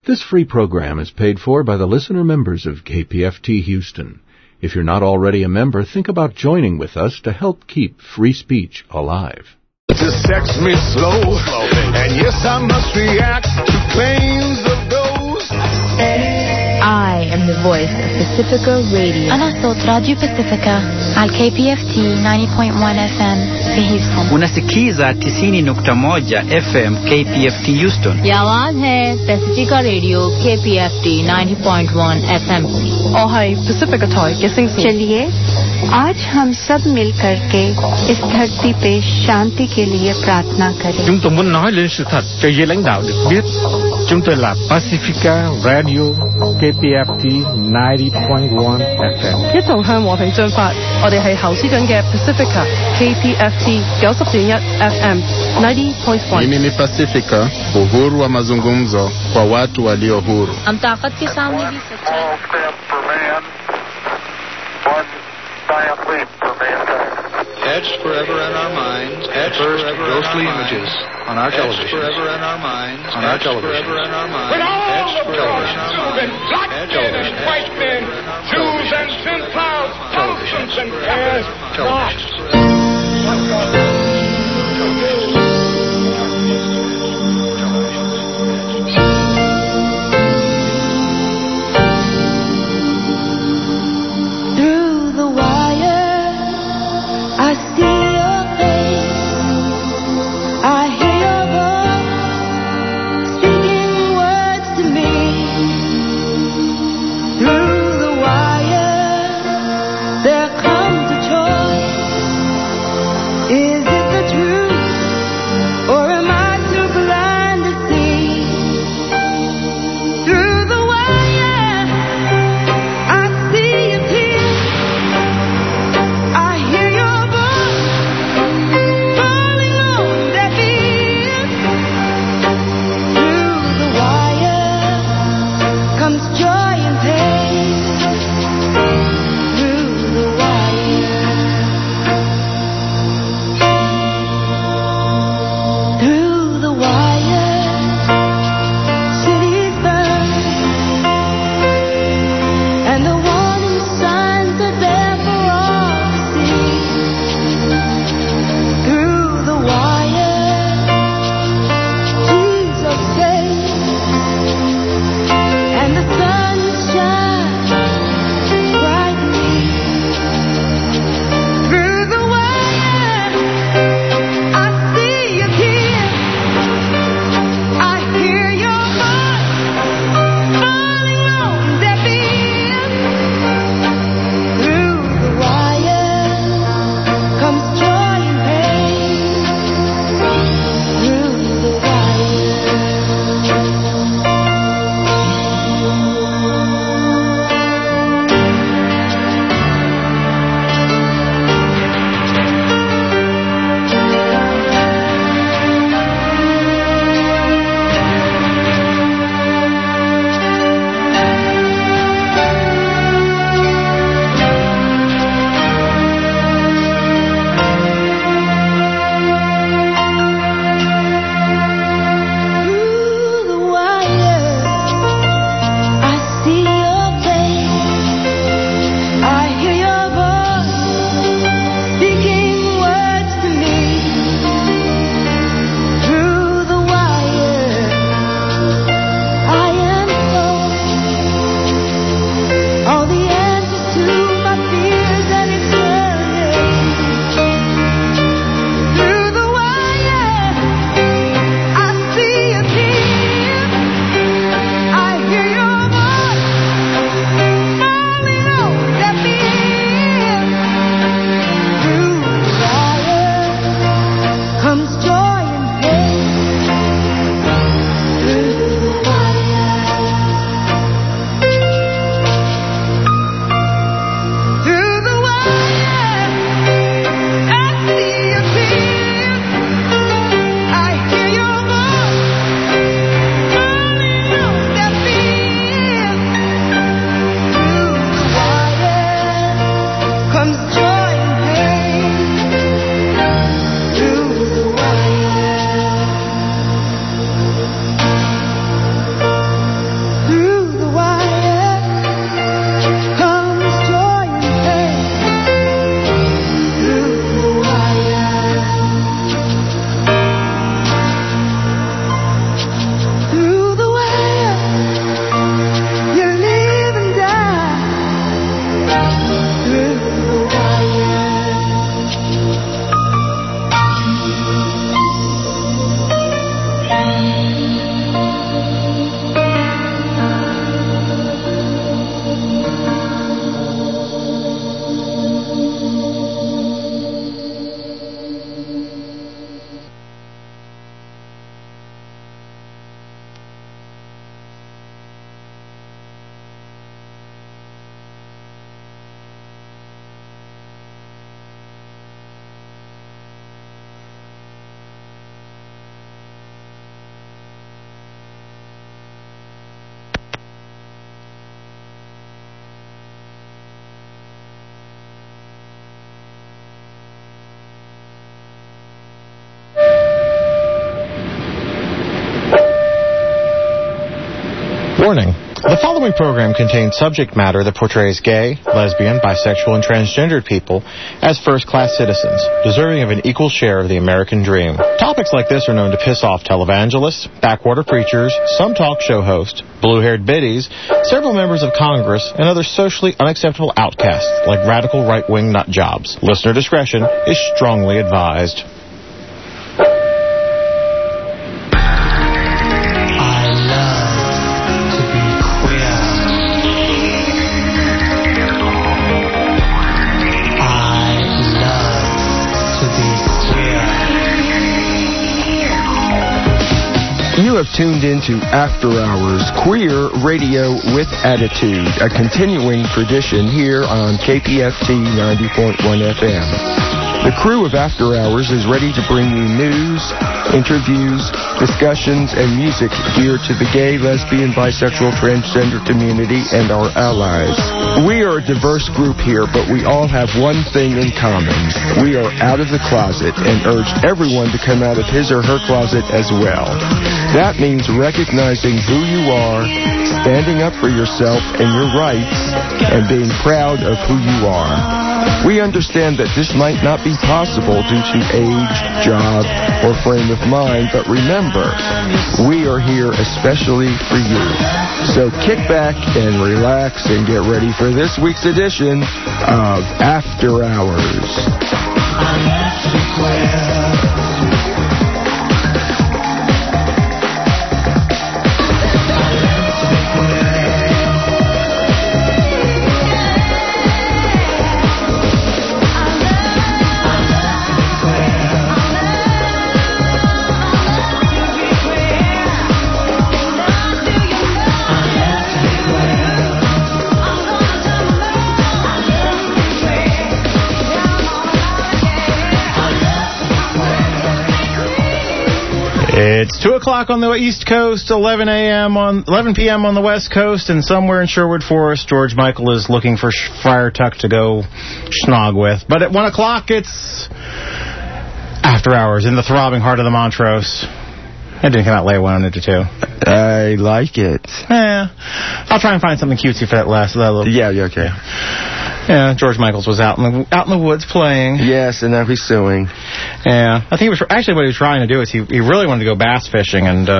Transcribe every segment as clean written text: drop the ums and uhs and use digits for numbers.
This free program is paid for by the listener members of KPFT Houston. If you're not already a member, think about joining with us to help keep free speech alive. To sex me slow, and yes, I must react to claims of those. I am the voice of Pacifica Radio. أنا صوت راديو Pacifica على KPFT 90.1 FM في هيوستن. Unasikiza 90.1 FM KPFT Houston. ये आवाज है Pacifica Radio KPFT 90.1 FM और है Pacifica Toy के सिंह। चलिए आज हम सब मिलकर के इस धरती पे शांति के लिए प्रार्थना करें। Chúng tôi muốn nói lên sự thật cho giới lãnh đạo được biết. Chúng tôi là Pacifica Radio KPFT 90.1 FM。 一同向和平進發，我哋係投資緊嘅 Pacifica KPFT 90.1 FM 90.1。 Mimi ni Pacifica, uhuru wa mazungumzo kwa watu walio huru. हम ताकत के सामने भी सच्चाई। Etched forever in our minds, etched forever ghostly images on our television. Forever in our minds, on our television. Forever in our minds, etched forever in our minds. Black men and white men, Jews and Gentiles, thousands and Through the wire, I see your face. I hear your voice speaking words to me. Through the wire, there comes a choice. Is it Warning. The following program contains subject matter that portrays gay, lesbian, bisexual, and transgendered people as first-class citizens, deserving of an equal share of the American dream. Topics like this are known to piss off televangelists, backwater preachers, some talk show hosts, blue-haired biddies, several members of Congress, and other socially unacceptable outcasts like radical right-wing nut jobs. Listener discretion is strongly advised. You have tuned into After Hours Queer Radio with Attitude, a continuing tradition here on KPFT 90.1 FM. The crew of After Hours is ready to bring you news, interviews, discussions, and music geared to the gay, lesbian, bisexual, transgender community and our allies. We are a diverse group here, but we all have one thing in common. We are out of the closet and urge everyone to come out of his or her closet as well. That means recognizing who you are, standing up for yourself and your rights, and being proud of who you are. We understand that this might not be possible due to age, job, or frame of mind, but remember, we are here especially for you. So kick back and relax and get ready for this week's edition of After Hours. It's 2 o'clock on the East Coast, 11 p.m. on the West Coast, and somewhere in Sherwood Forest, George Michael is looking for Friar Tuck to go snog with. But at 1 o'clock, it's After Hours in the throbbing heart of the Montrose. It didn't come out late. I wanted it to. I like it. Yeah. I'll try and find something cutesy for that last little. Yeah, okay. Yeah, George Michaels was out in the woods playing. Yes, and now he's suing. Yeah, I think it was actually what he was trying to do is he really wanted to go bass fishing, and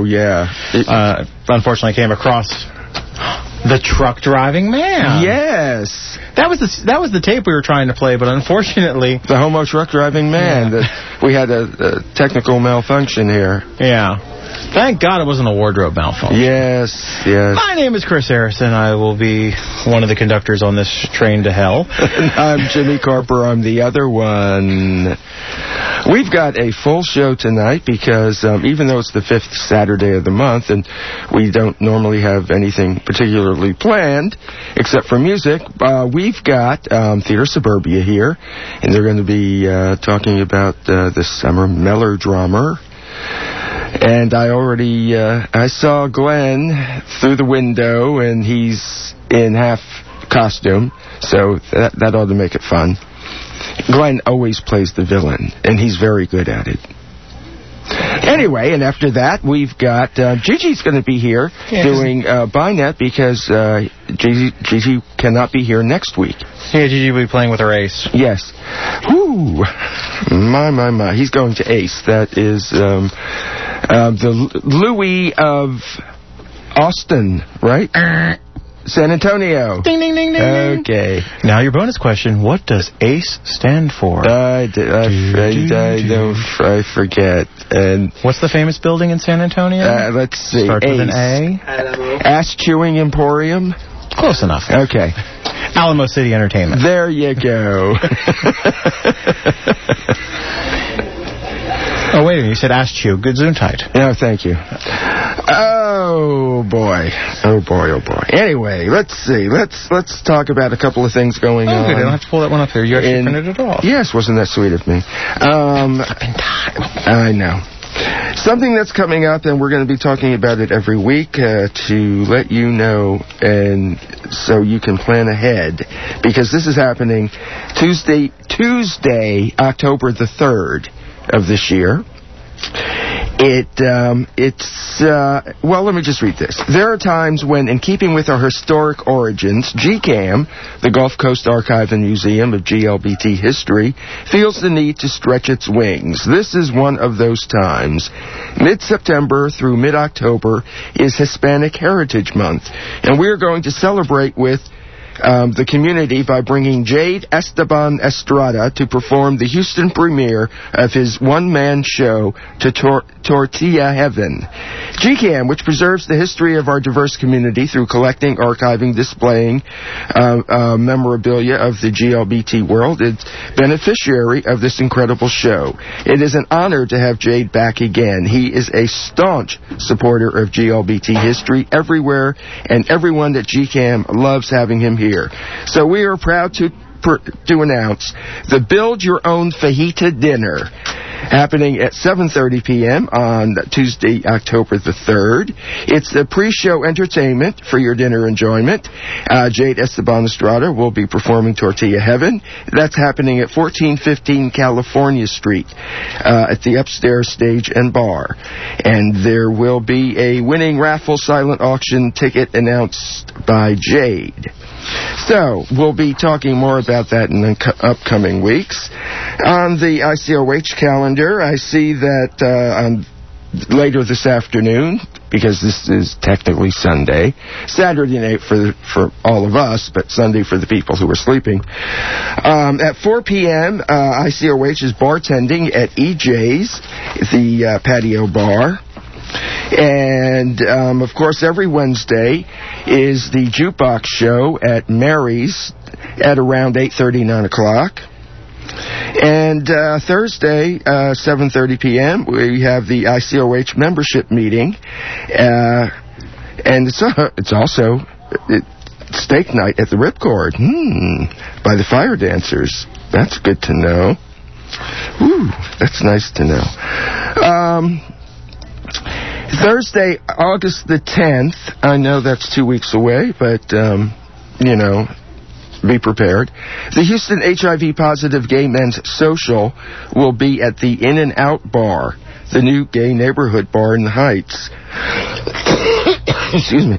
unfortunately came across the truck driving man. Yes, that was the tape we were trying to play, but unfortunately the homo truck driving man. Yeah. We had a technical malfunction here. Yeah. Thank God it wasn't a wardrobe malfunction. Yes. My name is Chris Harrison. I will be one of the conductors on this train to hell. I'm Jimmy Carper. I'm the other one. We've got a full show tonight because even though it's the 5th Saturday of the month and we don't normally have anything particularly planned except for music, we've got Theater Suburbia here, and they're going to be talking about the summer melodrama. And I saw Glenn through the window, and he's in half costume, so that ought to make it fun. Glenn always plays the villain, and he's very good at it. Anyway, and after that, we've got Gigi's going to be here doing Binet because Gigi cannot be here next week. Yeah, Gigi will be playing with her ace. Yes. Whoo! My. He's going to ace. That is the Louis of Austin, right? San Antonio. Ding, ding, ding, ding. Okay. Now your bonus question, what does ACE stand for? I forget. And what's the famous building in San Antonio? Let's see. Starts with an A? Ass Chewing Emporium? Close enough. Okay. Alamo City Entertainment. There you go. Oh, wait a minute. You said Ass Chew. Good Gesundheit. No, thank you. Oh, boy. Anyway, let's see. Let's talk about a couple of things going on. Good. I don't have to pull that one up there. You actually printed it off. Yes, wasn't that sweet of me? I know. Something that's coming up, and we're going to be talking about it every week to let you know, and so you can plan ahead, because this is happening Tuesday, October the 3rd of this year. Well, let me just read this. There are times when, in keeping with our historic origins, GCAM, the Gulf Coast Archive and Museum of GLBT History, feels the need to stretch its wings. This is one of those times. Mid-September through mid-October is Hispanic Heritage Month, and we are going to celebrate with the community by bringing Jade Esteban Estrada to perform the Houston premiere of his one-man show, Tortilla Heaven. GCAM, which preserves the history of our diverse community through collecting, archiving, displaying memorabilia of the GLBT world, is beneficiary of this incredible show. It is an honor to have Jade back again. He is a staunch supporter of GLBT history everywhere, and everyone at GCAM loves having him here. So we are proud to announce the Build Your Own Fajita Dinner, happening at 7:30 p.m. on Tuesday, October the 3rd. It's the pre-show entertainment for your dinner enjoyment. Jade Esteban Estrada will be performing Tortilla Heaven. That's happening at 1415 California Street at the upstairs stage and bar. And there will be a winning raffle silent auction ticket announced by Jade. So, we'll be talking more about that in the upcoming weeks. On the ICOH calendar, I see that later this afternoon, because this is technically Sunday, Saturday night for all of us, but Sunday for the people who are sleeping. At 4 p.m., ICOH is bartending at EJ's, the patio bar. And, of course, every Wednesday is the jukebox show at Mary's at around 8:30, 9 o'clock. And Thursday, 7:30 p.m., we have the ICOH membership meeting. And it's also steak night at the Ripcord by the Fire Dancers. That's good to know. Ooh, that's nice to know. Thursday, August the 10th, I know that's 2 weeks away, but, be prepared. The Houston HIV-positive gay men's social will be at the In-N-Out Bar, the new gay neighborhood bar in the Heights. Excuse me.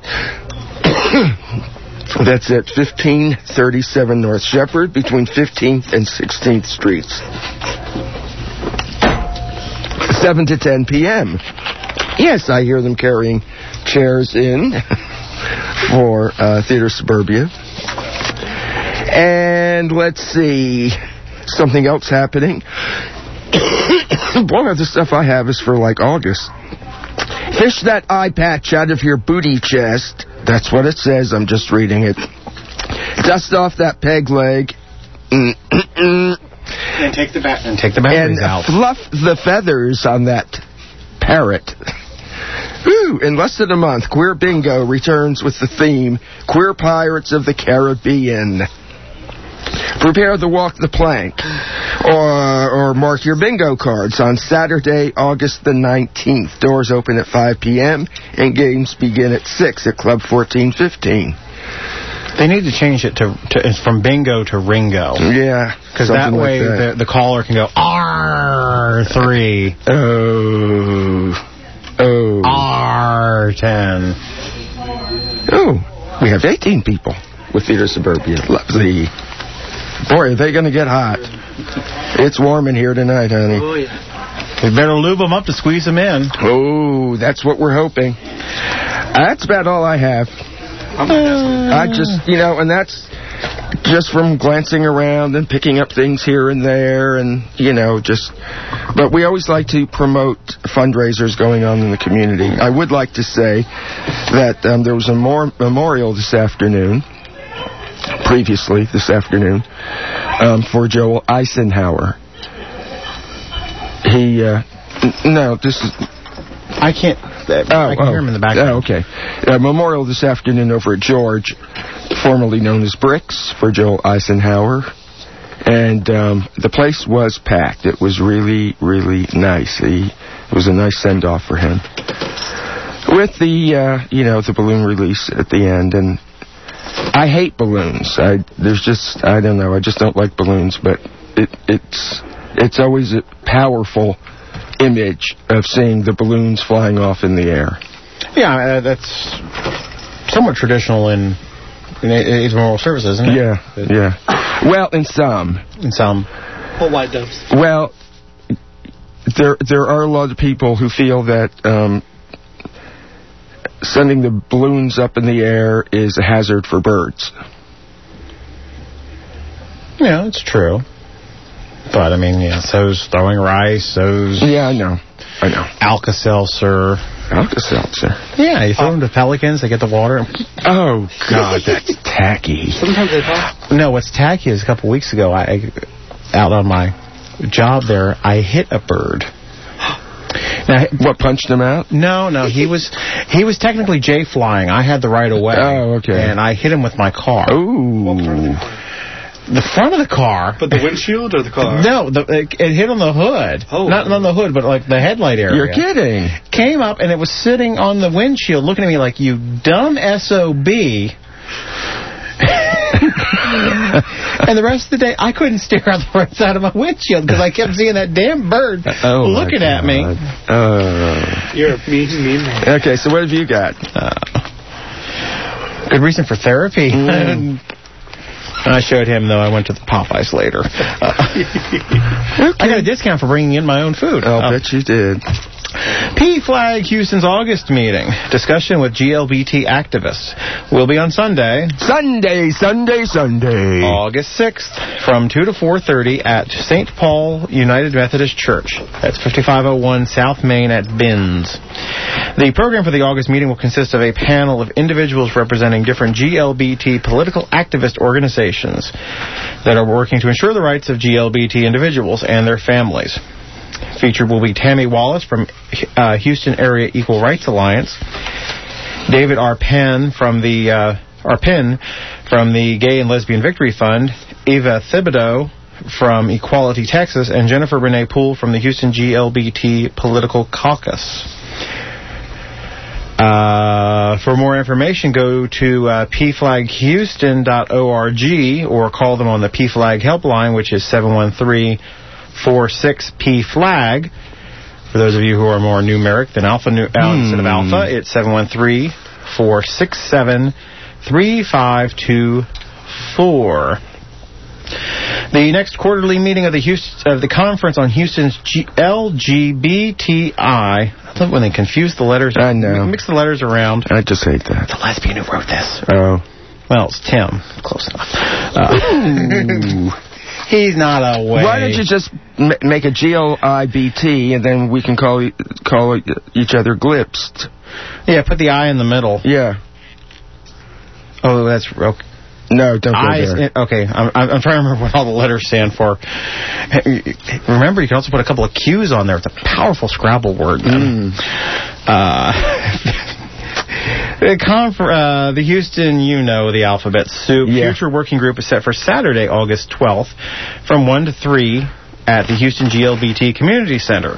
That's at 1537 North Shepherd, between 15th and 16th Streets. 7 to 10 p.m. Yes, I hear them carrying chairs in for Theater Suburbia. And let's see, something else happening. One of the stuff I have is for like August. Fish that eye patch out of your booty chest. That's what it says. I'm just reading it. Dust off that peg leg. And take the batteries out. And fluff the feathers on that parrot. Ooh, in less than a month, Queer Bingo returns with the theme, Queer Pirates of the Caribbean. Prepare to walk the plank, or mark your bingo cards on Saturday, August the 19th. Doors open at 5 p.m. and games begin at 6 at Club 1415. They need to change it from bingo to Ringo. Yeah. Because that way the caller can go, R3. Oh. R10. Oh, we have 18 people with Theater Suburbia. Lovely. Boy, are they going to get hot. It's warm in here tonight, honey. Oh, yeah. We better lube them up to squeeze them in. Oh, that's what we're hoping. That's about all I have. I just, and that's just from glancing around and picking up things here and there and, but we always like to promote fundraisers going on in the community. I would like to say that there was a memorial this afternoon, for Joel Eisenhower. I can hear him in the background. Oh, okay. A memorial this afternoon over at George, formerly known as Bricks, for Joel Eisenhower. And the place was packed. It was really, really nice. It was a nice send-off for him. With the, the balloon release at the end. And I hate balloons. I don't know. I just don't like balloons. But it's always powerful image of seeing the balloons flying off in the air. Yeah, that's somewhat traditional in its memorial services, isn't it? Yeah. Well, in some. Or white doves. Well, there are a lot of people who feel that sending the balloons up in the air is a hazard for birds. Yeah, it's true. But, I mean, so's throwing rice, so's... Yeah, I know. Alka-Seltzer. Alka-Seltzer? Yeah, you throw them to pelicans, they get the water. Oh, God, that's tacky. Sometimes they talk. No, what's tacky is a couple weeks ago, out on my job there, I hit a bird. Now, what, punched him out? No, he was technically J-flying. I had the right of way. Oh, okay. And I hit him with my car. Ooh. The front of the car. But the windshield or the car? No, it hit on the hood. Oh. Not on the hood, but like the headlight area. You're kidding. Came up, and it was sitting on the windshield looking at me like, you dumb SOB. And the rest of the day, I couldn't stare out the right side of my windshield because I kept seeing that damn bird looking at me. You're a mean man. Okay, so what have you got? Good reason for therapy. I showed him, though. I went to the Popeyes later. I got a discount for bringing in my own food. I'll bet you did. PFLAG Houston's August meeting. Discussion with GLBT activists. Will be on Sunday. Sunday. August 6th from 2 to 4:30 at St. Paul United Methodist Church. That's 5501 South Main at Binns. The program for the August meeting will consist of a panel of individuals representing different GLBT political activist organizations that are working to ensure the rights of GLBT individuals and their families. Featured will be Tammy Wallace from Houston Area Equal Rights Alliance, David R. Penn from the Gay and Lesbian Victory Fund, Eva Thibodeau from Equality Texas, and Jennifer Renee Poole from the Houston GLBT Political Caucus. For more information, go to pflaghouston.org or call them on the PFLAG helpline, which is 713-46-PFLAG. For those of you who are more numeric than instead of alpha, it's 713-467-3524. The next quarterly meeting of the conference on Houston's LGBTI. I love when they confuse the letters. I know. Mix the letters around. I just hate that. It's a lesbian who wrote this. Oh. Well, it's Tim. Close enough. He's not away. Why don't you just make a GLIBT and then we can call each other glipsed? Yeah, put the I in the middle. Yeah. Oh, that's okay. No, don't go there. Okay, I'm trying to remember what all the letters stand for. Remember, you can also put a couple of Q's on there. It's a powerful Scrabble word. The Houston, the alphabet soup. Yeah. Future working group is set for Saturday, August 12th, from 1 to 3 at the Houston GLBT Community Center.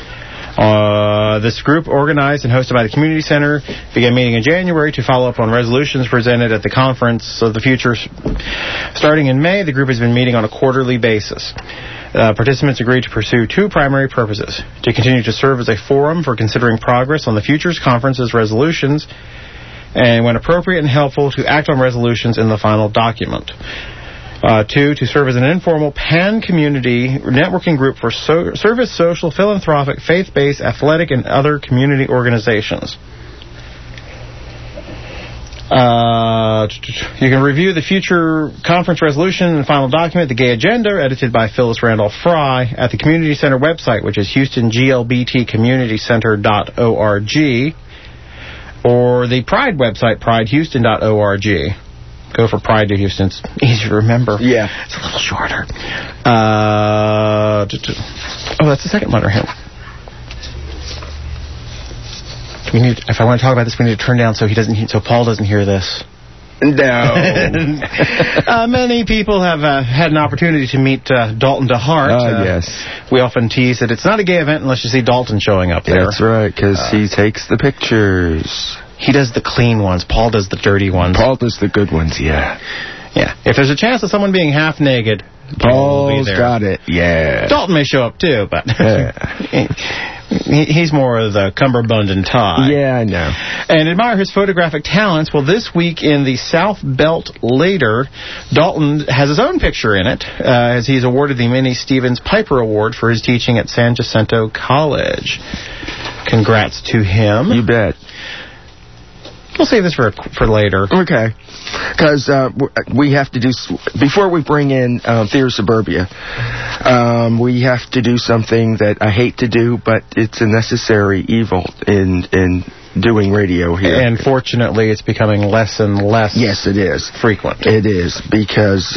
This group, organized and hosted by the Community Center, began meeting in January to follow up on resolutions presented at the Conference of the Future. Starting in May, the group has been meeting on a quarterly basis. Participants agreed to pursue two primary purposes: to continue to serve as a forum for considering progress on the Futures Conference's resolutions, and when appropriate and helpful, to act on resolutions in the final document. Two, to serve as an informal pan-community networking group for service, social, philanthropic, faith-based, athletic, and other community organizations. You can review the future conference resolution and final document, the Gay Agenda, edited by Phyllis Randolph Fry, at the Community Center website, which is HoustonGLBTCommunityCenter.org, or the Pride website, PrideHouston.org. Go for Pride to Houston. It's easy to remember. Yeah. It's a little shorter. That's the second letter here. If I want to talk about this, we need to turn down so Paul doesn't hear this. No. Many people have had an opportunity to meet Dalton DeHart. Yes. We often tease that it's not a gay event unless you see Dalton showing up there. That's right, because he takes the pictures. He does the clean ones. Paul does the dirty ones. Paul does the good ones, yeah. Yeah. If there's a chance of someone being half naked, Paul's got it, yeah. Dalton may show up, too, but... He's more of the Cumberbund and Todd. Yeah, I know. And admire his photographic talents. Well, this week in the South Belt Later, Dalton has his own picture in it, as he's awarded the Minnie Stevens Piper Award for his teaching at San Jacinto College. Congrats to him. You bet. We'll save this for later. Okay. Because we have to do, before we bring in Theater Suburbia, we have to do something that I hate to do, but it's a necessary evil in doing radio here. And fortunately, it's becoming less and less Yes, it is. frequent. It is, because,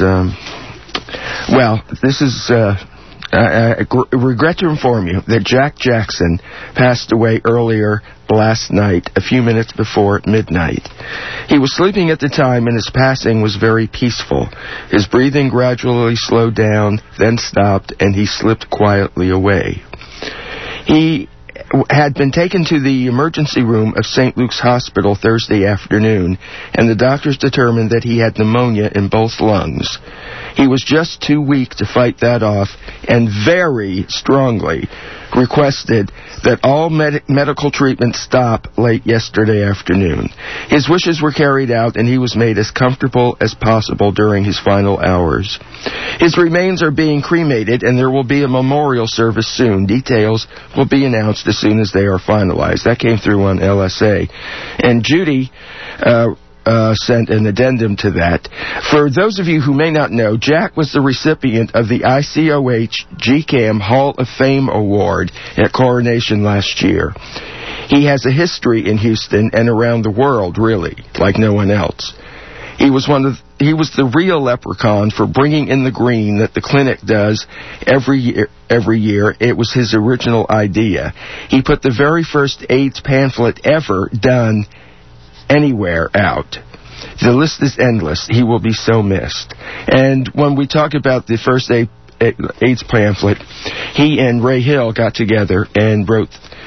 this is... I regret to inform you that Jack Jackson passed away earlier last night, a few minutes before midnight. He was sleeping at the time, and his passing was very peaceful. His breathing gradually slowed down, then stopped, and he slipped quietly away. He had been taken to the emergency room of St. Luke's Hospital Thursday afternoon, and the doctors determined that he had pneumonia in both lungs. He was just too weak to fight that off, and very strongly requested that all medical treatment stop late yesterday afternoon. His wishes were carried out, and he was made as comfortable as possible during his final hours. His remains are being cremated, and there will be a memorial service soon. Details will be announced as soon as they are finalized. That came through on LSA. And Judy sent an addendum to that. For those of you who may not know, Jack was the recipient of the ICOH GCAM Hall of Fame Award at Coronation last year. He has a history in Houston and around the world, really, like no one else. He was the real leprechaun for bringing in the green that the clinic does every year. It was his original idea. He put the very first AIDS pamphlet ever done anywhere out. The list is endless. He will be so missed. And when we talk about the first AIDS pamphlet, he and Ray Hill got together and wrote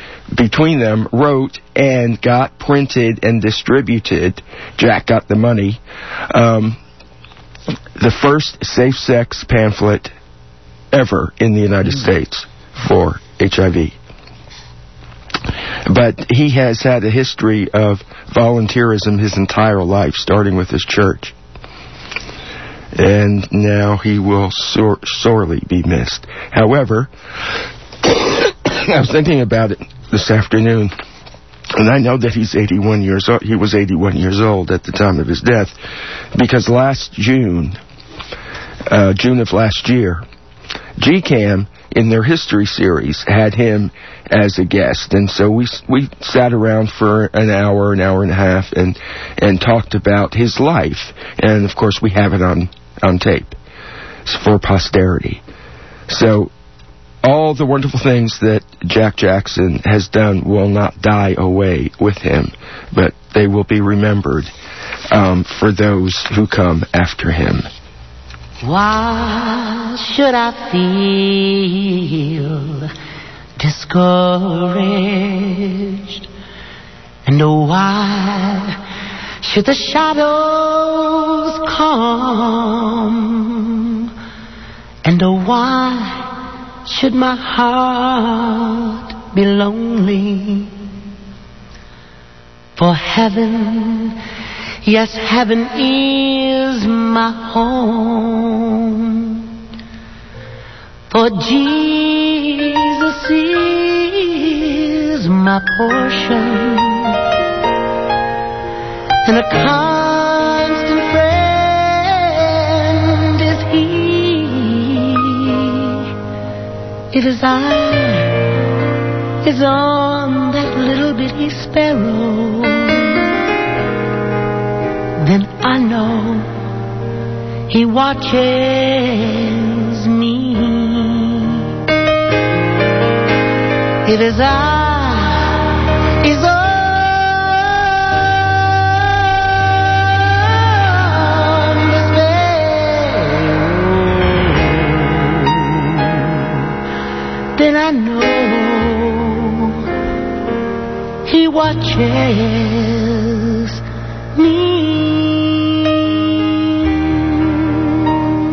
and got printed and distributed. Jack got the money. The first safe sex pamphlet ever in the United States for HIV. But he has had a history of volunteerism his entire life, starting with his church. And now he will sorely be missed. However, I was thinking about it this afternoon, and I know that he's 81 years old. He was 81 years old at the time of his death, because last June of last year, GCAM, in their history series, had him as a guest, and so we sat around for an hour and a half, and talked about his life, and of course we have it on tape for posterity. So all the wonderful things that Jack Jackson has done will not die away with him, but they will be remembered for those who come after him. Why should I feel discouraged? And why should the shadows come? And why should my heart be lonely? For heaven, yes, heaven is my home. For Jesus is my portion, and a constant friend is He. If His eye is on that little bitty sparrow, then I know He watches me. If His eye is on the sparrow, then I know He watches me.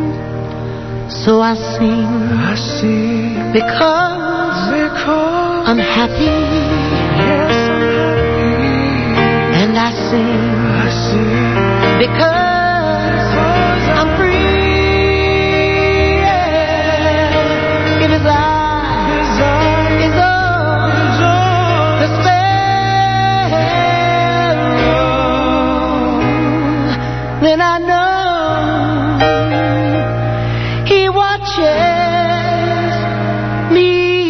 So I sing because I'm happy. Yes, I'm happy. And I sing because I'm free. Yeah. It is I. Is all the sparrow. Then I know He watches me.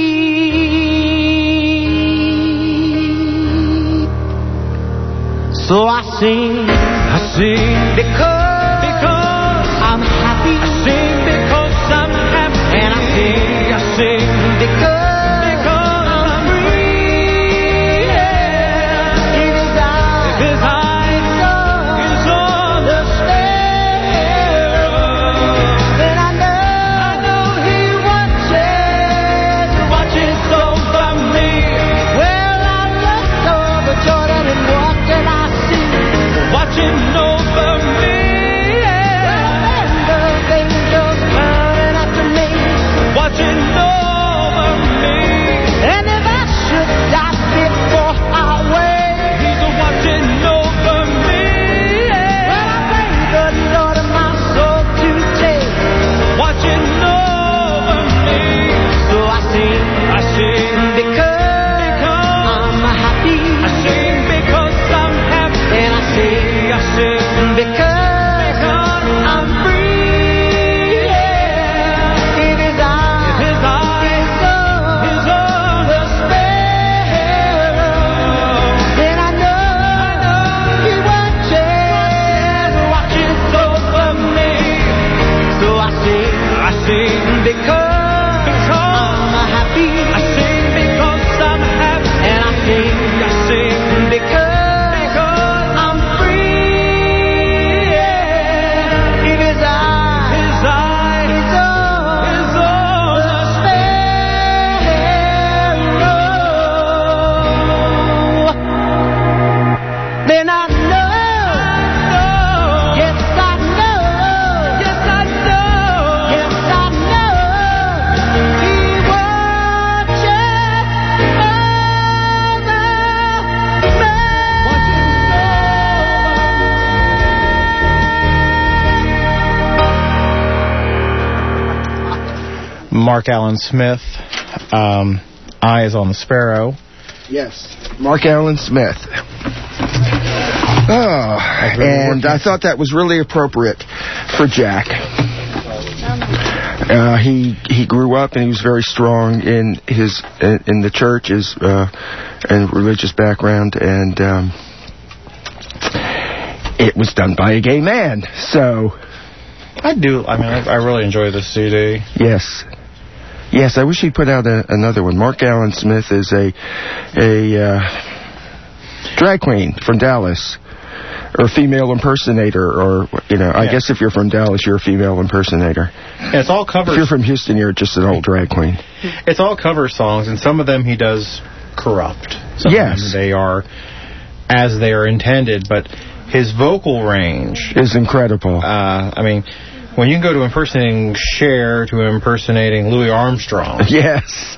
So I sing because I'm happy. I sing because I'm happy. And I sing because I'm free. Yeah. It is I. Is all the sparrow. Then I know He watches over me. Well, I looked over Jordan and walked and I see watching over me. Well, and the angels coming after me, watching over me. And if I should die before I wake, He's watching over me. Well, I pray the Lord of my soul to take, watching over me. So I sing because I'm happy. I sing because I'm happy. And I sing because I'm free. Yeah. It is I. Is all the sparrow. Then I know He watches over me. So I sing because I'm happy. I sing because I'm happy. And I sing because I'm free. Yeah. It is I. Is all the sparrow. Then I know. Yes, I know. Yes, I know. Yes, I know. He watches Mark Allen Smith, Eyes on the Sparrow. Yes, Mark Allen Smith. Oh, and I thought that was really appropriate for Jack. He grew up and he was very strong in the church, and religious background, and it was done by a gay man. So I really enjoy this CD. Yes, I wish he'd put out another one. Mark Allen Smith is a drag queen from Dallas, or female impersonator, or, I guess if you're from Dallas, you're a female impersonator. And it's all covers. If you're from Houston, you're just an old drag queen. It's all cover songs, and some of them he does corrupt. Some of them they are as they are intended, but his vocal range is incredible. When you can go to impersonating Cher to impersonating Louis Armstrong. Yes.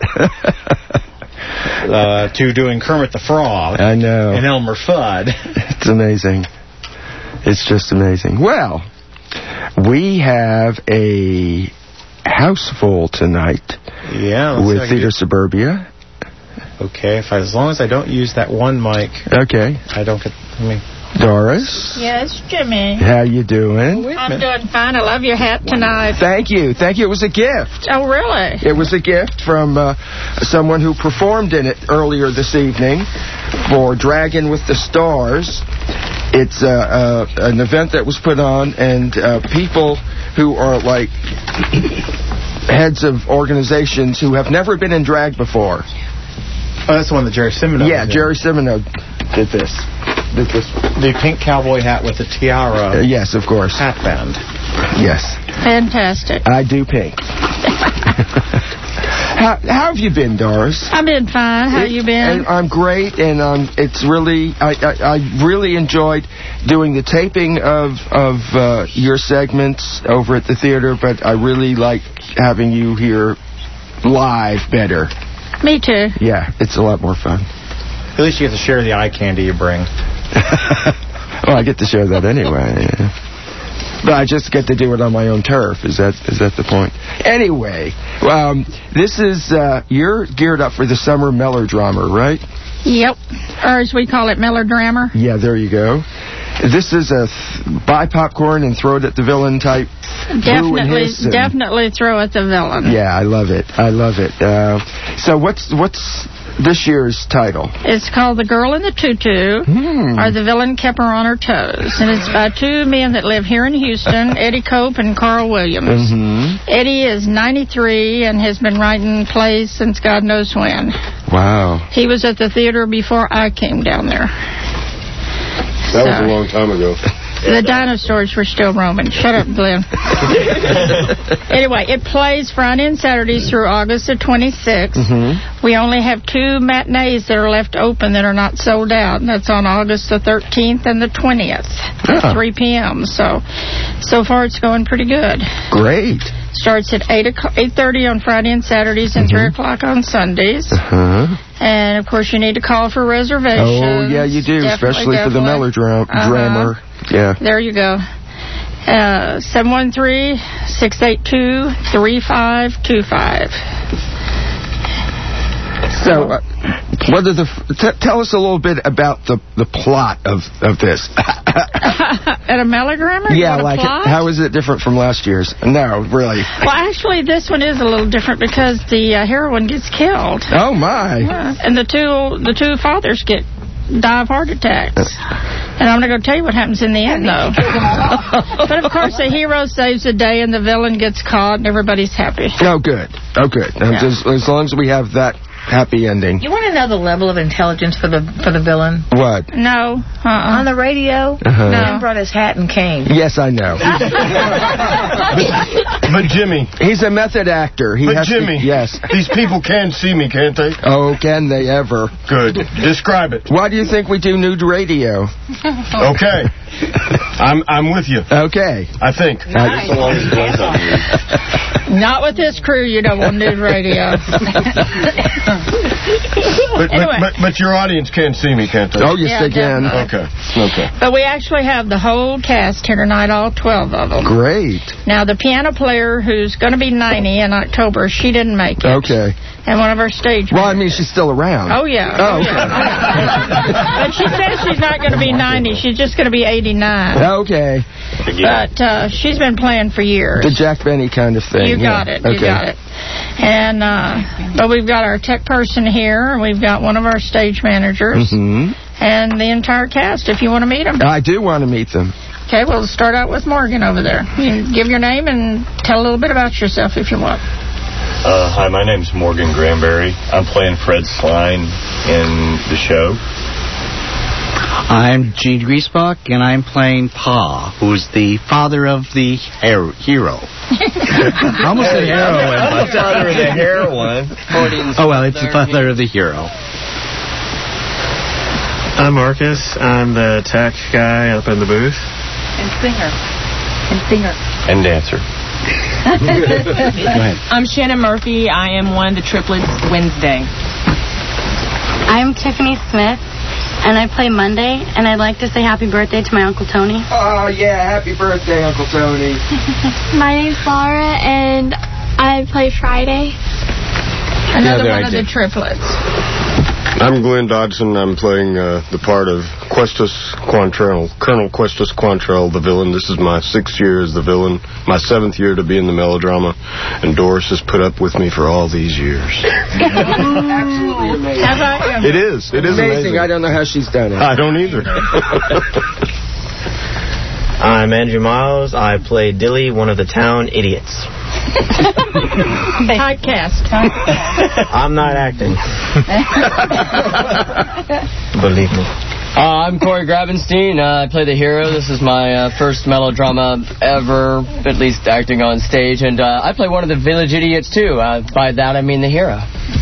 To doing Kermit the Frog. I know. And Elmer Fudd. It's amazing. It's just amazing. Well, we have a house full tonight. Yeah. With Theater Suburbia. Okay, as long as I don't use that one mic. Okay. I don't get... Doris? Yes, Jimmy. How you doing? I'm doing fine. I love your hat tonight. Thank you. It was a gift. Oh, really? It was a gift from someone who performed in it earlier this evening for Dragon with the Stars. It's an event that was put on, and people who are like heads of organizations who have never been in drag before. Oh, that's the one that Jerry Simino did. Yeah, Jerry Simino did this. The pink cowboy hat with the tiara. Yes, of course. Hat band. Yes. Fantastic. I do pink. How have you been, Doris? I've been fine. How you been? I'm great, and it's really I really enjoyed doing the taping of your segments over at the theater, but I really like having you here live better. Me too. Yeah, it's a lot more fun. At least you get to share the eye candy you bring. Well, I get to share that anyway. Yeah. But I just get to do it on my own turf. Is that the point? Anyway, this is you're geared up for the summer melodrama, right? Yep. Or as we call it, melodrama. Yeah, there you go. This is a buy popcorn and throw it at the villain type. Definitely throw at the villain. Yeah, I love it. So what's this year's title? It's called The Girl in the Tutu, or The Villain Kept Her on Her Toes. And it's by two men that live here in Houston, Eddie Cope and Carl Williams. Eddie is 93 and has been writing plays since God knows when. Wow. He was at the theater before I came down there. That was a long time ago. The dinosaurs were still roaming. Shut up, Glenn. Anyway, it plays Friday and Saturdays through August the 26th. We only have 2 matinees that are left open that are not sold out. And that's on August the 13th and the 20th at 3 p.m. So far it's going pretty good. Great. Starts at 8:30 on Friday and Saturdays and 3 o'clock on Sundays. And, of course, you need to call for reservations. Oh, yeah, you do, especially for the melodrama. Yeah. There you go. 713-682-3525. So, what are tell us a little bit about the plot of this. At a melodrama? Yeah, like how is it different from last year's? No, really. Well, actually, this one is a little different because the heroine gets killed. Oh my! And the two fathers die of heart attacks. And I'm not going to tell you what happens in the end, though. But, of course, the hero saves the day and the villain gets caught and everybody's happy. Oh, good. Yeah. As long as we have that happy ending. You want to know the level of intelligence for the villain? What? No. On the radio, Jim brought his hat and cane. Yes, I know. But Jimmy. He's a method actor. Jimmy. Yes. These people can see me, can't they? Oh, can they ever? Good. Describe it. Why do you think we do nude radio? Okay. I'm with you. Okay. I think. Nice. Not with this crew, you don't want nude radio. But your audience can see me, can't they? Oh, yes, they can. Okay. But we actually have the whole cast here tonight, all 12 of them. Great. Now, the piano player who's going to be 90 in October, she didn't make it. Okay. And one of our stage Well, I mean, she's still around. Oh, yeah. Oh, okay. But she says she's not going to be 90. She's just going to be 89. Okay. But she's been playing for years. The Jack Benny kind of thing. You got it. You got it. And but we've got our tech person here, and we've got one of our stage managers, and the entire cast, if you want to meet them. I do want to meet them. Okay, we'll start out with Morgan over there. You can give your name and tell a little bit about yourself if you want. Hi, my name's Morgan Granberry. I'm playing Fred Sline in the show. I'm Gene Griesbach, and I'm playing Pa, who's the father of the hero. Almost the heroine. I'm the father of the heroine. Oh, well, it's the father of the hero. I'm Marcus. I'm the tech guy up in the booth. And singer. And dancer. Go ahead. I'm Shannon Murphy. I am one of the triplets Wednesday. I'm Tiffany Smith, and I play Monday, and I'd like to say happy birthday to my Uncle Tony. Oh, yeah, happy birthday, Uncle Tony. My name's Laura, and I play Friday. Another one of the triplets. I'm Glenn Dodson. I'm playing the part of Questus Quantrell, Colonel Questus Quantrell, the villain. This is my 6th year as the villain, my 7th year to be in the melodrama, and Doris has put up with me for all these years. Absolutely amazing. How about you? It is amazing. I don't know how she's done it. I don't either. I'm Andrew Miles. I play Dilly, one of the town idiots. Typecast. I'm not acting. Believe me. I'm Corey Grabenstein. I play the hero. This is my first melodrama ever, at least acting on stage. And I play one of the village idiots, too. By that, I mean the hero.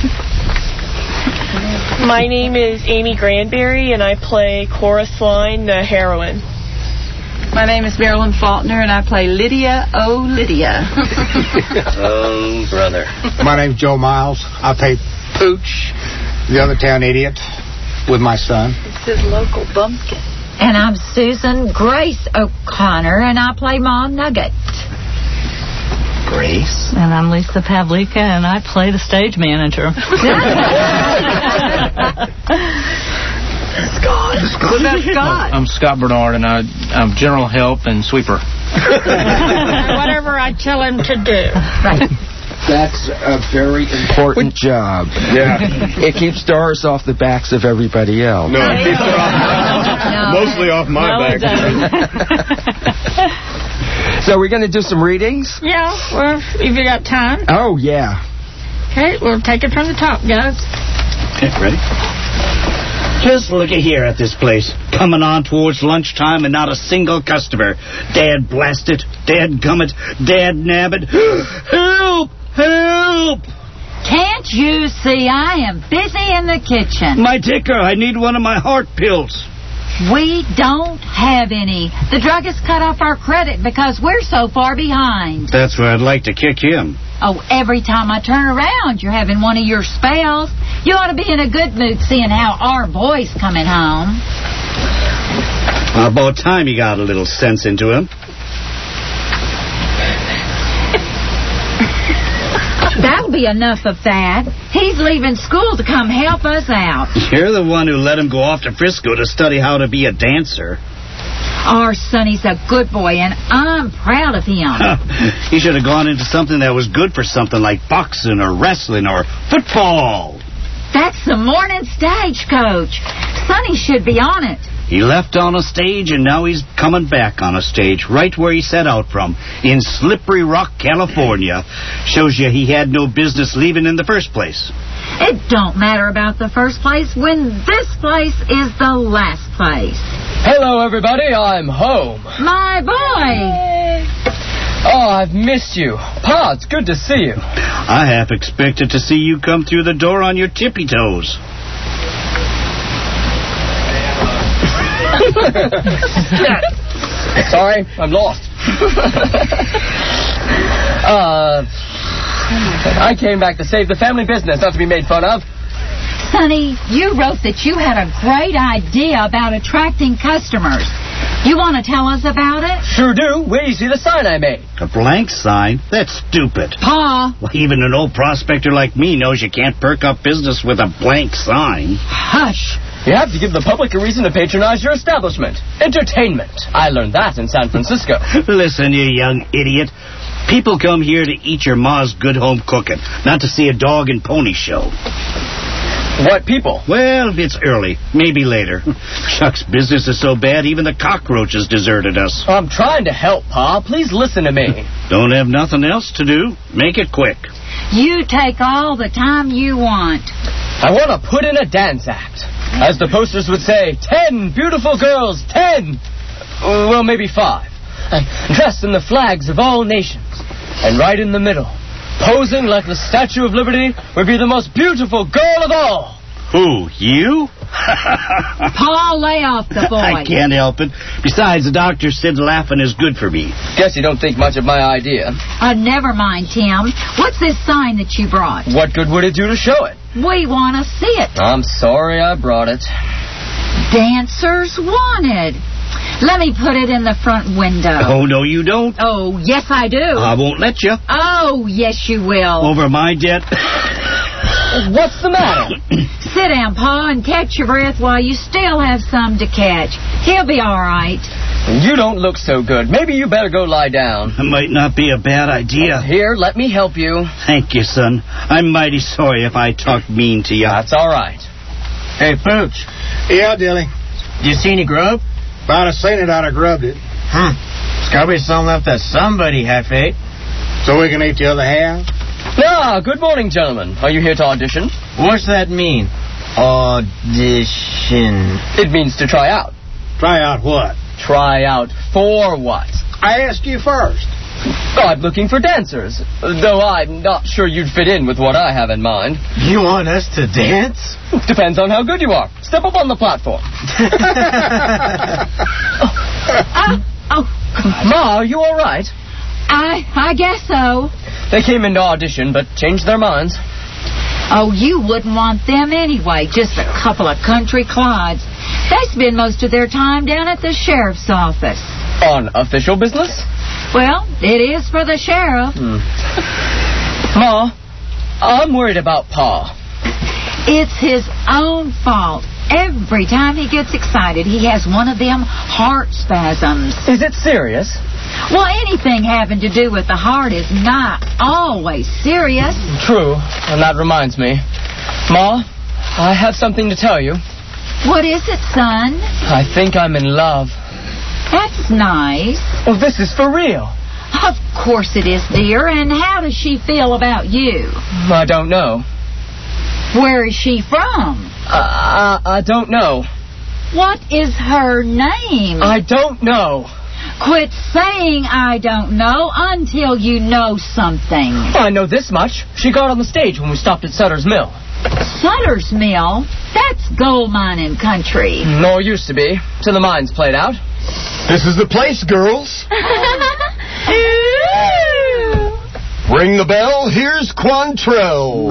My name is Amy Granberry, and I play Cora Sline, the heroine. My name is Marilyn Faulkner, and I play Lydia. Oh, Lydia. Oh, brother. My name's Joe Miles. I play Pooch, the other town idiot, with my son. This is Local Bumpkin. And I'm Susan Grace O'Connor, and I play Ma Nugget. Grace? And I'm Lisa Pavlika, and I play the stage manager. Scott. What about Scott? I'm Scott Bernard, and I'm general help and sweeper. Whatever I tell him to do. Right. That's a very important job. Yeah. It keeps stars off the backs of everybody else. No, it keeps her off, mostly off my back. So we're going to do some readings? Yeah, well, if you got time. Oh, yeah. Okay, we'll take it from the top, guys. Okay, ready? Just look here at this place. Coming on towards lunchtime and not a single customer. Dad blast it. Dad gummit. Dad nabbit. Help! Help! Can't you see I am busy in the kitchen? My ticker. I need one of my heart pills. We don't have any. The druggist cut off our credit because we're so far behind. That's where I'd like to kick him. Oh, every time I turn around, you're having one of your spells. You ought to be in a good mood seeing how our boy's coming home. About time he got a little sense into him. That'll be enough of that. He's leaving school to come help us out. You're the one who let him go off to Frisco to study how to be a dancer. Our Sonny's a good boy, and I'm proud of him. He should have gone into something that was good for something like boxing or wrestling or football. That's the morning stagecoach. Sonny should be on it. He left on a stage, and now he's coming back on a stage, right where he set out from, in Slippery Rock, California. Shows you he had no business leaving in the first place. It don't matter about the first place when this place is the last place. Hello, everybody. I'm home. My boy! Oh, I've missed you. Pa, it's good to see you. I half expected to see you come through the door on your tippy toes. Sorry, I'm lost. I came back to save the family business, not to be made fun of. Sonny, you wrote that you had a great idea about attracting customers. You want to tell us about it? Sure do. Where do you see the sign I made? A blank sign? That's stupid. Pa! Well, even an old prospector like me knows you can't perk up business with a blank sign. Hush! You have to give the public a reason to patronize your establishment. Entertainment. I learned that in San Francisco. Listen, you young idiot. People come here to eat your ma's good home cooking, not to see a dog and pony show. What people? Well, it's early. Maybe later. Shucks, business is so bad, even the cockroaches deserted us. I'm trying to help, Pa. Please listen to me. Don't have nothing else to do? Make it quick. You take all the time you want. I want to put in a dance act. As the posters would say, 10 beautiful girls, 10. Well, maybe 5. Dressed in the flags of all nations. And right in the middle, posing like the Statue of Liberty, would be the most beautiful girl of all. Who, you? Pa, lay off the boy. I can't help it. Besides, the doctor said laughing is good for me. Guess you don't think much of my idea. Never mind, Tim. What's this sign that you brought? What good would it do to show it? We want to see it. I'm sorry I brought it. Dancers wanted. Let me put it in the front window. Oh, no, you don't. Oh, yes, I do. I won't let you. Oh, yes, you will. Over my debt. What's the matter? Sit down, Pa, and catch your breath while you still have some to catch. He'll be all right. You don't look so good. Maybe you better go lie down. That might not be a bad idea. Here, let me help you. Thank you, son. I'm mighty sorry if I talked mean to you. That's all right. Hey, Pooch. Yeah, Dilly. You see any grub? If I'd have seen it, I'd have grubbed it. It's got to be something left that somebody half ate. So we can eat the other half? Ah, good morning, gentlemen. Are you here to audition? What's that mean? Audition. It means to try out. Try out what? Try out for what? I asked you first. Oh, I'm looking for dancers, though I'm not sure you'd fit in with what I have in mind. You want us to dance? Depends on how good you are. Step up on the platform. Ma, are you all right? I guess so. They came into audition, but changed their minds. Oh, you wouldn't want them anyway. Just a couple of country clods. They spend most of their time down at the sheriff's office. On official business? Well, it is for the sheriff. Ma, I'm worried about Pa. It's his own fault. Every time he gets excited, he has one of them heart spasms. Is it serious? Well, anything having to do with the heart is not always serious. True, and that reminds me. Ma, I have something to tell you. What is it, son? I think I'm in love. That's nice. Oh, this is for real. Of course it is, dear. And how does she feel about you? I don't know. Where is she from? I don't know. What is her name? I don't know. Quit saying I don't know until you know something. I know this much. She got on the stage when we stopped at Sutter's Mill. Sutter's Mill? That's gold mining country. Nor used to be, till the mines played out. This is the place, girls. Ring the bell, here's Quantrell.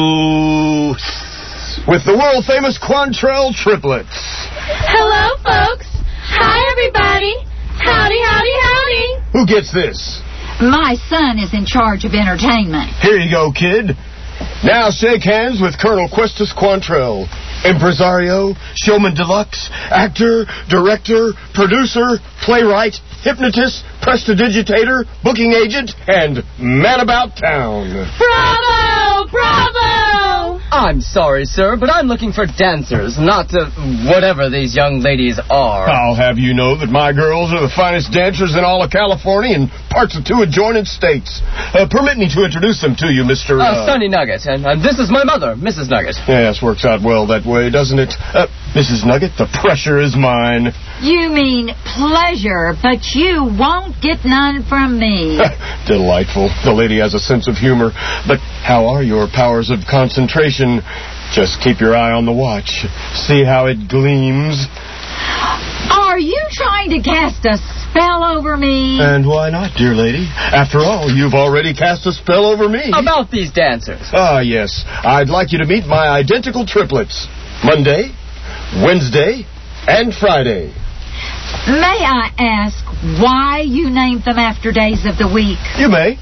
With the world-famous Quantrell triplets. Hello, folks. Hi, everybody. Howdy, howdy, howdy. Who gets this? My son is in charge of entertainment. Here you go, kid. Now shake hands with Colonel Questus Quantrell, impresario, showman deluxe, actor, director, producer, playwright, hypnotist, prestidigitator, booking agent, and man about town. Bravo! Bravo! I'm sorry, sir, but I'm looking for dancers, not whatever these young ladies are. I'll have you know that my girls are the finest dancers in all of California and parts of 2 adjoining states. Permit me to introduce them to you, Mr. Sonny Nugget, and this is my mother, Mrs. Nugget. Yes, works out well that way, doesn't it? Mrs. Nugget, the pressure is mine. You mean pleasure, but you won't get none from me. Delightful. The lady has a sense of humor. But how are your powers of concentration? Just keep your eye on the watch. See how it gleams. Are you trying to cast a spell over me? And why not, dear lady? After all, you've already cast a spell over me. About these dancers. Ah, yes. I'd like you to meet my identical triplets. Monday, Wednesday, and Friday. May I ask why you named them after days of the week? You may.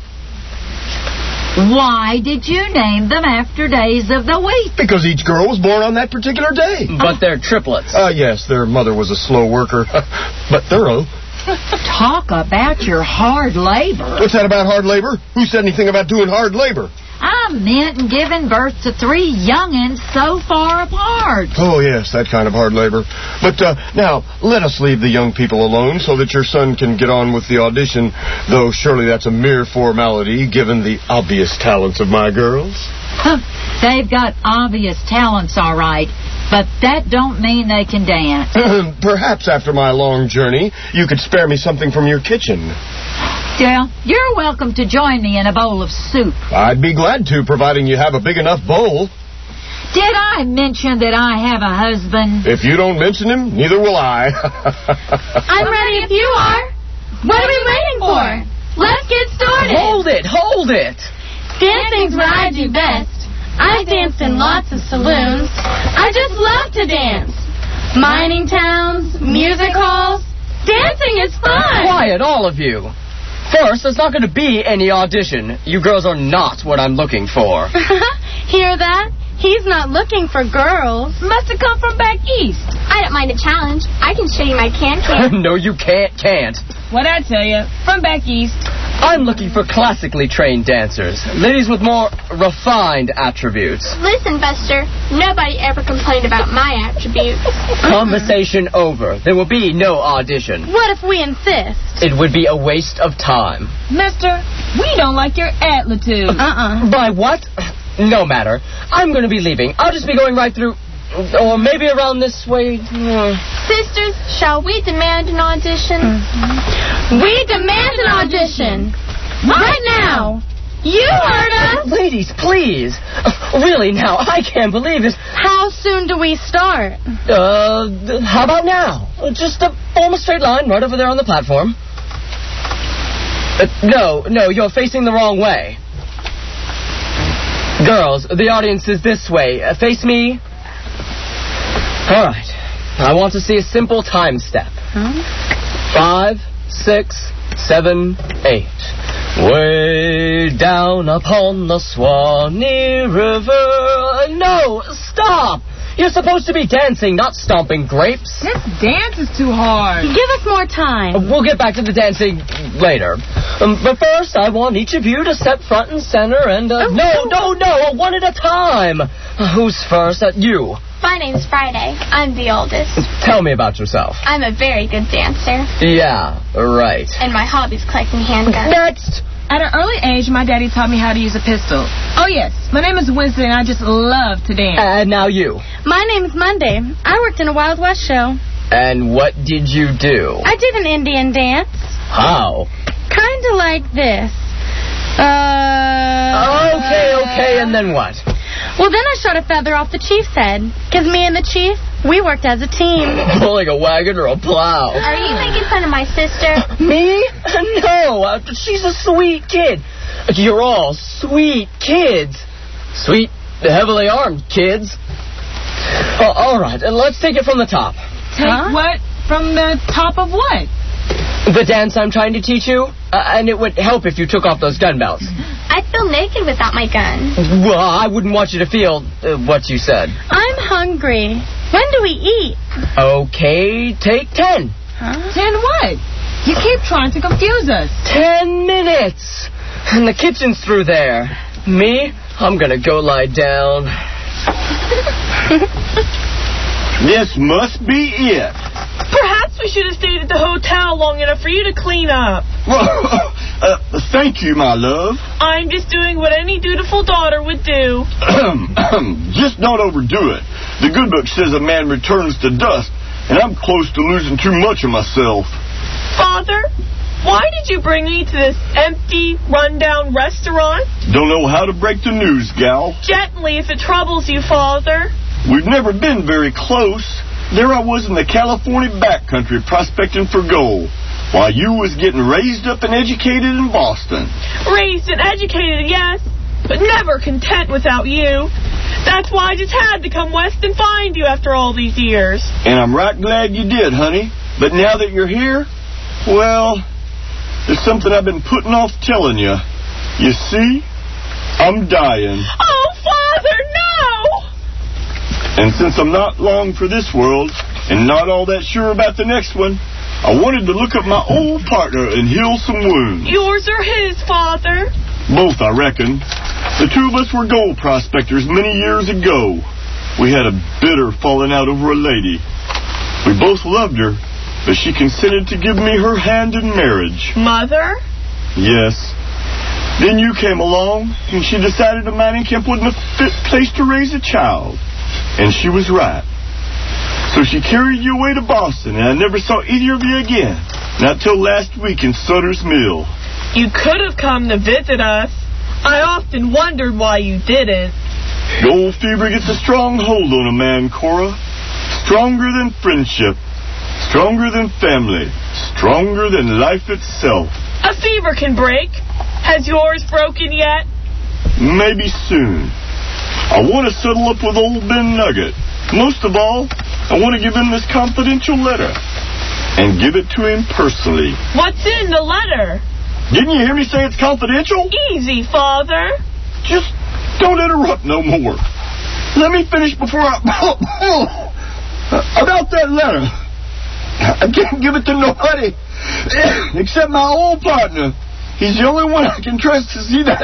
Why did you name them after days of the week? Because each girl was born on that particular day. But they're triplets. Yes, their mother was a slow worker, but thorough. Talk about your hard labor. What's that about hard labor? Who said anything about doing hard labor? I meant giving birth to 3 youngins so far apart. Oh, yes, that kind of hard labor. But now, let us leave the young people alone so that your son can get on with the audition, though surely that's a mere formality given the obvious talents of my girls. They've got obvious talents, all right, but that don't mean they can dance. Perhaps after my long journey, you could spare me something from your kitchen. Well, you're welcome to join me in a bowl of soup. I'd be glad to, providing you have a big enough bowl. Did I mention that I have a husband? If you don't mention him, neither will I. I'm ready if you are. What are we waiting for? Let's get started. Hold it. Dancing's what I do best. I've danced in lots of saloons. I just love to dance. Mining towns, music halls. Dancing is fun. Quiet, all of you. First, there's not going to be any audition. You girls are not what I'm looking for. Hear that? He's not looking for girls. Must have come from back east. I don't mind a challenge. I can show you my can-can. No, you can't. What'd I tell you? From back east. I'm looking for classically trained dancers. Ladies with more refined attributes. Listen, Buster. Nobody ever complained about my attributes. Conversation over. There will be no audition. What if we insist? It would be a waste of time. Mister, we don't like your attitude. By what? No matter. I'm going to be leaving. I'll just be going right through, or maybe around this way. Sisters, shall we demand an audition? We demand an audition. Right now. You heard us. Ladies, please. Really now, I can't believe it. How soon do we start? How about now? Just form a straight line right over there on the platform. No, you're facing the wrong way. Girls, the audience is this way. Face me. All right. I want to see a simple time step. 5, 6, 7, 8. Way down upon the Swanee River. No, stop! You're supposed to be dancing, not stomping grapes. This dance is too hard. Give us more time. We'll get back to the dancing later. But first, I want each of you to step front and center and... No, one at a time. Who's first? You. My name's Friday. I'm the oldest. Tell me about yourself. I'm a very good dancer. Yeah, right. And my hobby's collecting handguns. Next! At an early age, my daddy taught me how to use a pistol. Oh, yes. My name is Winston, and I just love to dance. And now you. My name is Monday. I worked in a Wild West show. And what did you do? I did an Indian dance. How? Kind of like this. Okay, and then what? Well, then I shot a feather off the chief's head. Because me and the chief, we worked as a team. Pulling a wagon or a plow? Are you making fun of my sister? Me? No, she's a sweet kid. You're all sweet kids. Sweet, heavily armed kids. All right, let's take it from the top. Take what? From the top of what? The dance I'm trying to teach you, and it would help if you took off those gun belts. I'd feel naked without my gun. Well, I wouldn't want you to feel what you said. I'm hungry. When do we eat? Okay, take 10. 10 what? You keep trying to confuse us. 10 minutes. And the kitchen's through there. Me, I'm gonna go lie down. This must be it. Perhaps we should have stayed at the hotel long enough for you to clean up. Well, thank you, my love. I'm just doing what any dutiful daughter would do. Just don't overdo it. The good book says a man returns to dust, and I'm close to losing too much of myself. Father, why did you bring me to this empty, rundown restaurant? Don't know how to break the news, gal. Gently, if it troubles you, Father. We've never been very close. There I was in the California backcountry prospecting for gold, while you was getting raised up and educated in Boston. Raised and educated, yes, but never content without you. That's why I just had to come west and find you after all these years. And I'm right glad you did, honey. But now that you're here, well, there's something I've been putting off telling you. You see, I'm dying. Oh, Father, no! And since I'm not long for this world, and not all that sure about the next one, I wanted to look up my old partner and heal some wounds. Yours or his, Father? Both, I reckon. The two of us were gold prospectors many years ago. We had a bitter falling out over a lady. We both loved her, but she consented to give me her hand in marriage. Mother? Yes. Then you came along, and she decided a mining camp wasn't a fit place to raise a child. And she was right. So she carried you away to Boston, and I never saw either of you again. Not till last week in Sutter's Mill. You could have come to visit us. I often wondered why you didn't. Gold fever gets a strong hold on a man, Cora. Stronger than friendship. Stronger than family. Stronger than life itself. A fever can break. Has yours broken yet? Maybe soon. I want to settle up with old Ben Nugget. Most of all, I want to give him this confidential letter. And give it to him personally. What's in the letter? Didn't you hear me say it's confidential? Easy, Father. Just don't interrupt no more. Let me finish before I... About that letter. I can't give it to nobody except my old partner. He's the only one I can trust to see that.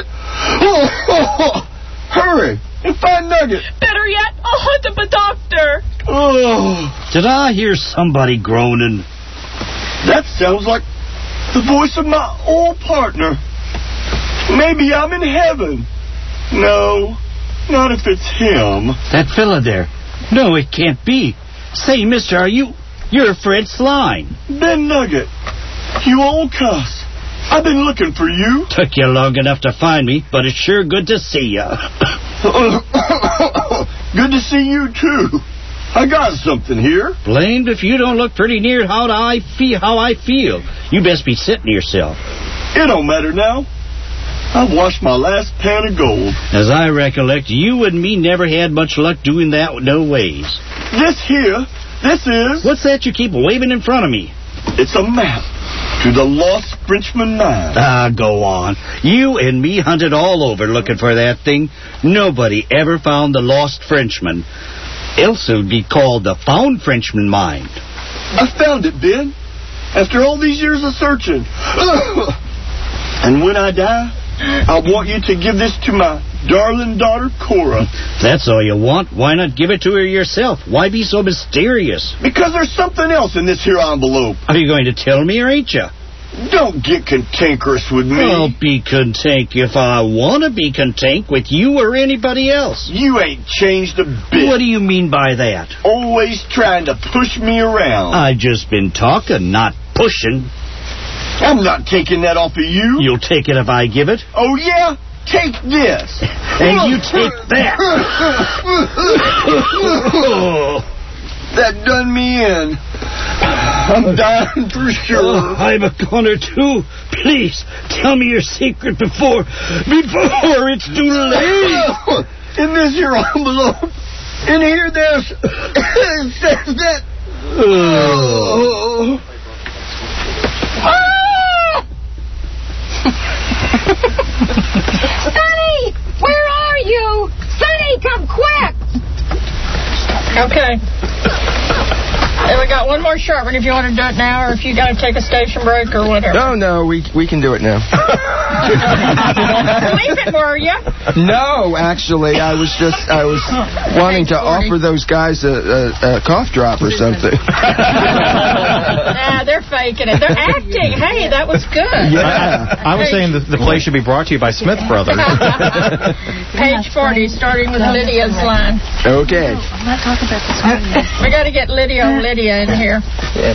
Hurry and find Nugget. Better yet, I'll hunt up a doctor. Oh. Did I hear somebody groaning? That sounds like the voice of my old partner. Maybe I'm in heaven. No, not if it's him. That fella there. No, it can't be. Say, mister, you're Fred Sline. Ben Nugget, you old cuss. I've been looking for you. Took you long enough to find me, but it's sure good to see you. Good to see you, too. I got something here. Blamed if you don't look pretty near how I feel. You best be sitting to yourself. It don't matter now. I've washed my last pan of gold. As I recollect, you and me never had much luck doing that no ways. This is... What's that you keep waving in front of me? It's a map to the Lost Frenchman mine. Ah, go on. You and me hunted all over looking for that thing. Nobody ever found the Lost Frenchman. Else it would be called the Found Frenchman mine. I found it, Ben. After all these years of searching. And when I die, I want you to give this to my darling daughter, Cora. If that's all you want, why not give it to her yourself? Why be so mysterious? Because there's something else in this here envelope. Are you going to tell me or ain't you? Don't get cantankerous with me. I'll be content if I want to be content with you or anybody else. You ain't changed a bit. What do you mean by that? Always trying to push me around. I've just been talking, not pushing. I'm not taking that off of you. You'll take it if I give it? Oh, yeah? Take this. And you take that. That done me in. I'm dying for sure. Oh, I'm a goner, too. Please, tell me your secret before it's too late. In this here envelope. In here there's... it says that... Oh. Sonny! Where are you? Sonny, come quick! Okay. And we got one more short one if you want to do it now or if you got to take a station break or whatever. No, we can do it now. Sleeping, were you? No, actually, I was wanting to offer those guys a cough drop or something. Nah, they're faking it. They're acting. Hey, that was good. Yeah. I was saying the play should be brought to you by Smith Brothers. Page 40, starting with Lydia's line. Okay. I'm not talking about this one yet. We got to get Lydia in here. Yeah,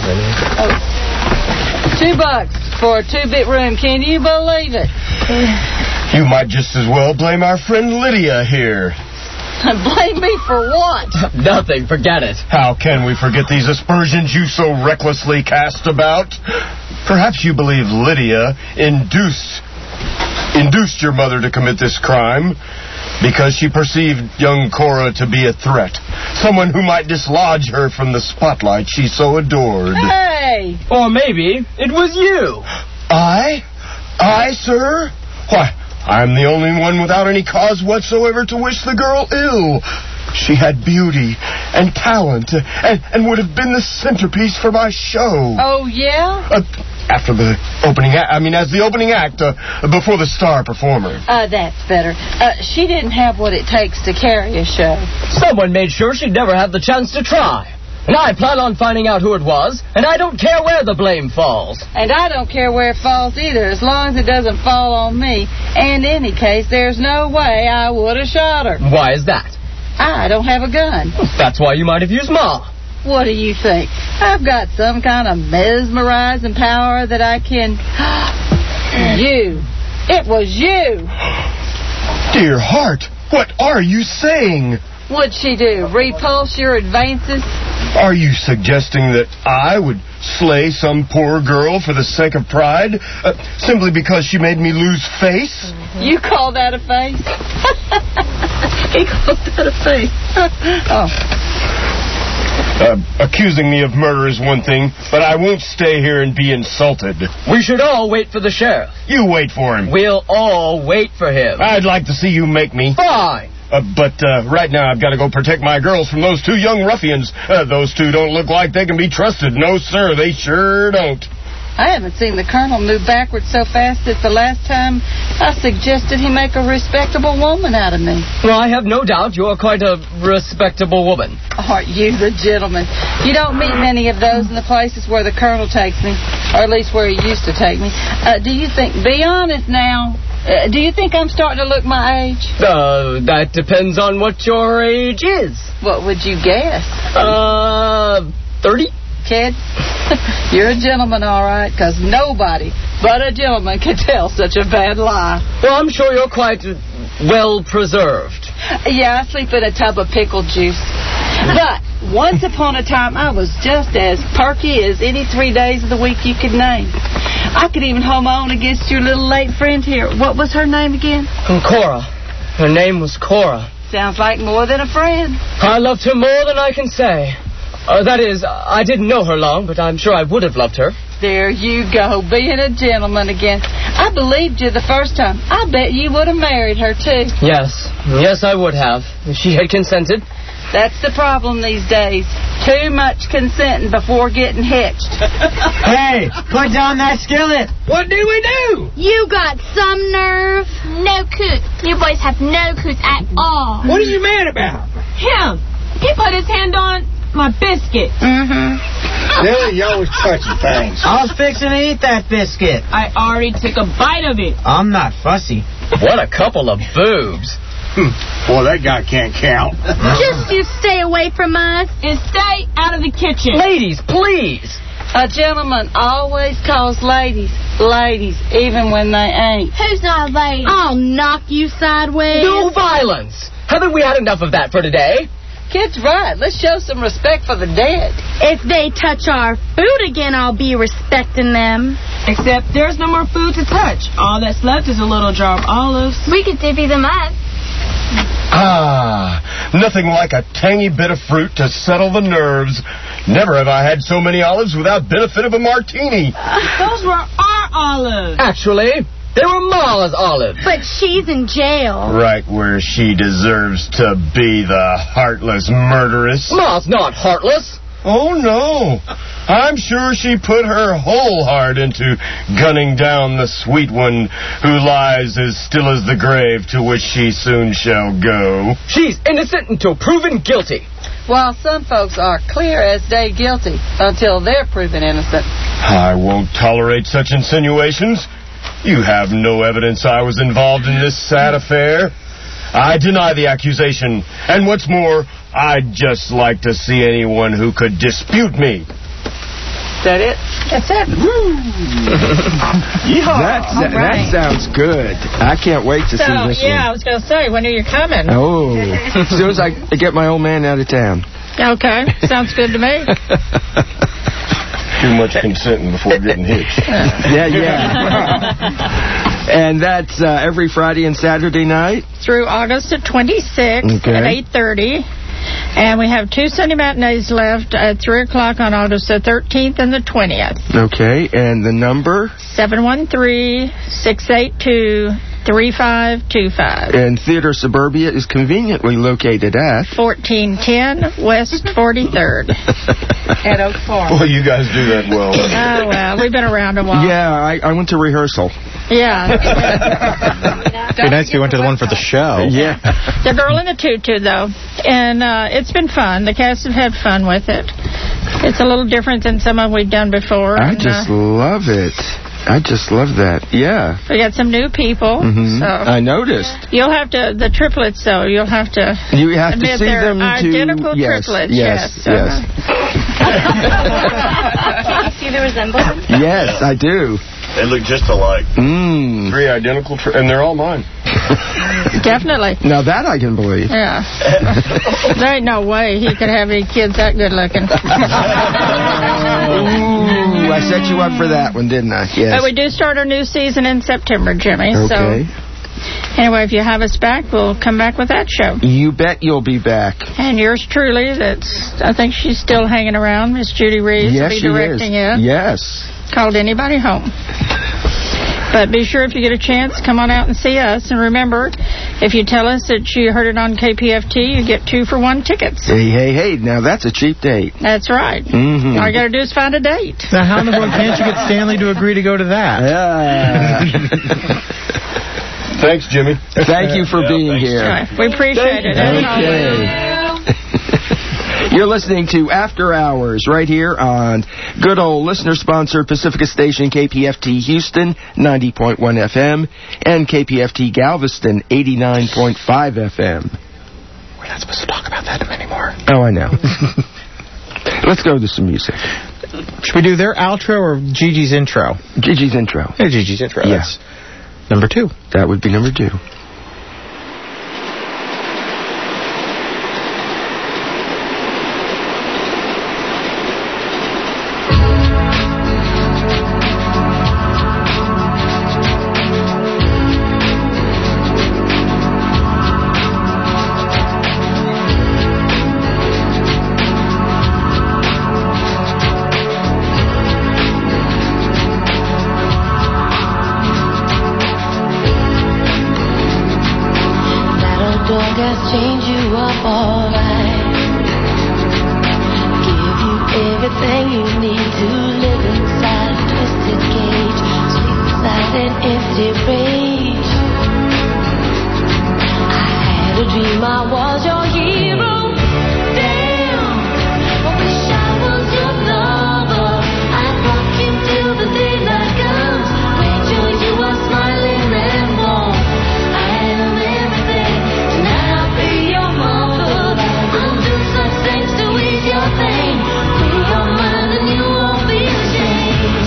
$2 for a 2-bit room. Can you believe it? You might just as well blame our friend Lydia here. Blame me for what? Nothing. Forget it. How can we forget these aspersions you so recklessly cast about? Perhaps you believe Lydia induced your mother to commit this crime because she perceived young Cora to be a threat. Someone who might dislodge her from the spotlight she so adored. Hey! Or maybe it was you. I, sir? Why, I'm the only one without any cause whatsoever to wish the girl ill. She had beauty and talent and would have been the centerpiece for my show. Oh, yeah? After the opening act, as the opening act, before the star performer. That's better. She didn't have what it takes to carry a show. Someone made sure she'd never have the chance to try. And I plan on finding out who it was, and I don't care where the blame falls. And I don't care where it falls either, as long as it doesn't fall on me. And in any case, there's no way I would have shot her. Why is that? I don't have a gun. That's why you might have used Ma. What do you think? I've got some kind of mesmerizing power that I can... You. It was you. Dear heart, what are you saying? What'd she do? Repulse your advances? Are you suggesting that I would slay some poor girl for the sake of pride? Simply because she made me lose face? You call that a face? He called that a face. Oh. Accusing me of murder is one thing, but I won't stay here and be insulted. We should all wait for the sheriff. You wait for him. We'll all wait for him. I'd like to see you make me. Fine. But right now I've got to go protect my girls from those two young ruffians. Those two don't look like they can be trusted. No, sir, they sure don't. I haven't seen the Colonel move backwards so fast that the last time I suggested he make a respectable woman out of me. Well, I have no doubt you're quite a respectable woman. Aren't you the gentleman? You don't meet many of those in the places where the Colonel takes me, or at least where he used to take me. Do you think, be honest now, do you think I'm starting to look my age? That depends on what your age is. What would you guess? 30? Kid, you're a gentleman, all right, because nobody but a gentleman can tell such a bad lie. Well, I'm sure you're quite well-preserved. Yeah, I sleep in a tub of pickle juice. But once upon a time, I was just as perky as any 3 days of the week you could name. I could even hold my own against your little late friend here. What was her name again? Cora. Her name was Cora. Sounds like more than a friend. I loved her more than I can say. That is, I didn't know her long, but I'm sure I would have loved her. There you go, being a gentleman again. I believed you the first time. I bet you would have married her, too. Yes, I would have, if she had consented. That's the problem these days. Too much consenting before getting hitched. Hey, put down that skillet. What do we do? You got some nerve. No coot. You boys have no coot at all. What are you mad about? Him. He put his hand on my biscuit. Billy, you always touching things. I was fixing to eat that biscuit. I already took a bite of it. I'm not fussy. What a couple of boobs. Boy, that guy can't count. Just you stay away from us. And stay out of the kitchen. Ladies, please. A gentleman always calls ladies, even when they ain't. Who's not a lady? I'll knock you sideways. No violence. Haven't we had enough of that for today? Kid's right. Let's show some respect for the dead. If they touch our food again, I'll be respecting them. Except there's no more food to touch. All that's left is a little jar of olives. We could divvy them up. Nothing like a tangy bit of fruit to settle the nerves. Never have I had so many olives without benefit of a martini. Those were our olives. Actually, they were Ma's olives. But she's in jail. Right where she deserves to be, the heartless murderess. Ma's not heartless. Oh, no. I'm sure she put her whole heart into gunning down the sweet one who lies as still as the grave to which she soon shall go. She's innocent until proven guilty. While some folks are clear as day guilty until they're proven innocent. I won't tolerate such insinuations. You have no evidence I was involved in this sad affair. I deny the accusation. And what's more, I'd just like to see anyone who could dispute me. Is that it? That's it. That sounds good. I can't wait to see this one. I was going to say, when are you coming? Oh, as soon as I get my old man out of town. Okay, sounds good to me. Too much consenting before getting hitched. Yeah. And that's every Friday and Saturday night? Through August the 26th at 8:30. And we have 2 Sunday matinees left at 3 o'clock on August the 13th and the 20th. Okay, and the number? 713-682-3525. And Theater Suburbia is conveniently located at? 1410 West 43rd. At Oak Farm. Well, you guys do that well. Oh, well, we've been around a while. Yeah, I went to rehearsal. Yeah. It'd be nice if you went to the one for the show. Yeah. The Girl in the Tutu, though. And it's been fun. The cast have had fun with it. It's a little different than some of we've done before. I just love it. I just love that. Yeah. We got some new people. Mm-hmm. So I noticed. You'll have to, the triplets, though, you'll have to You have admit to see they're them identical triplets. Yes. See the resemblance? Yes, I do. They look just alike. 3 identical, and they're all mine. Definitely. Now that I can believe. Yeah. There ain't no way he could have any kids that good looking. Ooh, I set you up for that one, didn't I? Yes. But we do start our new season in September, Jimmy. Okay. So, anyway, if you have us back, we'll come back with that show. You bet you'll be back. And yours truly, I think she's still hanging around, Miss Judy Reeves. Yes, will be directing it. Yes. Called Anybody Home. But be sure if you get a chance, come on out and see us. And remember, if you tell us that you heard it on KPFT, you get 2 for 1 tickets. Hey, now that's a cheap date. That's right. Mm-hmm. All you got to do is find a date. Now, how in the world can't you get Stanley to agree to go to that? Yeah. Thanks, Jimmy. Thank you for being here. We appreciate it. Okay. You're listening to After Hours right here on good old listener-sponsored Pacifica station KPFT Houston 90.1 FM and KPFT Galveston 89.5 FM. We're not supposed to talk about that anymore. Oh, I know. Let's go to some music. Should we do their outro or Gigi's intro? Gigi's intro. Yeah, Gigi's intro. Yeah. That's number 2. That would be number 2. guess change you up alright. Give you everything you need to live inside a twisted cage, sweet inside an empty rage. I had a dream I was your hero. Damn, I wish I was your lover. I'd rock you till the daylight comes. Made sure you are smiling and warm. I am everything. Tonight I'll be your mother. I'll do such things to ease your pain. Free your mind and you won't be ashamed.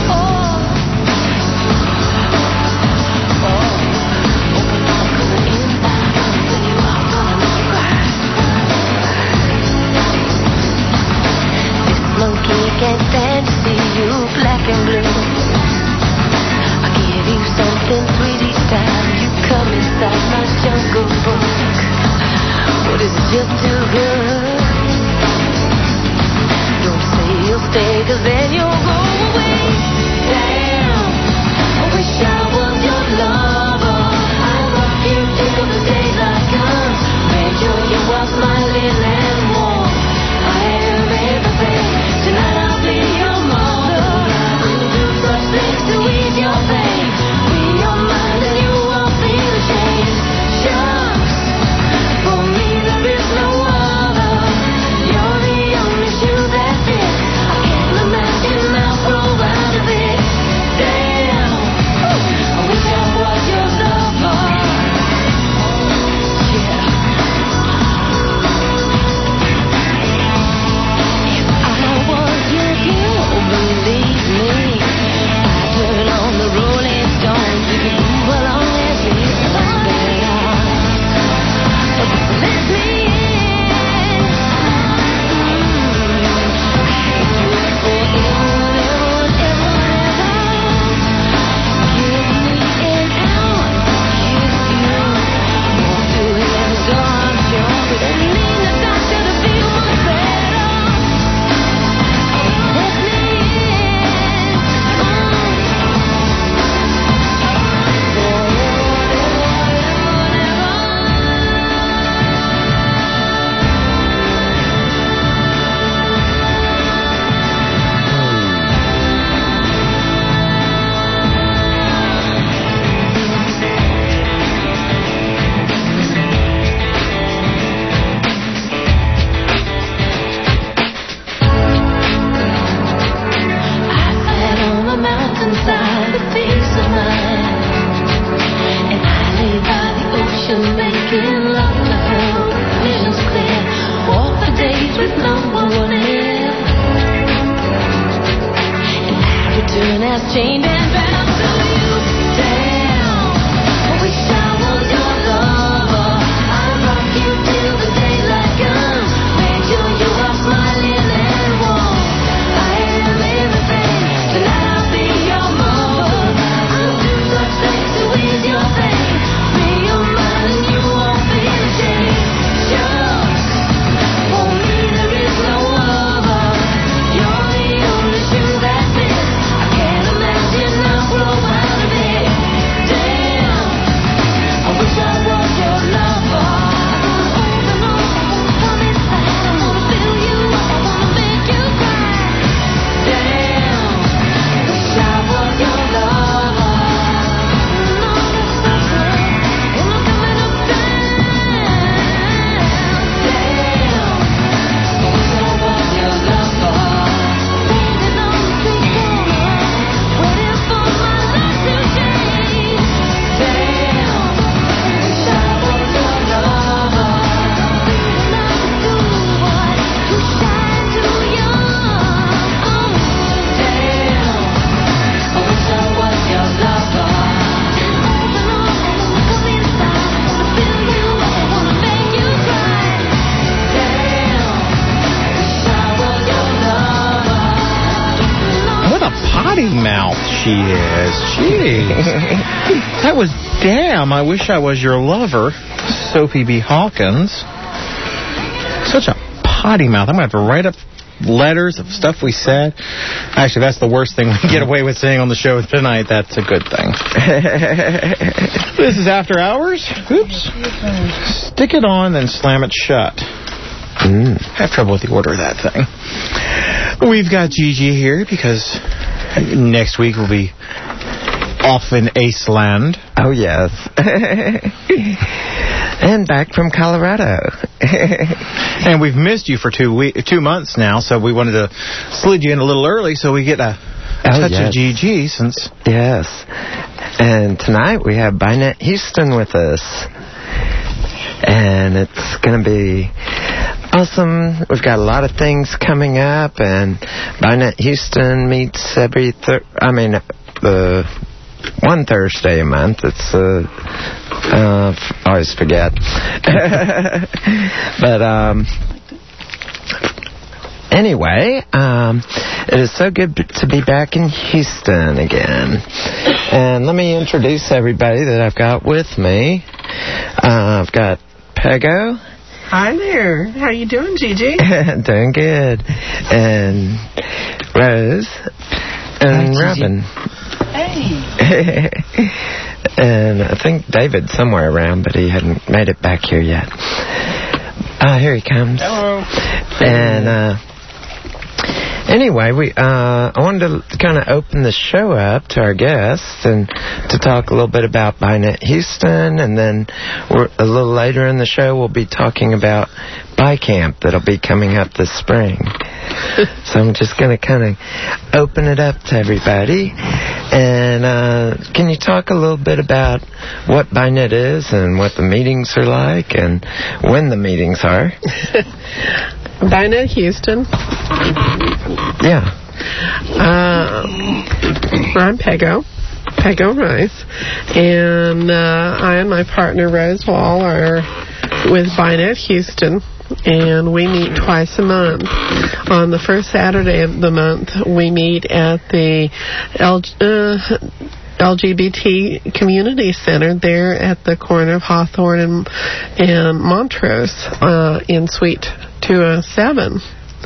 Can't stand to see you black and blue. I'll give you something 3D style. You come inside my jungle book. But it's just too good. Don't say you'll stay, 'cause then you'll go away. Damn, I wish I was your lover. I'll rock you till the daylight comes. Make sure you are smiling and warm. I am everything. Tonight I'll be your mother. I'll do such things to ease your pain. Free your mind and you won't feel ashamed. Shucks, for me there is no other. You're the only shoe that fits. I can't imagine I'll grow out of it. Damn, I wish I was your lover. Yeah. Believe me, I turn on the Rolling Stones. You can move along as we let me in. Give me an hour, kiss you. Walk through heaven's arms, sure, but I need a doctor to feel much better. Mountainside, the peace of mind, and I lay by the ocean making love to her. Visions clear, walk the days with no one else, and I return as chained and bound to you. Damn, I wish I was your lover. I'll rock you till the daylight comes. Make sure you are smiling and warm. I am everything. Tonight I'll be your mother. I'll do such things to ease your pain. Free your mind and you won't be ashamed. Shucks, for me there is no other. You're the only shoe that fits. I can't imagine I'll grow out of it. Damn, I wish I was your lover. Come inside, I wanna feel you up, I wanna make you cry. Damn, wish I was your lover. And I'm coming up down. Damn, wish I was your lover. Standing on the street corner, waiting for my life to change. Damn, wish I was your lover. Feeling like a schoolboy, too shy, too young. Damn, I wish I was your lover. Come inside, I wanna feel you up, I wanna make you cry. Damn, wish I was your lover. What a potty mouth she is. Jeez. That was Damn, I Wish I Was Your Lover, Sophie B. Hawkins. Such a potty mouth. I'm going to have to write up letters of stuff we said. Actually, that's the worst thing we get away with saying on the show tonight. That's a good thing. This is After Hours. Oops. Stick it on, then slam it shut. I have trouble with the order of that thing. We've got Gigi here because next week we'll be off in Aceland. Oh, yes. And back from Colorado. And we've missed you for 2 months now, so we wanted to slid you in a little early so we get a touch of Gigi since... Yes. And tonight we have Bynette Houston with us. And it's going to be awesome. We've got a lot of things coming up, and Bynette Houston meets every one Thursday a month. It's always forget. But anyway, it is so good to be back in Houston again. And let me introduce everybody that I've got with me. I've got Pego. Hi there. How you doing, Gigi? Doing good. And Rose. And Robin. Hey. And I think David's somewhere around, but he hadn't made it back here yet. Here he comes. Hello. And anyway, I wanted to kind of open the show up to our guests and to talk a little bit about Bynette Houston, and then a little later in the show we'll be talking about ByCamp that'll be coming up this spring. So I'm just going to kind of open it up to everybody. And can you talk a little bit about what Bynette is and what the meetings are like and when the meetings are? Bynette Houston. Yeah. I'm Pego Rice. And I and my partner Rose Wall are with Bynette Houston. And we meet twice a month. On the first Saturday of the month, we meet at the LGBT Community Center there at the corner of Hawthorne and Montrose in Suite 207.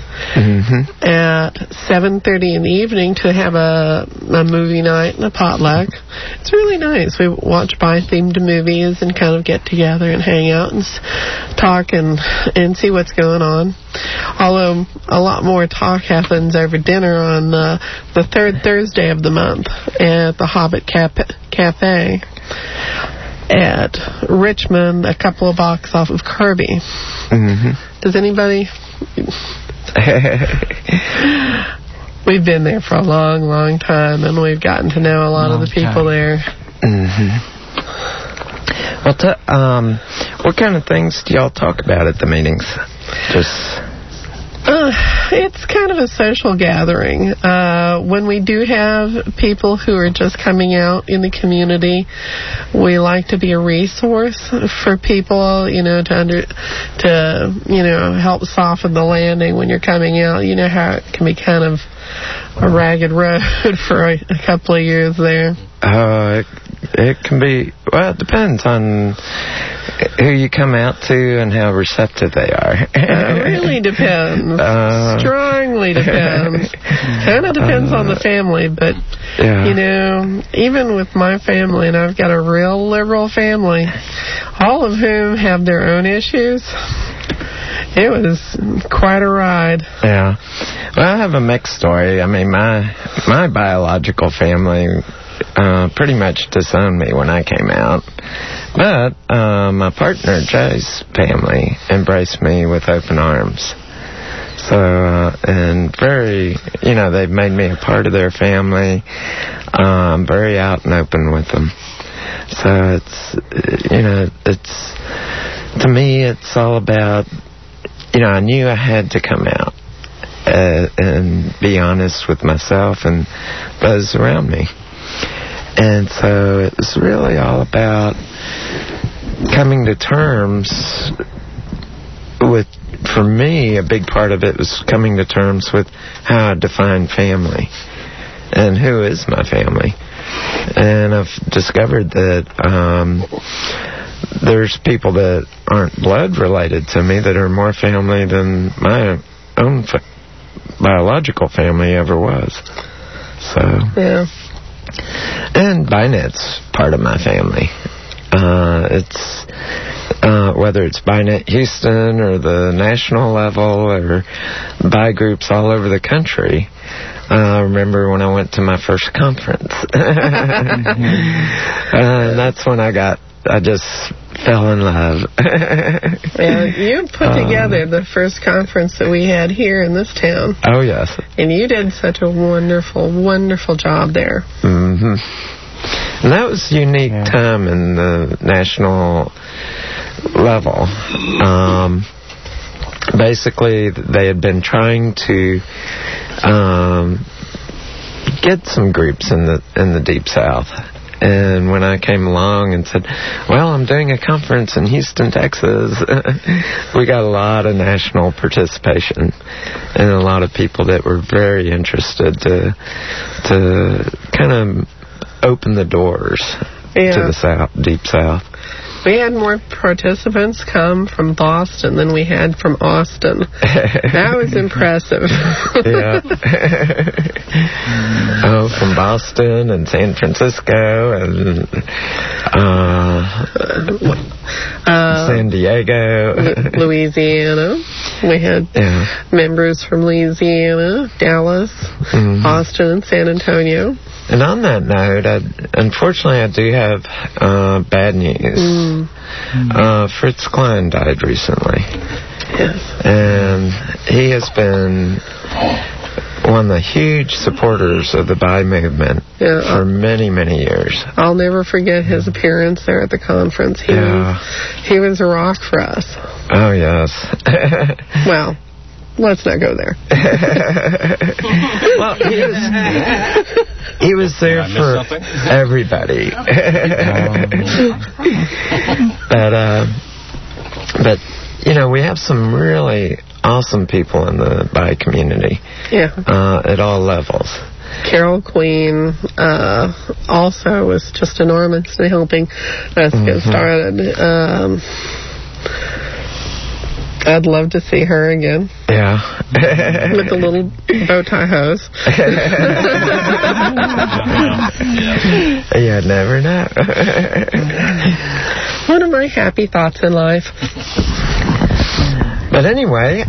At 7:30 in the evening to have a movie night and a potluck. It's really nice. We watch bi-themed movies and kind of get together and hang out and talk and see what's going on. Although a lot more talk happens over dinner on the third Thursday of the month at the Hobbit Cafe at Richmond, a couple of blocks off of Kirby. Does anybody... We've been there for a long, long time, and we've gotten to know a lot of the people there. Well, what kind of things do y'all talk about at the meetings? It's kind of a social gathering. When we do have people who are just coming out in the community, we like to be a resource for people, to help soften the landing when you're coming out. You know how it can be kind of a ragged road for a couple of years there. It can be, well, it depends on who you come out to and how receptive they are. It really depends. Strongly depends. Kind of depends on the family, but, even with my family, and I've got a real liberal family, all of whom have their own issues, it was quite a ride. Yeah. Well, I have a mixed story. I mean, my biological family pretty much disowned me when I came out. But my partner, Jay's family, embraced me with open arms. So, and very, they've made me a part of their family. I'm very out and open with them. So it's, to me, it's all about, I knew I had to come out and be honest with myself and those around me. And so it was really all about coming to terms with, for me, a big part of it was coming to terms with how I define family and who is my family. And I've discovered that there's people that aren't blood related to me that are more family than my own biological family ever was. So. Yeah. And BiNet's part of my family. It's whether it's BiNet Houston or the national level or Bi groups all over the country. I remember when I went to my first conference. And that's when I just fell in love. Yeah, you put together the first conference that we had here in this town. Oh, yes. And you did such a wonderful, wonderful job there. Mm-hmm. And that was a unique time in the national level. Basically, they had been trying to get some groups in the Deep South. And when I came along and said, well, I'm doing a conference in Houston, Texas, we got a lot of national participation and a lot of people that were very interested to kind of open the doors to the South, Deep South. We had more participants come from Boston than we had from Austin. That was impressive. Yeah. Oh, from Boston and San Francisco and San Diego. Louisiana. We had members from Louisiana, Dallas, Austin, and San Antonio. And on that note, unfortunately, I do have bad news. Fritz Klein died recently. Yes. And he has been one of the huge supporters of the Bi movement for many, many years. I'll never forget his appearance there at the conference. He was a rock for us. Oh, yes. Well, let's not go there. Well, he was there for everybody. But you know, we have some really awesome people in the Bi community. Yeah. At all levels. Carol Queen also was just enormously helping us get started. I'd love to see her again. Yeah. With the little bow tie hose. You never know. One of my happy thoughts in life. But anyway,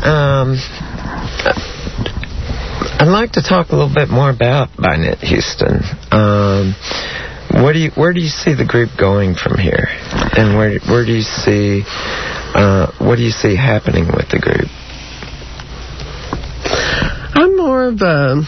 I'd like to talk a little bit more about BiNet Houston. Where do you see the group going from here? And where do you see what do you see happening with the group? I'm more of a,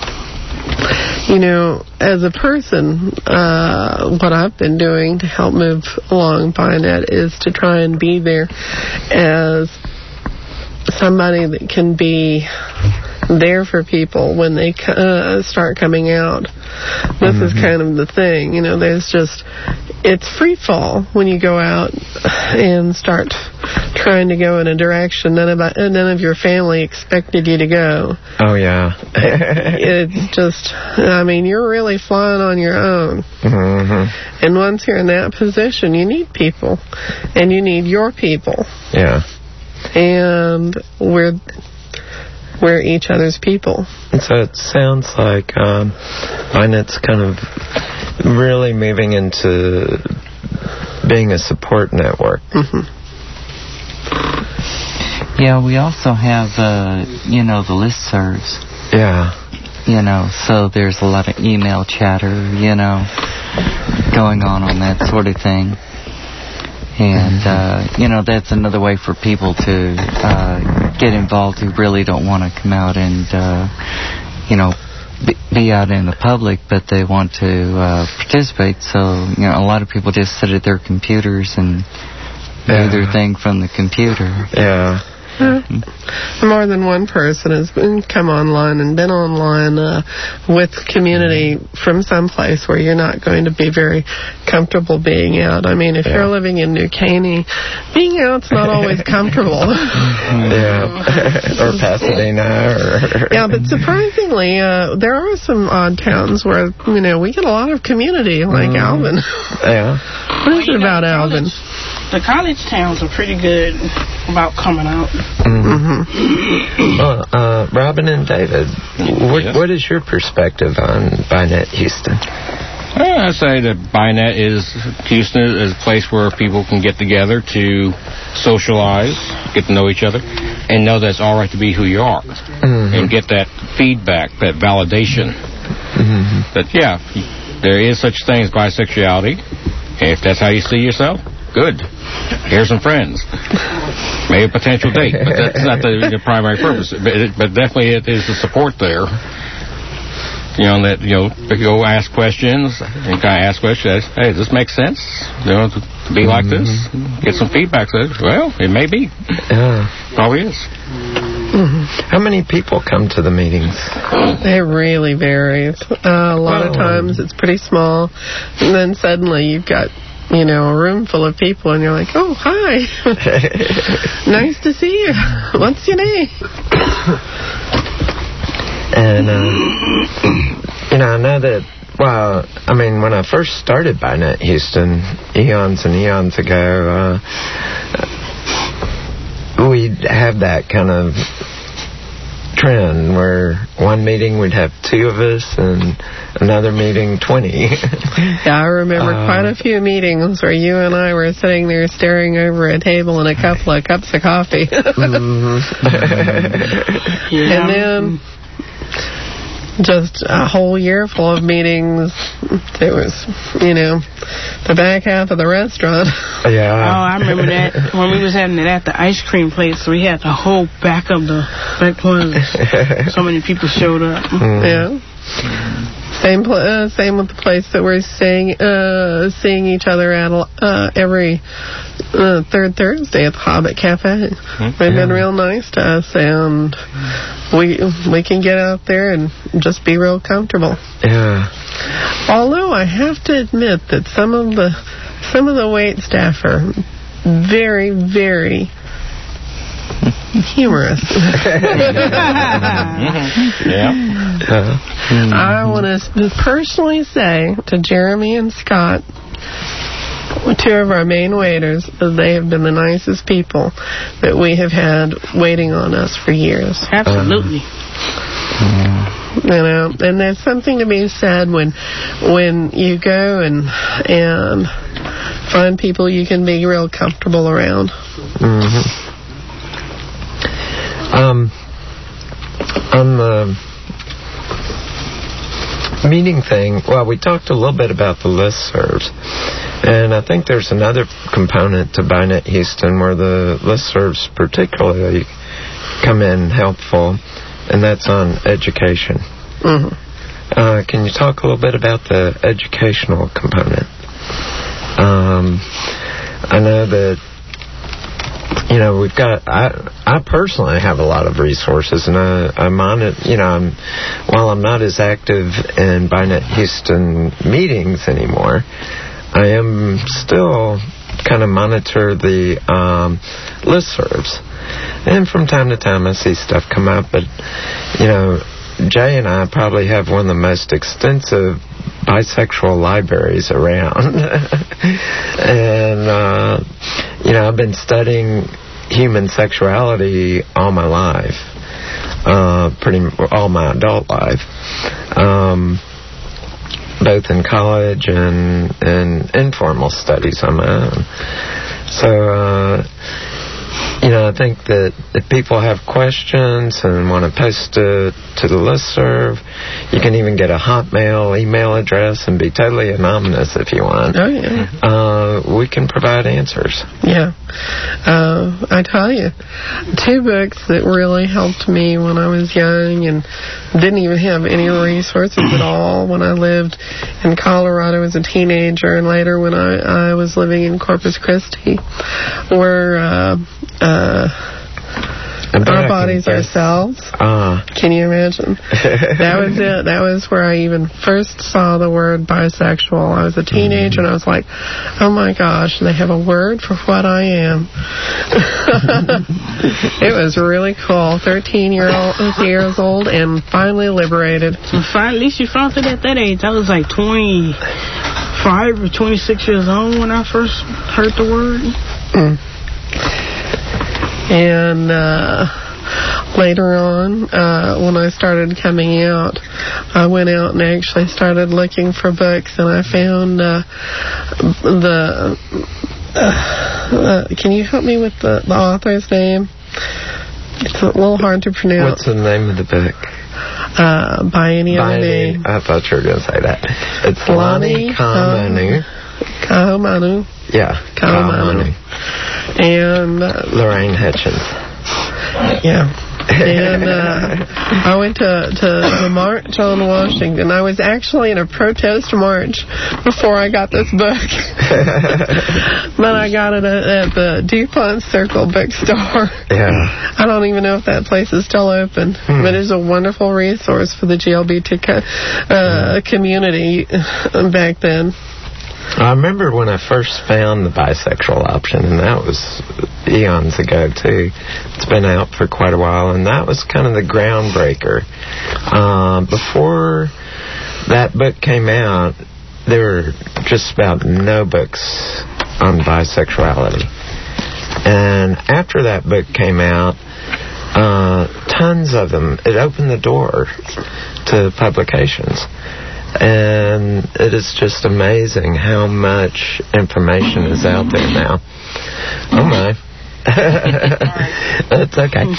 as a person, what I've been doing to help move along BiNet is to try and be there as somebody that can be there for people when they start coming out. This is kind of the thing, it's free fall when you go out and start trying to go in a direction none of your family expected you to go. Oh, yeah. It's just, you're really flying on your own. Mm-hmm. And once you're in that position, you need people. And you need your people. Yeah. And we're each other's people. And so it sounds like BiNet's kind of really moving into being a support network. Yeah, we also have, the listservs. Yeah. So there's a lot of email chatter, going on that sort of thing. And, that's another way for people to get involved who really don't want to come out and, be out in the public, but they want to participate. So, a lot of people just sit at their computers and do their thing from the computer. Yeah. More than one person has come online and been online with community from some place where you're not going to be very comfortable being out. If you're living in New Caney, being out's not always comfortable. Or Pasadena. Yeah, but surprisingly, there are some odd towns where, we get a lot of community, like Alvin. Yeah. What is it about Alvin? the college towns are pretty good about coming out. Well, Robin and David, what is your perspective on BiNet Houston? I say that BiNet Houston is a place where people can get together to socialize, get to know each other, and know that it's all right to be who you are, and get that feedback, that validation. That, yeah, there is such thing as bisexuality. If that's how you see yourself, good. Here's some friends. Maybe a potential date, but that's not the primary purpose. But definitely it is the support there. That, go ask questions, and kind of ask questions. Hey, does this make sense? To be like this? Get some feedback. Well, it may be. Probably is. How many people come to the meetings? It really varies. A lot of times it's pretty small, and then suddenly you've got a room full of people, and you're like, oh, hi. Nice to see you. What's your name? And, I know that, when I first started BiNet Houston, eons and eons ago, we'd have that kind of trend where one meeting we'd have 2 of us and another meeting 20. Yeah, I remember quite a few meetings where you and I were sitting there staring over a table and a couple of cups of coffee. And then just a whole year full of meetings. It was, the back half of the restaurant. Yeah. Oh, I remember that when we was having it at the ice cream place. We had the whole back of the back one. So many people showed up. Yeah. Same with the place that we're seeing each other at every third Thursday at the Hobbit Cafe. They've been real nice to us, and we can get out there and just be real comfortable. Yeah. Although I have to admit that some of the wait staff are very, very humorous. I want to personally say to Jeremy and Scott, 2 of our main waiters, they have been the nicest people that we have had waiting on us for years. Absolutely. And there's something to be said when you go and find people you can be real comfortable around. On the meeting thing, we talked a little bit about the listservs. And I think there's another component to BiNet Houston where the listservs particularly come in helpful, and that's on education. Can you talk a little bit about the educational component? I know that we've got. I personally have a lot of resources, and I'm on it. While I'm not as active in BiNet Houston meetings anymore, I am still kind of monitor the listservs, and from time to time I see stuff come up. But Jay and I probably have one of the most extensive bisexual libraries around. And, I've been studying human sexuality all my life, all my adult life, both in college and informal studies on my own. So, I think that if people have questions and want to post it to the listserv, you can even get a Hotmail email address and be totally anonymous if you want. Oh, yeah. We can provide answers. Yeah. I tell you, 2 books that really helped me when I was young and didn't even have any resources at all when I lived in Colorado as a teenager, and later when I was living in Corpus Christi, were Our Bodies, Ourselves. Can you imagine? That was it. That was where I even first saw the word bisexual. I was a teenager, and I was like, oh my gosh, they have a word for what I am. It was really cool. 13 years old and finally liberated. At least you found it at that age. I was like 25 or 26 years old when I first heard the word. And later on, when I started coming out, I went out and actually started looking for books, and I found can you help me with the author's name? It's a little hard to pronounce. What's the name of the book? By Any Other Name. I thought you were going to say that. It's Lani Ka'ahumanu. Ka'ahumanu. Yeah, Ka'ahumanu. And Lorraine Hutchins. Yeah. And I went to the March on Washington. I was actually in a protest march before I got this book. But I got it at the DuPont Circle bookstore. Yeah. I don't even know if that place is still open. But it's a wonderful resource for the GLBT community back then. I remember when I first found the bisexual option, and that was eons ago, too. It's been out for quite a while, and that was kind of the groundbreaker. Before that book came out, there were just about no books on bisexuality. And after that book came out, tons of them. It opened the door to publications. And it is just amazing how much information is out there now. Oh, my. That's okay.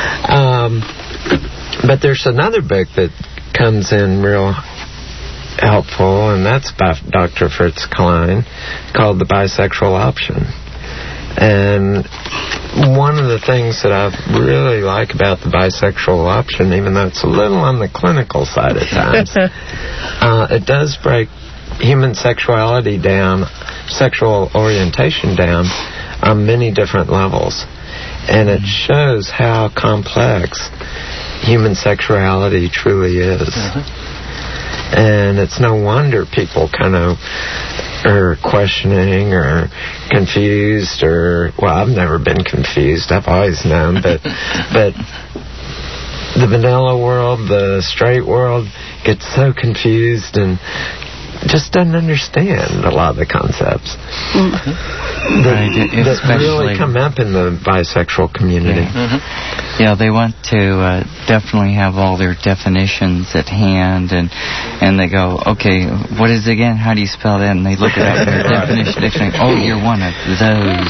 But there's another book that comes in real helpful, and that's by Dr. Fritz Klein, called The Bisexual Option. And one of the things that I really like about the bisexual option, even though it's a little on the clinical side at times, it does break human sexuality down, sexual orientation down, on many different levels. And it shows how complex human sexuality truly is. And it's no wonder people kind of are questioning or confused, or, well, I've never been confused. I've always known, but the vanilla world, the straight world, gets so confused and just doesn't understand a lot of the concepts that really come up in the bisexual community. Yeah, they want to definitely have all their definitions at hand, and they go, okay, what is it again? How do you spell that? And they look it up in their definition dictionary. Oh, you're one of those.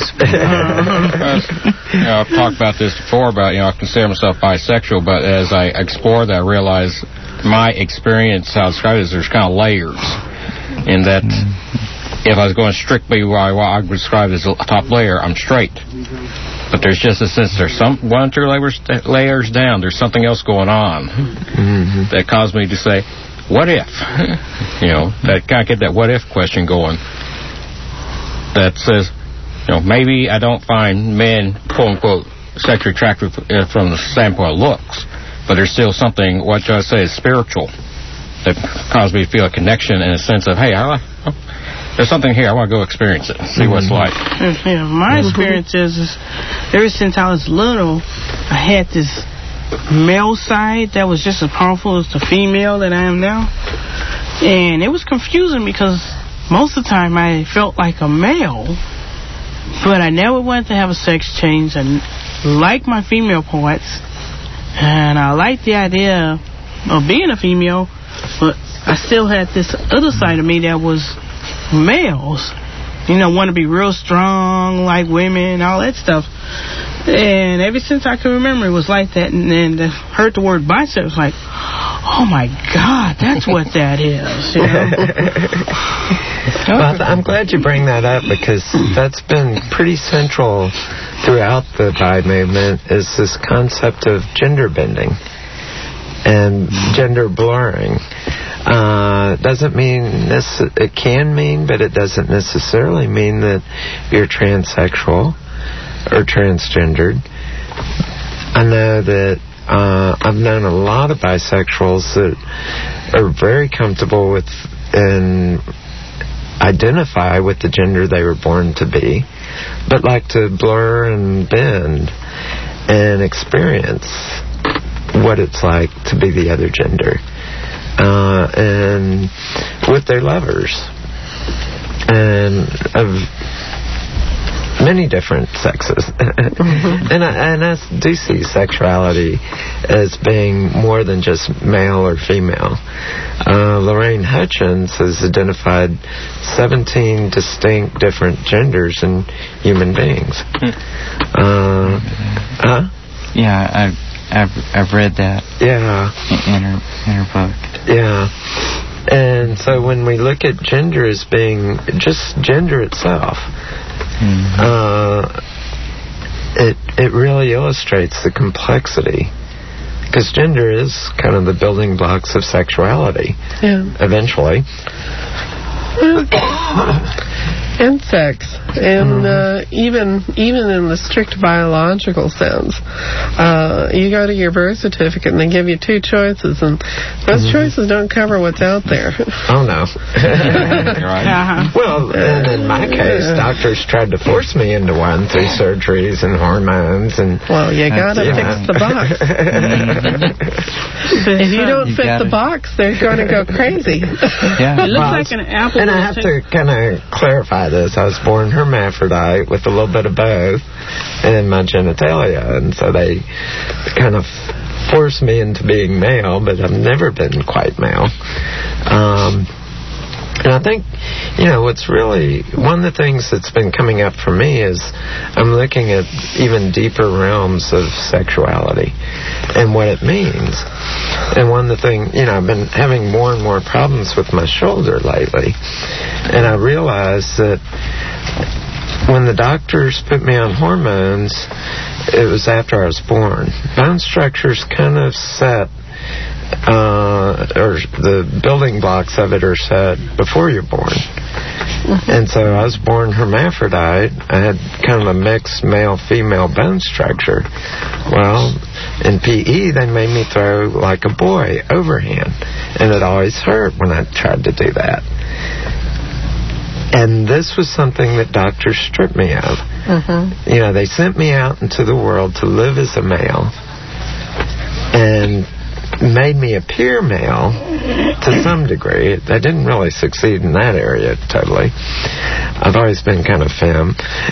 I've talked about this before, about, I consider myself bisexual, but as I explore that, I realize my experience, how I describe it, is there's kind of layers. In that, if I was going strictly what I would describe as a top layer, I'm straight. But there's just a sense there's one or two layers down, there's something else going on that caused me to say, what if? That kind of get that what if question going. That says, maybe I don't find men, quote unquote, sexually attractive from the standpoint of looks, but there's still something, what I say, is spiritual, that caused me to feel a connection in a sense of, hey, there's something here. I want to go experience it, see what it's like. Yeah, my experience is ever since I was little, I had this male side that was just as powerful as the female that I am now. And it was confusing because most of the time I felt like a male, but I never wanted to have a sex change. I liked my female parts, and I liked the idea of being a female, but I still had this other side of me that was males. Want to be real strong like women, all that stuff. And ever since I can remember, it was like that. And then I heard the word bicep, it was like, oh my God, that's what that is. Well, I'm glad you bring that up, because that's been pretty central throughout the bi movement, is this concept of gender bending and gender blurring. Doesn't mean it can mean, but it doesn't necessarily mean that you're transsexual or transgendered. I know that I've known a lot of bisexuals that are very comfortable with and identify with the gender they were born to be, but like to blur and bend and experience what it's like to be the other gender, and with their lovers. And I've many different sexes. And I do see sexuality as being more than just male or female. Lorraine Hutchins has identified 17 distinct different genders in human beings. Yeah, I've read that. Yeah. In her book. Yeah. And so when we look at gender as being just gender itself, it really illustrates the complexity. Because gender is kind of the building blocks of sexuality, eventually. And sex. And even in the strict biological sense, you go to your birth certificate and they give you 2 choices, and those choices don't cover what's out there. Oh, no. Well, and in my case, doctors tried to force me into one through surgeries and hormones. And well, you got to fix the box. If you don't fit the box, they're going to go crazy. It looks like an apple. And I have to kind of clarify this. I was born hermaphrodite with a little bit of both in my genitalia, and so they kind of forced me into being male, but I've never been quite male. And I think, what's really one of the things that's been coming up for me is I'm looking at even deeper realms of sexuality and what it means. And one of the things, I've been having more and more problems with my shoulder lately. And I realized that when the doctors put me on hormones, it was after I was born. Bone structure's kind of set, or the building blocks of it are set before you're born. And so I was born hermaphrodite. I had kind of a mixed male-female bone structure. Well, in PE, they made me throw like a boy overhand. And it always hurt when I tried to do that. And this was something that doctors stripped me of. They sent me out into the world to live as a male and made me appear male to some degree. I didn't really succeed in that area totally. I've always been kind of femme.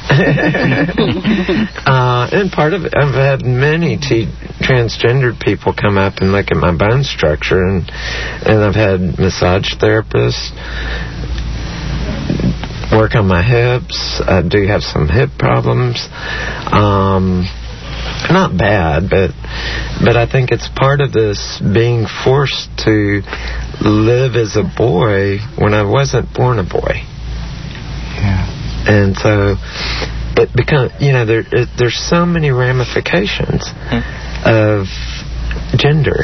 And part of it, I've had many transgendered people come up and look at my bone structure, and I've had massage therapists work on my hips. I do have some hip problems. Not bad, but I think it's part of this being forced to live as a boy when I wasn't born a boy. Yeah. And so it becomes, there's so many ramifications of gender.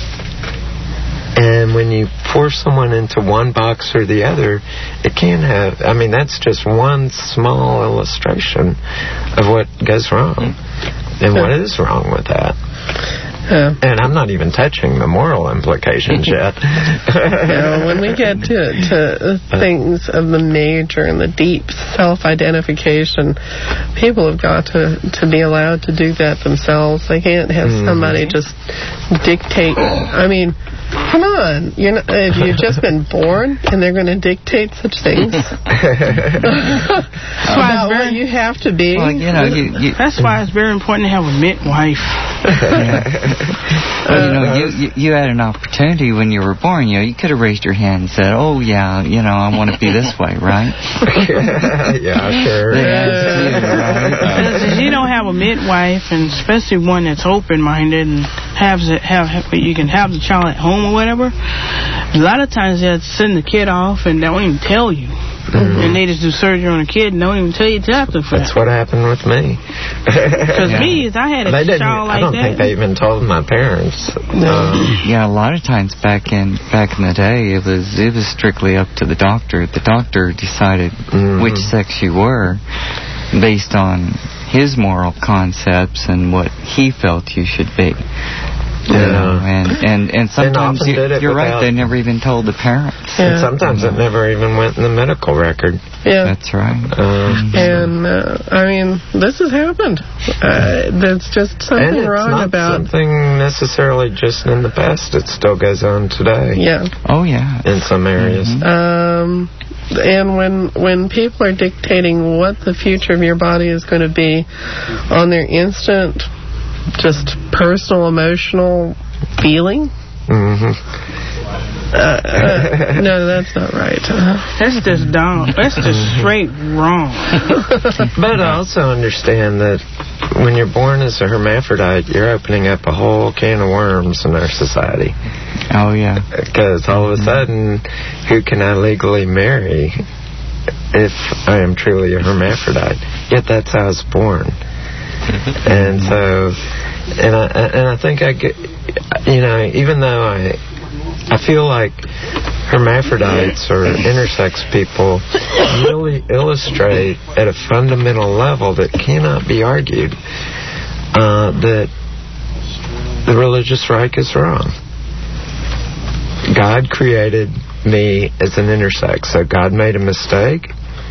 And when you force someone into one box or the other, it can have, that's just one small illustration of what goes wrong. And what is wrong with that? And I'm not even touching the moral implications yet. When we get to things of the nature and the deep self-identification, people have got to be allowed to do that themselves. They can't have somebody just dictate. Come on. Have you just been born and they're going to dictate such things? About where you have to be? Well, that's why it's very important to have a midwife. You had an opportunity when you were born. You could have raised your hand and said, "Oh yeah, I want to be this way," right? Yeah, sure. If you don't have a midwife, and especially one that's open-minded and you can have the child at home or whatever, a lot of times they'll send the kid off and they won't even tell you. And they just do surgery on a kid and don't even tell you to after that. That's what happened with me. Because I had a child like that. I don't think they even told my parents. A lot of times back in the day, it was strictly up to the doctor. The doctor decided which sex you were based on his moral concepts and what he felt you should be. And sometimes you're right, they never even told the parents. And sometimes it never even went in the medical record. Yeah. That's right. This has happened. There's just something wrong about... And it's not something necessarily just in the past. It still goes on today. Yeah. Oh, yeah. In some areas. And when people are dictating what the future of your body is going to be on their instant, just personal, emotional feeling, no, that's not right. That's just dumb. That's just straight wrong. But I also understand that when you're born as a hermaphrodite, you're opening up a whole can of worms in our society. Oh, yeah. Because all of a sudden, who can I legally marry if I am truly a hermaphrodite? Yet that's how I was born. And so, and I think I get, even though I feel like hermaphrodites or intersex people really illustrate at a fundamental level that cannot be argued that the religious right is wrong. God created me as an intersex, so God made a mistake.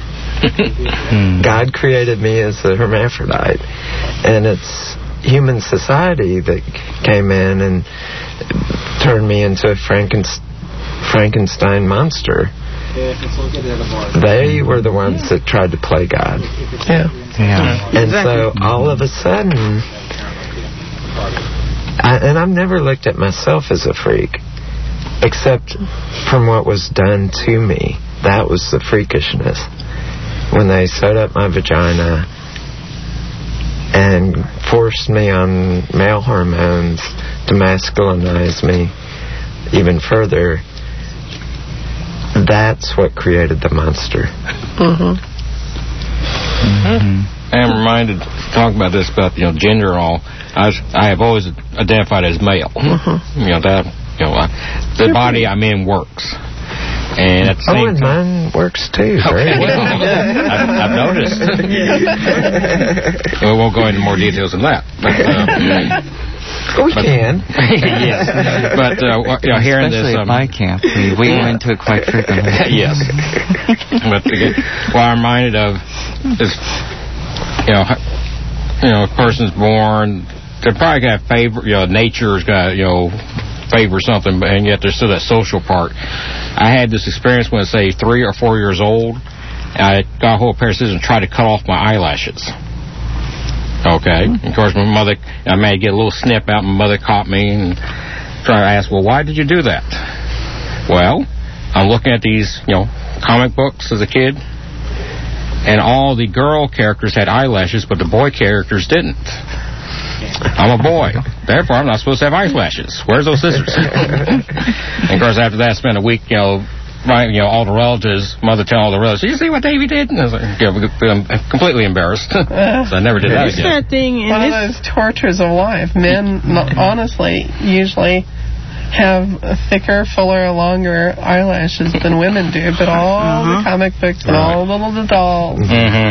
God created me as a hermaphrodite, and it's human society that came in and turned me into a Frankenstein monster. They were the ones that tried to play God. And so all of a sudden, and I've never looked at myself as a freak, except from what was done to me. That was the freakishness. When they sewed up my vagina and forced me on male hormones to masculinize me even further, that's what created the monster. I'm reminded, talking about this, about gender and all. I have always identified as male. The body I'm in works. And at the same time, mine works too. Okay, well, I've noticed. We won't go into more details than that. But, we can. Yes. But hearing this, especially at my camp, we go into it quite frequently. Yes. But again, what I'm reminded of is, a person's born, they're probably got favor. Nature's got favor something, and yet there's still that social part. I had this experience when I was, say, 3 or 4 years old. I got a whole pair of scissors and tried to cut off my eyelashes. Okay. Of course, my mother, I may get a little snip out. My mother caught me and tried to ask, well, why did you do that? Well, I'm looking at these, comic books as a kid, and all the girl characters had eyelashes, but the boy characters didn't. I'm a boy. Therefore, I'm not supposed to have eyelashes. Where's those scissors? And, of course, after that, I spent a week, all the relatives, mother telling all the relatives, "You see what Davy did?" And I was like, I'm completely embarrassed. So I never did that again. One of those tortures of life. Men, honestly, usually have thicker, fuller, longer eyelashes than women do, but all the comic books and all the little dolls.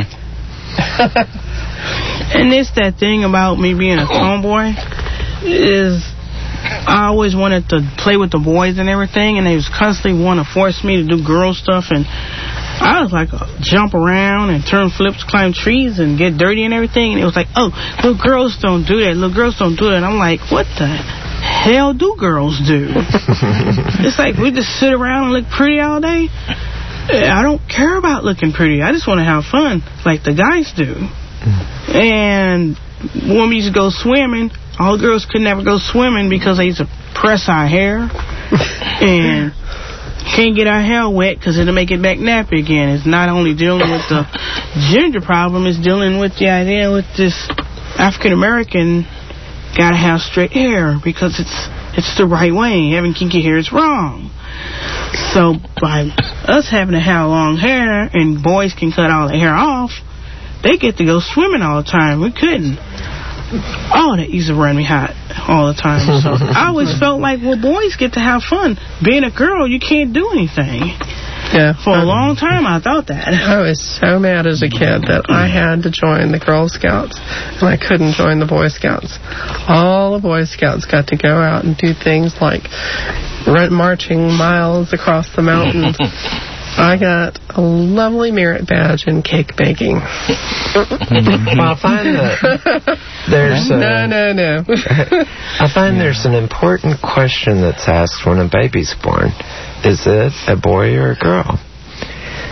And it's that thing about me being a tomboy is I always wanted to play with the boys and everything, and they was constantly want to force me to do girl stuff, and I was like, jump around and turn flips, climb trees, and get dirty and everything, and it was like, oh, little girls don't do that, little girls don't do that. And I'm like, what the hell do girls do? It's like we just sit around and look pretty all day. I don't care about looking pretty. I just want to have fun like the guys do. And when we used to go swimming, all the girls could never go swimming because they used to press our hair and can't get our hair wet because it'll make it back nappy again. It's not only dealing with the gender problem, it's dealing with the idea with this African American gotta have straight hair because it's the right way. Having kinky hair is wrong. So by us having to have long hair and boys can cut all their hair off, they get to go swimming all the time. We couldn't. Oh, that used to run me hot all the time. So I always felt like, well, boys get to have fun. Being a girl, you can't do anything. Yeah. For a long time, I thought that. I was so mad as a kid that I had to join the Girl Scouts, and I couldn't join the Boy Scouts. All the Boy Scouts got to go out and do things like marching miles across the mountains. I got a lovely merit badge in cake baking. Well, I find that there's no. I find there's an important question that's asked when a baby's born. Is it a boy or a girl?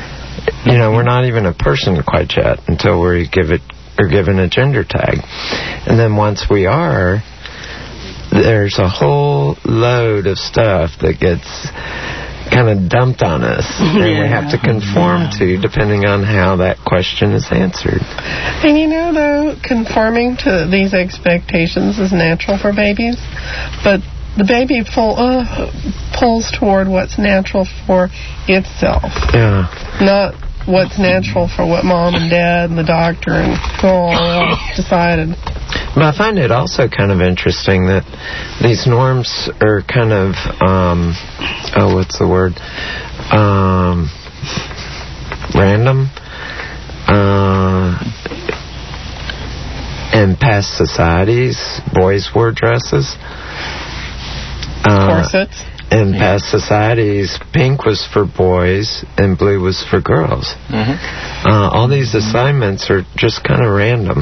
we're not even a person quite yet until we're given a gender tag. And then once we are, there's a whole load of stuff that gets kind of dumped on us, and we have to conform to depending on how that question is answered. And though, conforming to these expectations is natural for babies, but the baby pulls toward what's natural for itself. Yeah. Not what's natural for what mom and dad and the doctor and all decided. But I find it also kind of interesting that these norms are kind of, what's the word? Random. In past societies, boys wore dresses. Corsets. In past societies, pink was for boys and blue was for girls. All these assignments are just kind of random.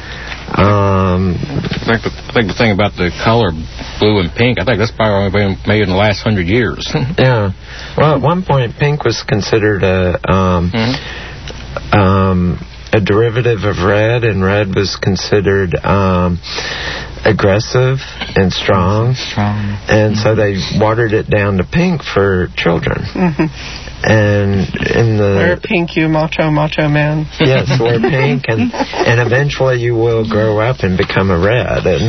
I think the thing about the color blue and pink, I think that's probably only been made in the last 100 years. Yeah. Well, at one point, pink was considered a derivative of red, and red was considered aggressive and strong. And so they watered it down to pink for children. And in the wear pink, you macho man. Yes, wear pink, and eventually you will grow up and become a red. And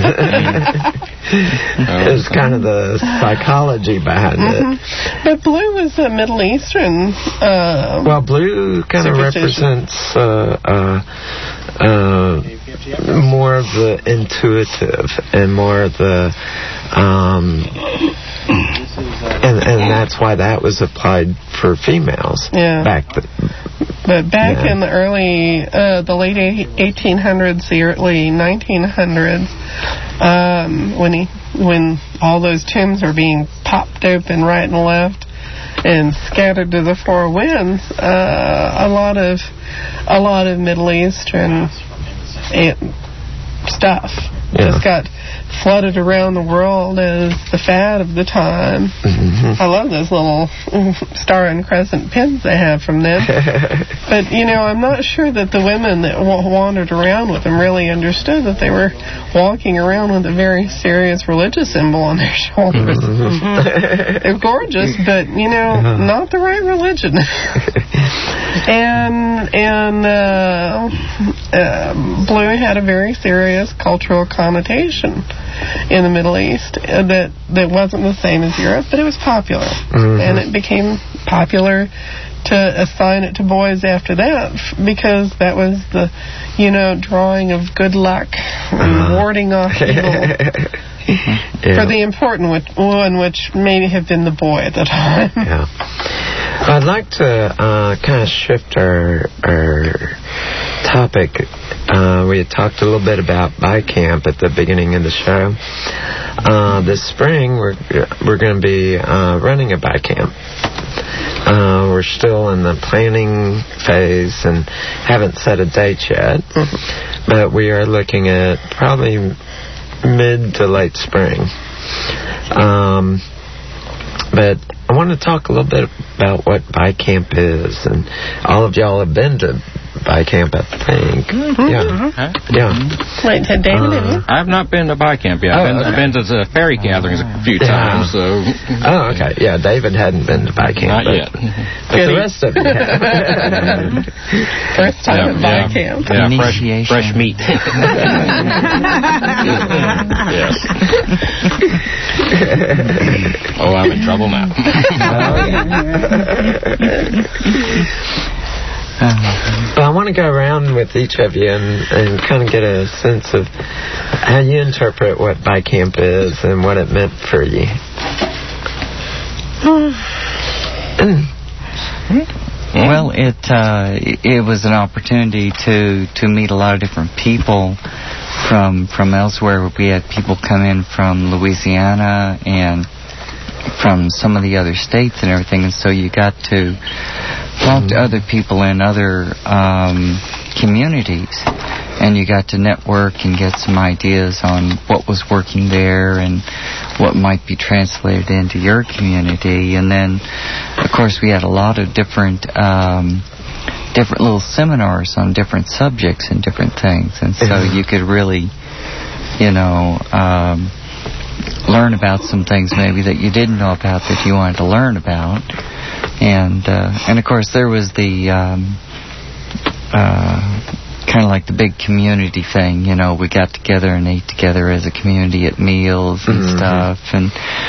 it's kind of the psychology behind it. But blue is a Middle Eastern. Well, blue kind of represents more of the intuitive and more of the and that's why that was applied for females. Yeah. But back in the early, the late 1800s, the early 1900s, when all those tombs are being popped open right and left and scattered to the four winds, a lot of Middle Eastern stuff just got flooded around the world as the fad of the time. I love those little star and crescent pins they have from them. But, I'm not sure that the women that wandered around with them really understood that they were walking around with a very serious religious symbol on their shoulders. They're gorgeous, but, not the right religion. And blue had a very serious cultural connotation in the Middle East that wasn't the same as Europe, but it was popular. And it became popular to assign it to boys after that because that was the, drawing of good luck and warding off evil. For the important one, which may have been the boy at the time. I'd like to kind of shift our topic. We had talked a little bit about BICAMP at the beginning of the show. This spring, we're going to be running a BICAMP. We're still in the planning phase and haven't set a date yet, but we are looking at probably mid to late spring. But I want to talk a little bit about what BICAMP is, and all of y'all have been to BICAMP, I think. Wait, David, have you? I've not been to BICAMP yet. I've been to the fairy gatherings a few times. So. Oh, okay. Yeah, David hadn't been to BICAMP. Not yet. But the rest of you have. First time at BICAMP. Yeah, fresh meat. Yes. Oh, I'm in trouble now. But I want to go around with each of you and kind of get a sense of how you interpret what BICAMP is and what it meant for you. Well, it was an opportunity to meet a lot of different people from elsewhere. We had people come in from Louisiana and from some of the other states and everything, and so you got to talk to other people in other communities, and you got to network and get some ideas on what was working there and what might be translated into your community. And then, of course, we had a lot of different different little seminars on different subjects and different things, and so you could really, learn about some things maybe that you didn't know about that you wanted to learn about, and of course there was the kind of like the big community thing. We got together and ate together as a community at meals and stuff, and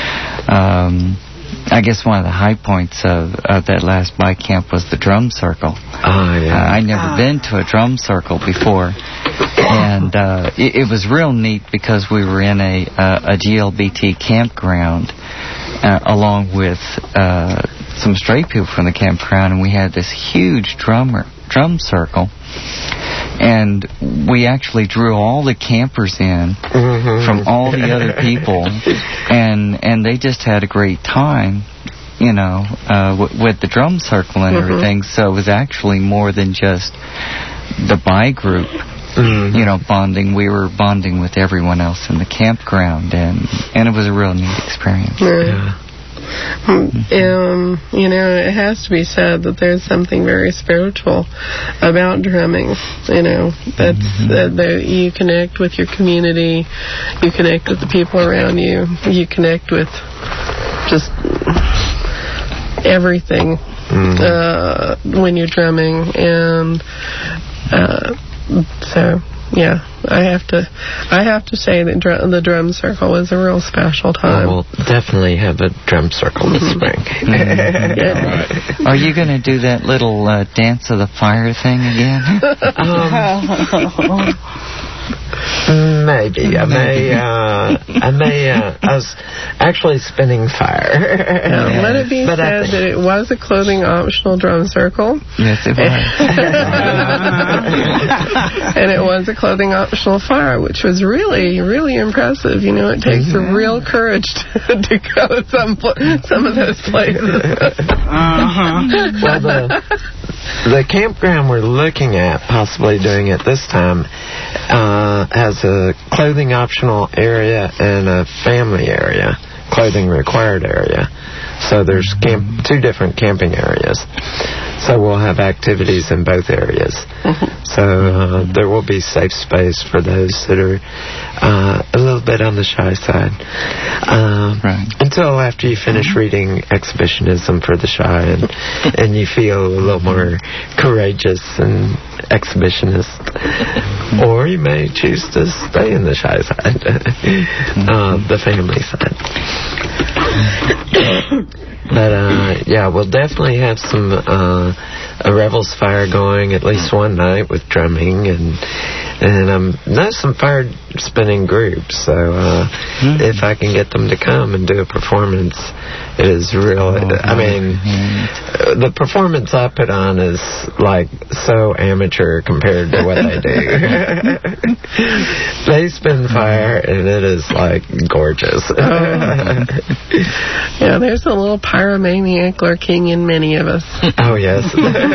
I guess one of the high points of that last bike camp was the drum circle. Oh, yeah. I'd never been to a drum circle before, and it was real neat because we were in a GLBT campground along with some straight people from the campground, and we had this huge drum circle. And we actually drew all the campers in from all the other people, and they just had a great time, with the drum circle and everything. So it was actually more than just the bike group, bonding. We were bonding with everyone else in the campground, and it was a real neat experience. Yeah. It has to be said that there's something very spiritual about drumming. That you connect with your community, you connect with the people around you, you connect with just everything when you're drumming, and so. Yeah, I have to say that the drum circle was a real special time. We'll definitely have a drum circle this spring. Are you going to do that little dance of the fire thing again? Maybe. I was actually spinning fire. Let it be said that it was a clothing optional drum circle. Yes, it was. And it was a clothing optional fire, which was really, really impressive. It takes a real courage to go to some of those places. Well, the campground we're looking at possibly doing it this time has a clothing optional area and a family area, clothing required area. So there's two different camping areas. So we'll have activities in both areas. So there will be safe space for those that are a little bit on the shy side. Until after you finish reading Exhibitionism for the Shy and you feel a little more courageous and exhibitionist. Or you may choose to stay in the shy side, the family side. But we'll definitely have some a Revels fire going at least one night with drumming and there's some fire spinning groups. So if I can get them to come and do a performance, it is real. I mean, the performance I put on is like so amateur compared to what they do. They spin fire and it is like gorgeous. Yeah, there's a little pyromaniac lurking in many of us. Oh, yes.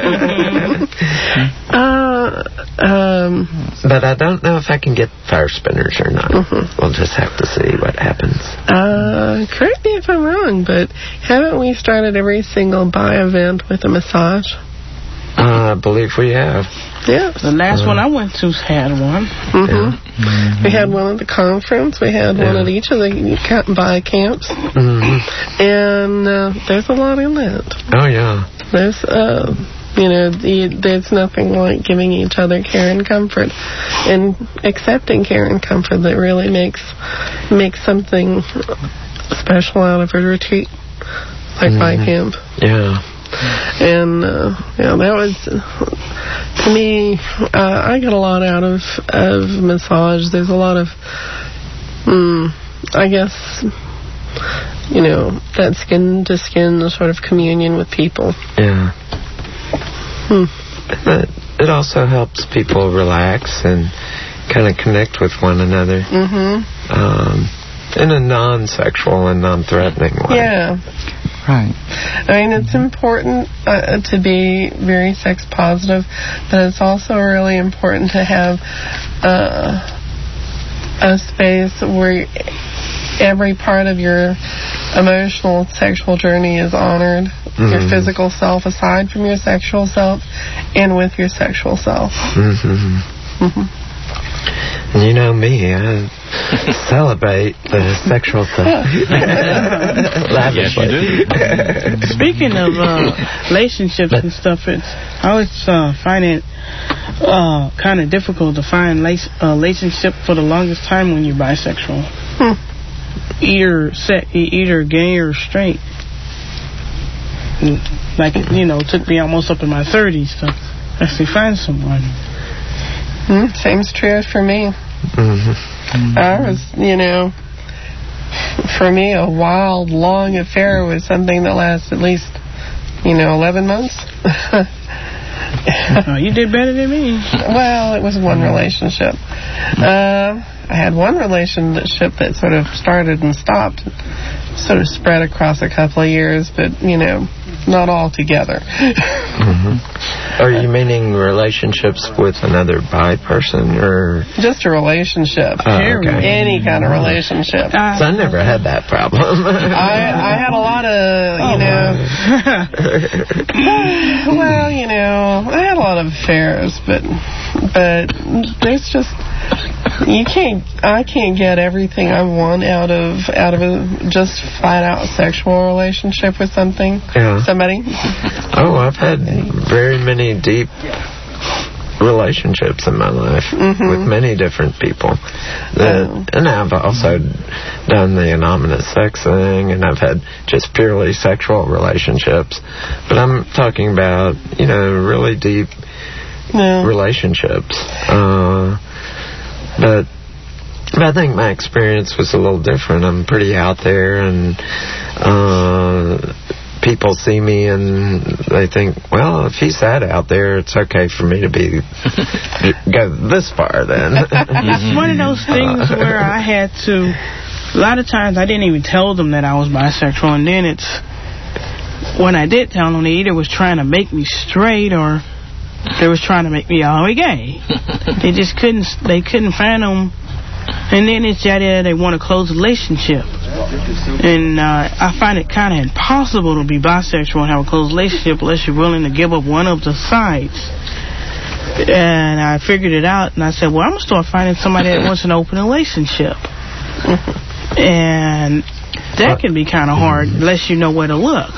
But I don't know if I can get fire spinners or not. We'll just have to see what happens. Correct me if I'm wrong, but haven't we started every single event with a massage? I believe we have. Yeah. The last one I went to had one. We had one at the conference. We had one at each of the by camps. And there's a lot in that. Oh, yeah. There's, there's nothing like giving each other care and comfort and accepting care and comfort that really makes something special out of a retreat like by camp. Yeah. And that was, to me, I got a lot out of massage. There's a lot of, I guess, that skin to skin sort of communion with people. Yeah. It also helps people relax and kind of connect with one another in a non-sexual and non-threatening way. Yeah. Right. I mean, it's important to be very sex positive, but it's also really important to have a space where every part of your emotional sexual journey is honored your physical self aside from your sexual self and with your sexual self. And you know me, I celebrate the sexual self. Yes, you do. Speaking of relationships and stuff, I always find it kind of difficult to find a relationship for the longest time when you're bisexual. Either gay or straight. Like, it took me almost up in my 30s to actually find someone. Same's true for me. I was, for me, a wild, long affair was something that lasted at least, 11 months. You did better than me. Well, it was one relationship. I had one relationship that sort of started and stopped, sort of spread across a couple of years, but, not all together. Are you meaning relationships with another bi person, or just a relationship? Okay. Any kind of relationship. So I never had that problem. I had a lot of, I had a lot of affairs, but there's just I can't get everything I want out of a just flat out sexual relationship with somebody. Oh, I've had very many deep relationships in my life with many different people. And I've also done the anonymous sex thing, and I've had just purely sexual relationships. But I'm talking about, really deep relationships. But I think my experience was a little different. I'm pretty out there, and people see me and they think, well, if he's that out there, it's okay for me to go this far then. It's one of those things where I had to, a lot of times I didn't even tell them that I was bisexual, and then when I did tell them, they either was trying to make me straight or they was trying to make me all the way gay. They just couldn't find them. And then it's the idea that they want a close relationship. And I find it kind of impossible to be bisexual and have a close relationship unless you're willing to give up one of the sides. And I figured it out, and I said, well, I'm going to start finding somebody that wants an open relationship. And that can be kind of hard unless you know where to look.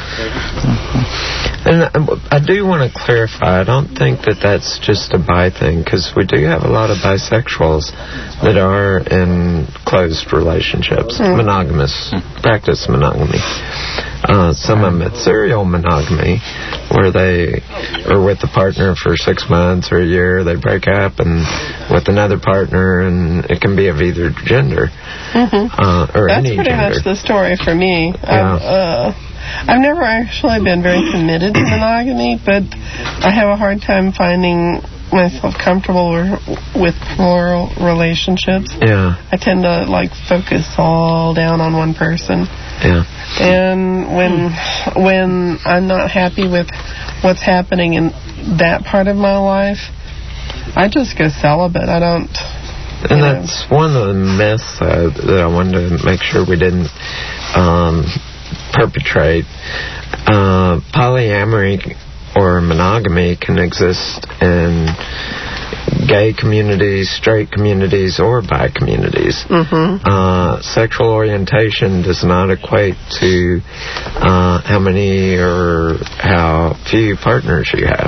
And I do want to clarify, I don't think that's just a bi thing, because we do have a lot of bisexuals that are in closed relationships, monogamous, practice monogamy. Some of them it's serial monogamy, where they are with the partner for 6 months or a year, they break up, and with another partner, and it can be of either gender, or that's any gender. That's pretty much the story for me. I've never actually been very committed to monogamy, but I have a hard time finding myself comfortable with plural relationships. I tend to focus all down on one person. And when I'm not happy with what's happening in that part of my life, I just go celibate. I don't. And that's one of the myths that I wanted to make sure we didn't perpetrate. Polyamory or monogamy can exist in gay communities, straight communities, or bi communities. Sexual orientation does not equate to how many or how few partners you have.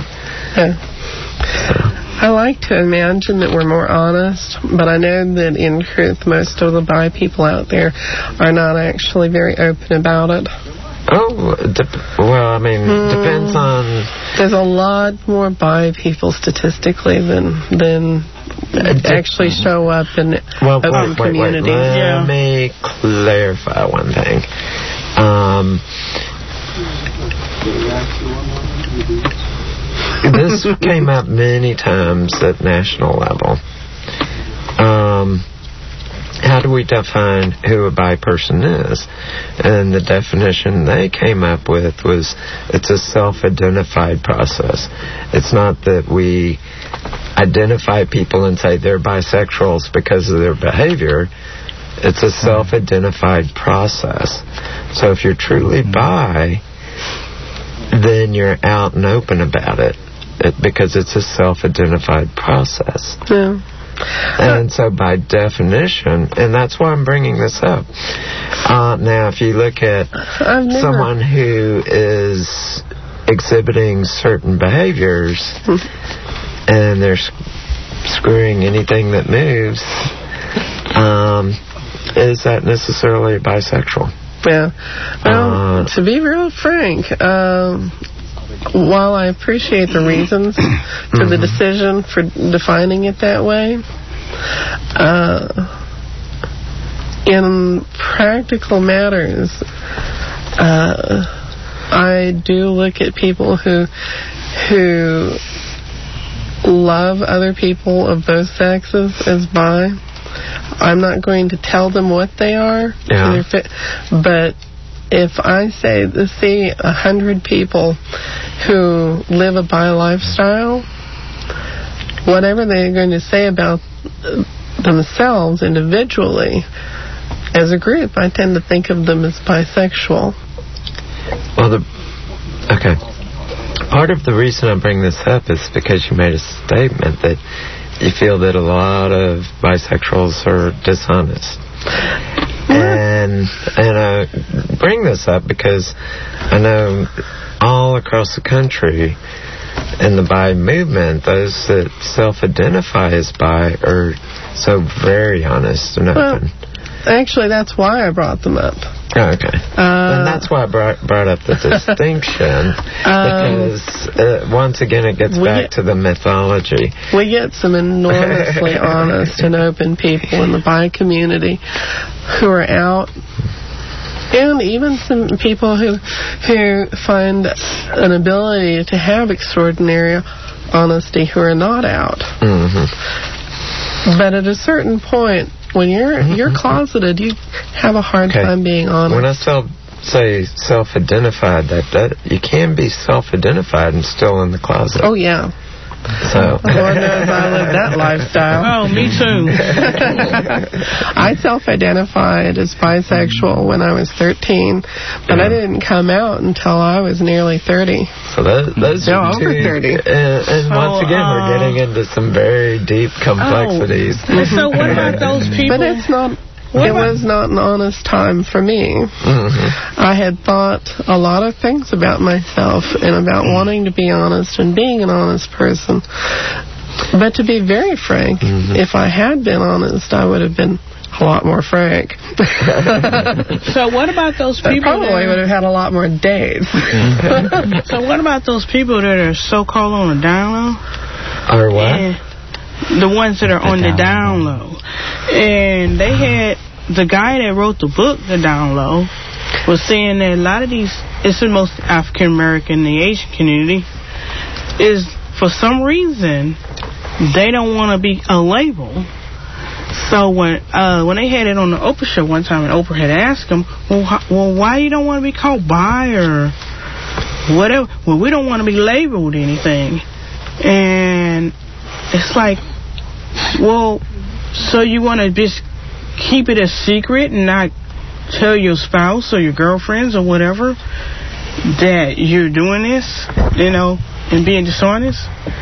I like to imagine that we're more honest, but I know that in truth most of the bi people out there are not actually very open about it. Depends on... There's a lot more bi people statistically than actually show up in open communities. Let me clarify one thing. This came up many times at national level. How do we define who a bi person is? And the definition they came up with was it's a self-identified process. It's not that we identify people and say they're bisexuals because of their behavior. It's a self-identified process. So if you're truly bi, then you're out and open about it, because it's a self-identified process. Yeah. And so by definition, and that's why I'm bringing this up. Now, if you look at someone who is exhibiting certain behaviors and they're screwing anything that moves, is that necessarily bisexual? Yeah. Well, to be real frank, while I appreciate the reasons for the decision for defining it that way, in practical matters, I do look at people who love other people of both sexes as bi. I'm not going to tell them what they are, but if I see 100 people who live a bi lifestyle, whatever they're going to say about themselves individually, as a group, I tend to think of them as bisexual. Well, okay. Part of the reason I bring this up is because you made a statement that you feel that a lot of bisexuals are dishonest. And I bring this up because I know all across the country in the bi movement, those that self-identify as bi are so very honest and open. Actually, that's why I brought them up. Oh, okay. And that's why I brought up the distinction, because once again it gets back to the mythology. We get some enormously honest and open people in the bi community who are out, and even some people who find an ability to have extraordinary honesty who are not out. Mm-hmm. But at a certain point, when you're closeted, you have a hard time being honest. When I say self-identified, that you can be self-identified and still in the closet. Oh, yeah. So Lord knows I live that lifestyle. Oh, me too. I self-identified as bisexual when I was 13, but I didn't come out until I was nearly 30. So those are over 30. And once again, we're getting into some very deep complexities. So what about those people? But it's not. It was not an honest time for me. Mm-hmm. I had thought a lot of things about myself and about wanting to be honest and being an honest person. But to be very frank, if I had been honest, I would have been a lot more frank. So what about those people? I probably would have had a lot more dates. So what about those people that are so-called on the down low? Or what? The ones that are on the down low. And they had the guy that wrote the book, The Down Low, was saying that a lot of these, it's the most African American, the Asian community, is for some reason they don't want to be a label. So when they had it on the Oprah show one time, and Oprah had asked them, well, why you don't want to be called bi or whatever? Well, we don't want to be labeled anything. And it's like, well, so you want to just keep it a secret and not tell your spouse or your girlfriends or whatever that you're doing this, and being dishonest?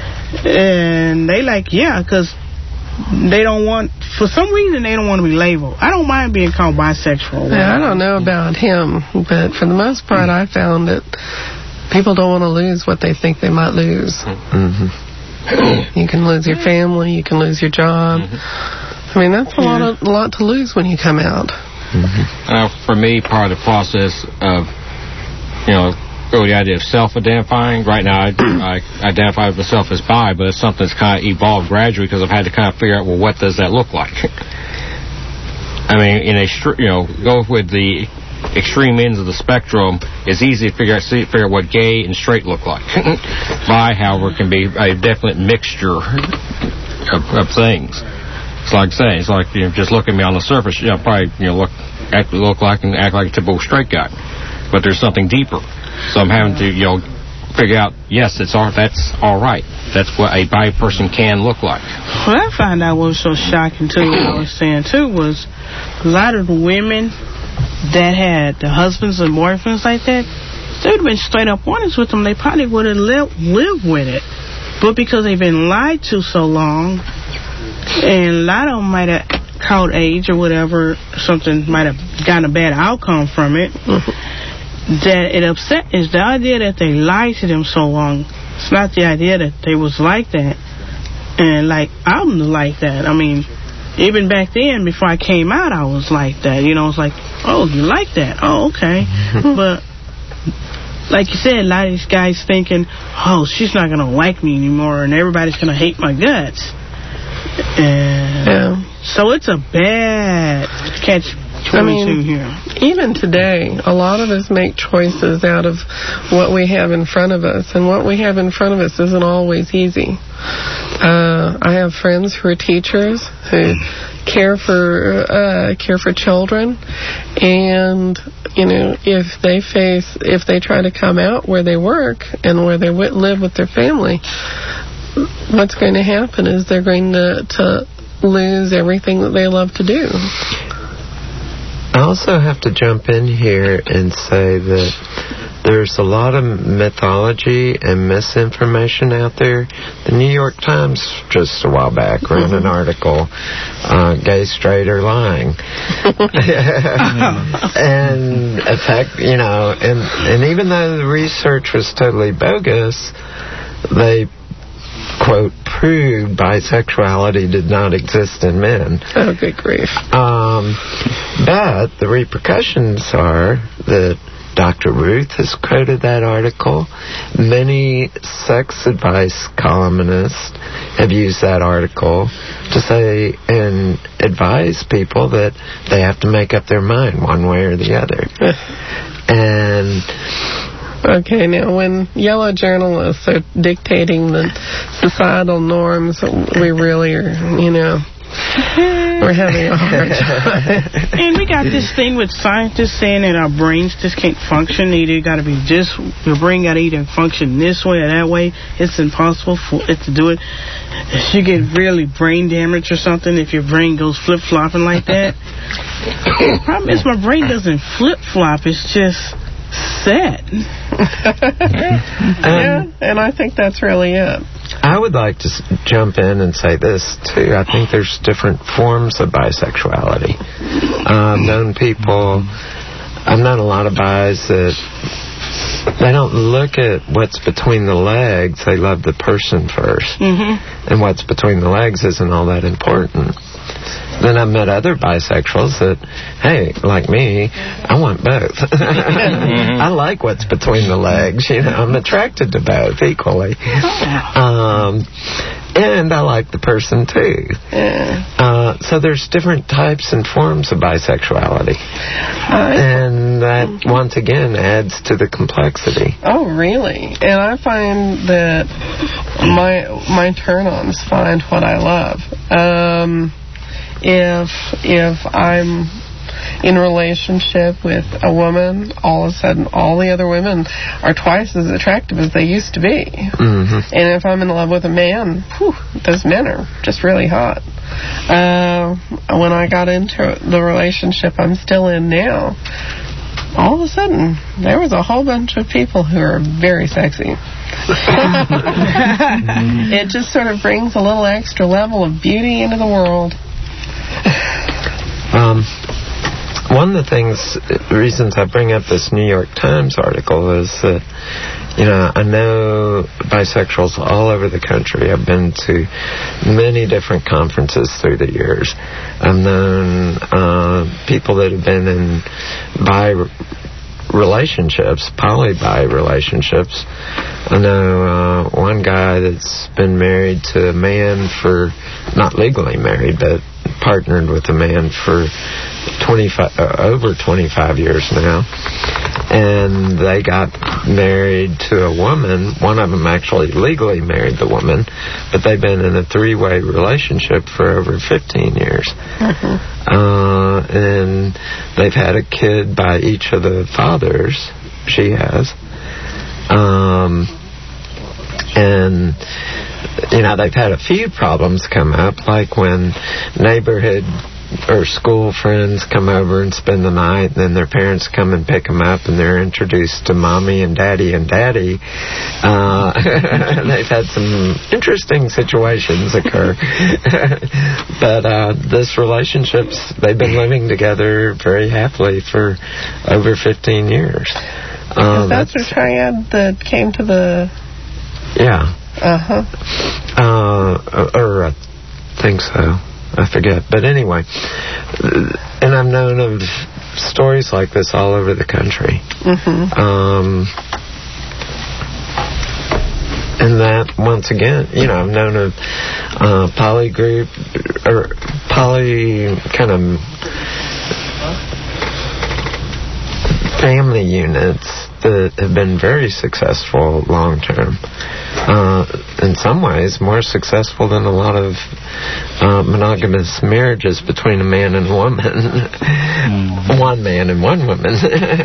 And they like, yeah, because they don't want, for some reason, they don't want to be labeled. I don't mind being called bisexual. Yeah, I don't know about him, but for the most part, I found that people don't want to lose what they think they might lose. Mm-hmm. You can lose your family, you can lose your job. I mean, that's a lot to lose when you come out. For me, part of the process of, the idea of self-identifying, right now I identify myself as bi, but it's something that's kind of evolved gradually because I've had to kind of figure out, well, what does that look like? I mean, go with the extreme ends of the spectrum, it's easy to figure out what gay and straight look like. Bi, however, can be a definite mixture of things. It's like saying, just look at me on the surface, probably look like and act like a typical straight guy, but there's something deeper. So I'm having to figure out, yes, that's all right. That's what a bi person can look like. What I found out was so shocking too, what I was saying too, was a lot of the women that had the husbands and boyfriends like that, they would have been straight up honest with them, they probably would have lived with it. But because they've been lied to so long, and a lot of them might have caught age or whatever, something might have gotten a bad outcome from it, that it upset is the idea that they lied to them so long. It's not the idea that they was like that. And like, I'm like that. I mean, even back then, before I came out, I was like that. You know, it's like, oh, you like that? Oh, okay. But like you said, a lot of these guys thinking, oh, she's not going to like me anymore and everybody's going to hate my guts. And so it's a bad catch-22 here. Even today, a lot of us make choices out of what we have in front of us, and what we have in front of us isn't always easy. I have friends who are teachers who care for children, and you know, if they try to come out where they work and where they live with their family, what's going to happen is they're going to lose everything that they love to do. I also have to jump in here and say that there's a lot of mythology and misinformation out there. The New York Times just a while back ran an article, gay, straight, or lying. And in fact, you know, and even though the research was totally bogus, they quote, proved bisexuality did not exist in men. Oh, good grief. But the repercussions are that Dr. Ruth has quoted that article. Many sex advice columnists have used that article to say and advise people that they have to make up their mind one way or the other. And okay, now when yellow journalists are dictating the societal norms, we really are, you know, we're having a hard time. And we got this thing with scientists saying that our brains just can't function. Either got to be just, your brain got to either function this way or that way. It's impossible for it to do it. If you get really brain damage or something, if your brain goes flip-flopping like that. The problem is my brain doesn't flip-flop. It's just set. Yeah, and I think that's really it. I would like to jump in and say this, too. I think there's different forms of bisexuality. I've known people, I've known a lot of bis that they don't look at what's between the legs. They love the person first. And what's between the legs isn't all that important. Then I've met other bisexuals that, hey, like me, I want both. I like what's between the legs. You know, I'm attracted to both equally. And I like the person, too. So there's different types and forms of bisexuality. And that, once again, adds to the complexity. Oh, really? And I find that my turn-ons find what I love. If I'm in a relationship with a woman, all of a sudden all the other women are twice as attractive as they used to be. And if I'm in love with a man, those men are just really hot. When I got into the relationship I'm still in now, all of a sudden there was a whole bunch of people who are very sexy. It just sort of brings a little extra level of beauty into the world. One of the reasons I bring up this New York Times article is that, you know, I know bisexuals all over the country. I've been to many different conferences through the years. I've known people that have been in relationships, poly-bi relationships. I know one guy that's been married to a man for, not legally married, but partnered with a man for over 25 years now. And they got married to a woman. One of them actually legally married the woman, but they've been in a three-way relationship for over 15 years. And they've had a kid by each of the fathers. She has. And, you know, they've had a few problems come up, like when neighborhood or school friends come over and spend the night, and then their parents come and pick them up, and they're introduced to mommy and daddy. They've had some interesting situations occur. But this relationship's, they've been living together very happily for over 15 years. Is that the triad that came to the... Yeah. Or I think so. I forget. But anyway, and I've known of stories like this all over the country. And that, once again, you know, I've known of poly group, or poly kind of family units that have been very successful long term. In some ways, more successful than a lot of monogamous marriages between a man and a woman. One man and one woman.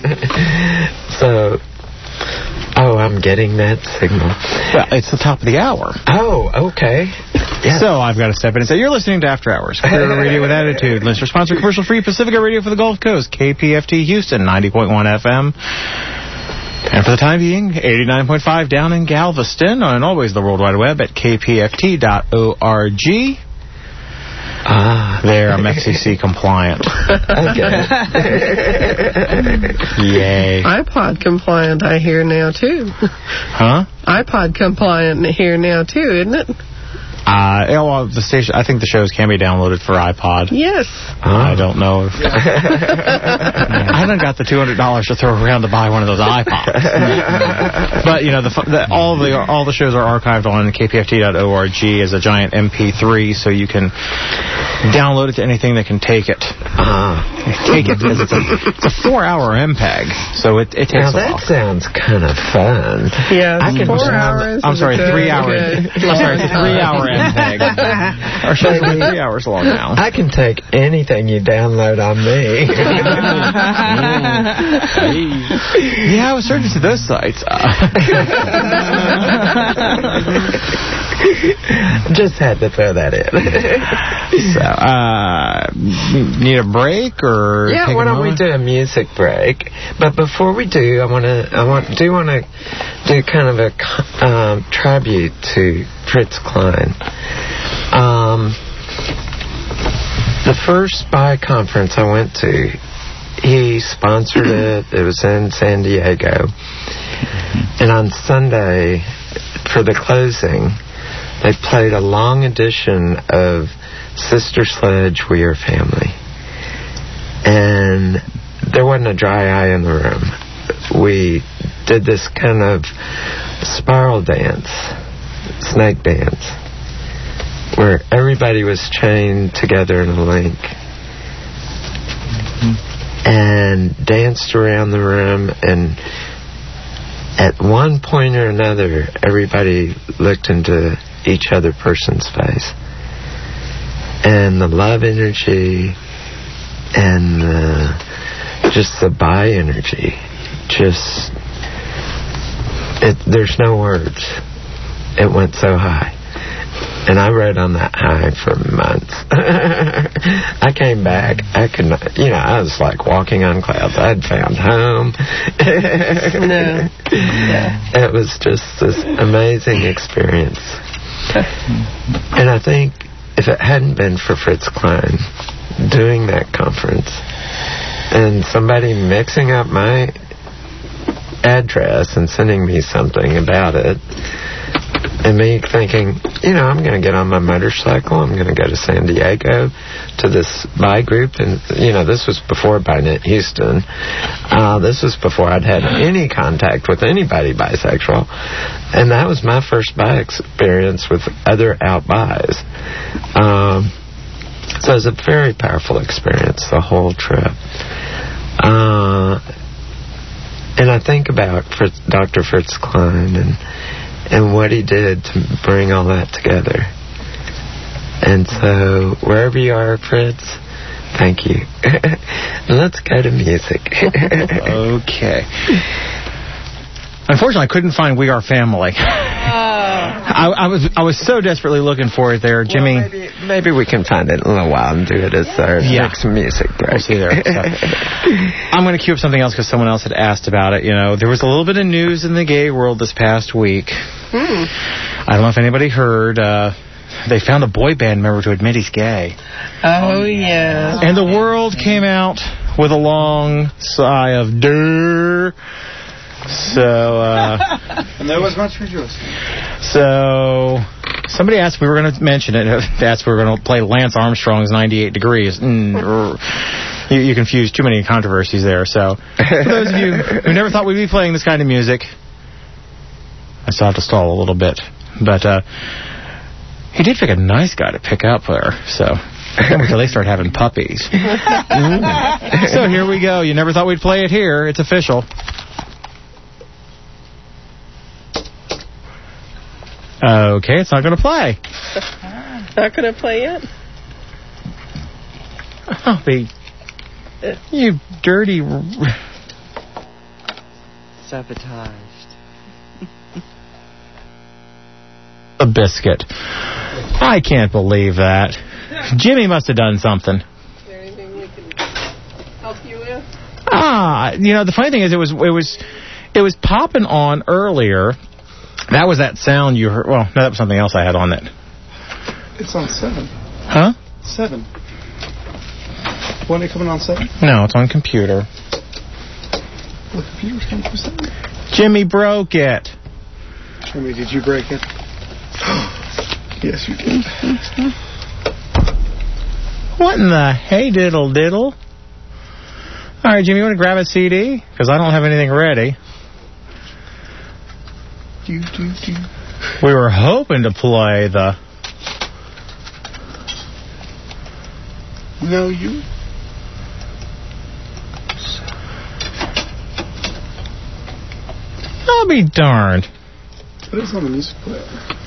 So, I'm getting that signal. Well, it's the top of the hour. Oh, okay. Yeah. So I've got to step in and say, you're listening to After Hours, Career Radio with Attitude. Listener sponsor, commercial-free Pacifica Radio for the Gulf Coast, KPFT Houston, 90.1 FM. And for the time being, 89.5 down in Galveston, and always the World Wide Web at kpft.org. There, I'm FCC compliant. Yay. iPod compliant, I hear now, too. Huh? iPod compliant here now, too, isn't it? The station. I think the shows can be downloaded for iPod. Yes. I don't know if I haven't got the $200 to throw around to buy one of those iPods. But you know, all the shows are archived on kpft.org as a giant MP3, so you can download it to anything that can take it. Take it because it's a 4-hour MPEG, so it takes a while. That sounds kind of fun. Yeah, 4 hours. I'm sorry, 3 hours. I'm sorry, it's a 3-hour MPEG. Our show's been 3 hours long now. I can take anything you download on me. Yeah, I was searching to those sites. Just had to throw that in. So, need a break or? Yeah, why don't we do a music break? But before we do, I want to do kind of a tribute to Fritz Klein. The first SPY conference I went to, he sponsored it. It was in San Diego. And on Sunday, for the closing, they played a long edition of Sister Sledge, We Are Family. And there wasn't a dry eye in the room. We did this kind of spiral dance, snake dance, where everybody was chained together in a link and danced around the room, and at one point or another, everybody looked into each other person's face. And the love energy and just the bi energy, there's no words. It went so high. And I rode on that high for months. I came back. I was like walking on clouds. I'd found home. It was just this amazing experience. And I think if it hadn't been for Fritz Klein doing that conference and somebody mixing up my address and sending me something about it, and me thinking, I'm going to get on my motorcycle, I'm going to go to San Diego to this bi group, and, this was before BiNet Houston. This was before I'd had any contact with anybody bisexual, and that was my first bi experience with other out bis. So it was a very powerful experience, the whole trip. And I think about Dr. Fritz Klein and what he did to bring all that together. And so, wherever you are, Fritz, thank you. Let's go to music. Okay. Unfortunately, I couldn't find We Are Family. I was so desperately looking for it there, Jimmy. Well, maybe we can find it in a little while and do it as our next music break. We'll see there. So, I'm going to cue up something else because someone else had asked about it. You know, there was a little bit of news in the gay world this past week. I don't know if anybody heard. They found a boy band member to admit he's gay. Oh, yeah. And the world came out with a long sigh of durr. So, and there was much rejoicing. So, somebody asked if we were going to mention it. Asked if we were going to play Lance Armstrong's 98 Degrees. You confused too many controversies there. So, for those of you who never thought we'd be playing this kind of music, I still have to stall a little bit. But, he did pick a nice guy to pick up there, so until they start having puppies. So here we go. You never thought we'd play it here. It's official. Okay, it's not going to play. Not going to play yet? Oh, you dirty... Sabotaged. A biscuit. I can't believe that. Jimmy must have done something. Is there anything we can help you with? You know, the funny thing is it was popping on earlier. That was that sound you heard. Well, no, that was something else I had on it. It's on 7. Huh? 7. When it coming on 7? No, it's on computer. The computer's coming for 7. Jimmy broke it. Jimmy, did you break it? Yes, you did. What in the hey diddle diddle? All right, Jimmy, you want to grab a CD? Because I don't have anything ready. We were hoping to play the... No, you... I'll be darned. But it's on the music player.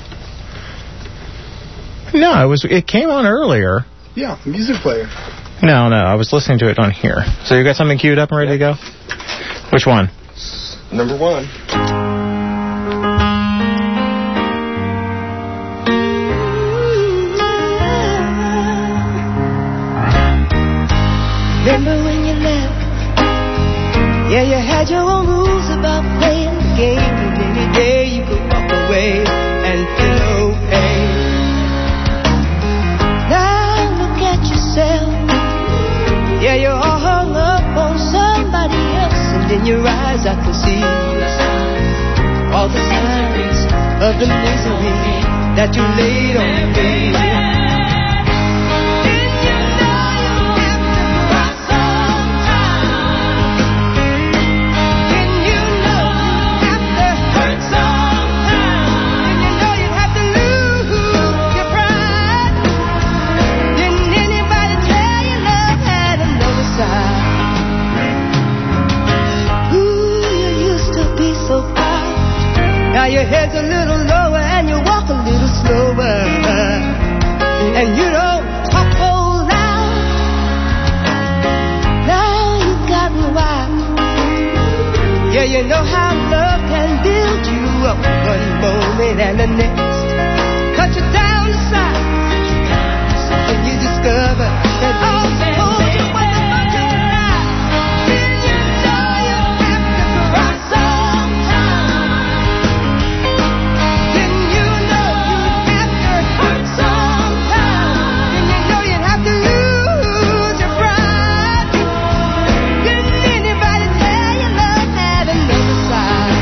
No, it came on earlier. Yeah, the music player. No, I was listening to it on here. So you got something queued up and ready to go? Which one? Number 1. Remember when you left? Yeah, you had your own rules about playing the game. And any day you could walk away and feel no pain. Now look at yourself. Yeah, you're all hung up on somebody else. And in your eyes I can see all the signs of the misery that you laid on me. Now your head's a little lower and you walk a little slower. And you don't talk so loud. Now you've gotten wild. Yeah, you know how love can build you up one moment and the next. Cut you down the side. And you discover that all told you was a bunch of lies. Then you know you have to cry sometimes. Then you know you have to hurt sometimes. Then you know you have to lose your pride. Didn't anybody tell you love had another side?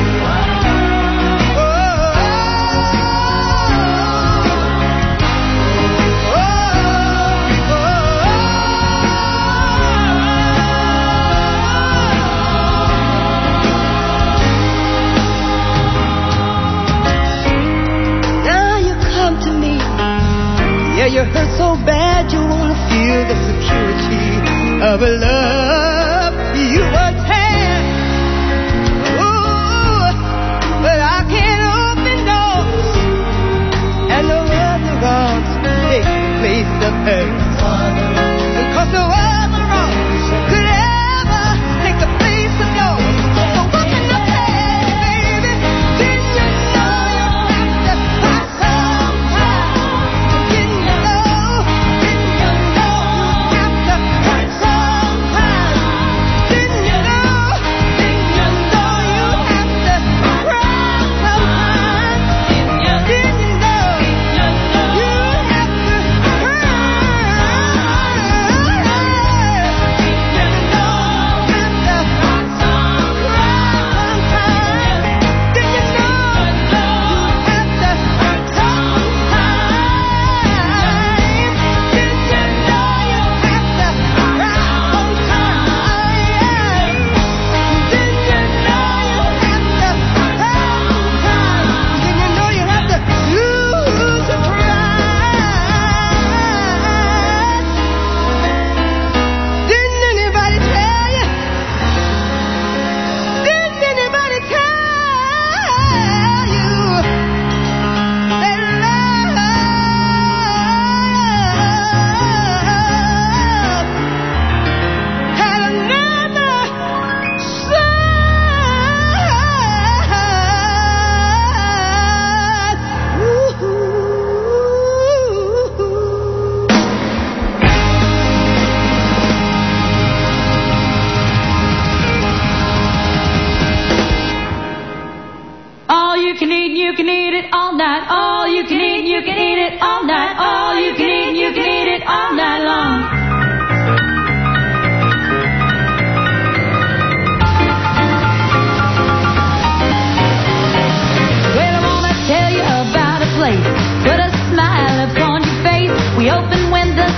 Now you come to me. Yeah, you hurt so bad you wanna feel the security of a love you once had. Ooh, but I can't open doors, and no other arms take the place of hers. Because no other arms could ever take the place of yours. So what can I tell you, baby? Did you know you have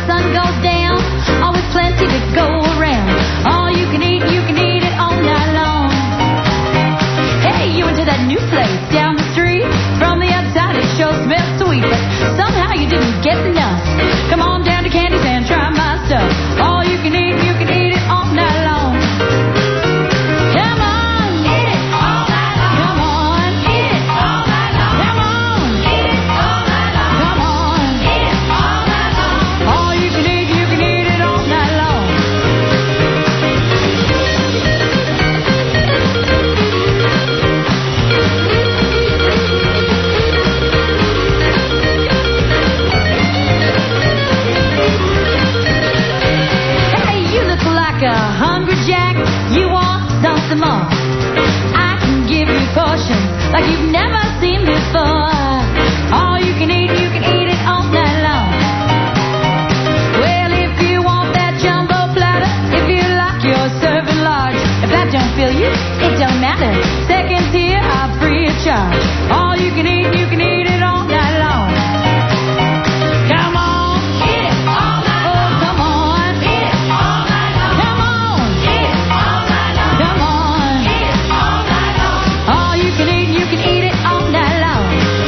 sun goes down. Always plenty to go around. All you can eat it all night long. Hey, you went to that new place down the street. From the outside it sure smells sweet, but somehow you didn't get enough. Come on down to Candy's and try my stuff. All you can eat it all night long. Come on, eat it all night long. Come on, eat it all night long. Come on, eat it all night long. Come on, eat it all night long. All you can eat it all night long. Hey, you look like a hungry jack. You want something more. I can give you portions like you've never seen before. All you can eat it all night long. Well, if you want that jumbo platter, if you like your serving large, if that don't fill you, it don't matter. Second tier are free of charge. All you can eat it all night long. Come on, eat it all night long. Oh, come on, eat it all night long. Come on, eat it all night long. Come on, eat it all night long. All you can eat it all night long.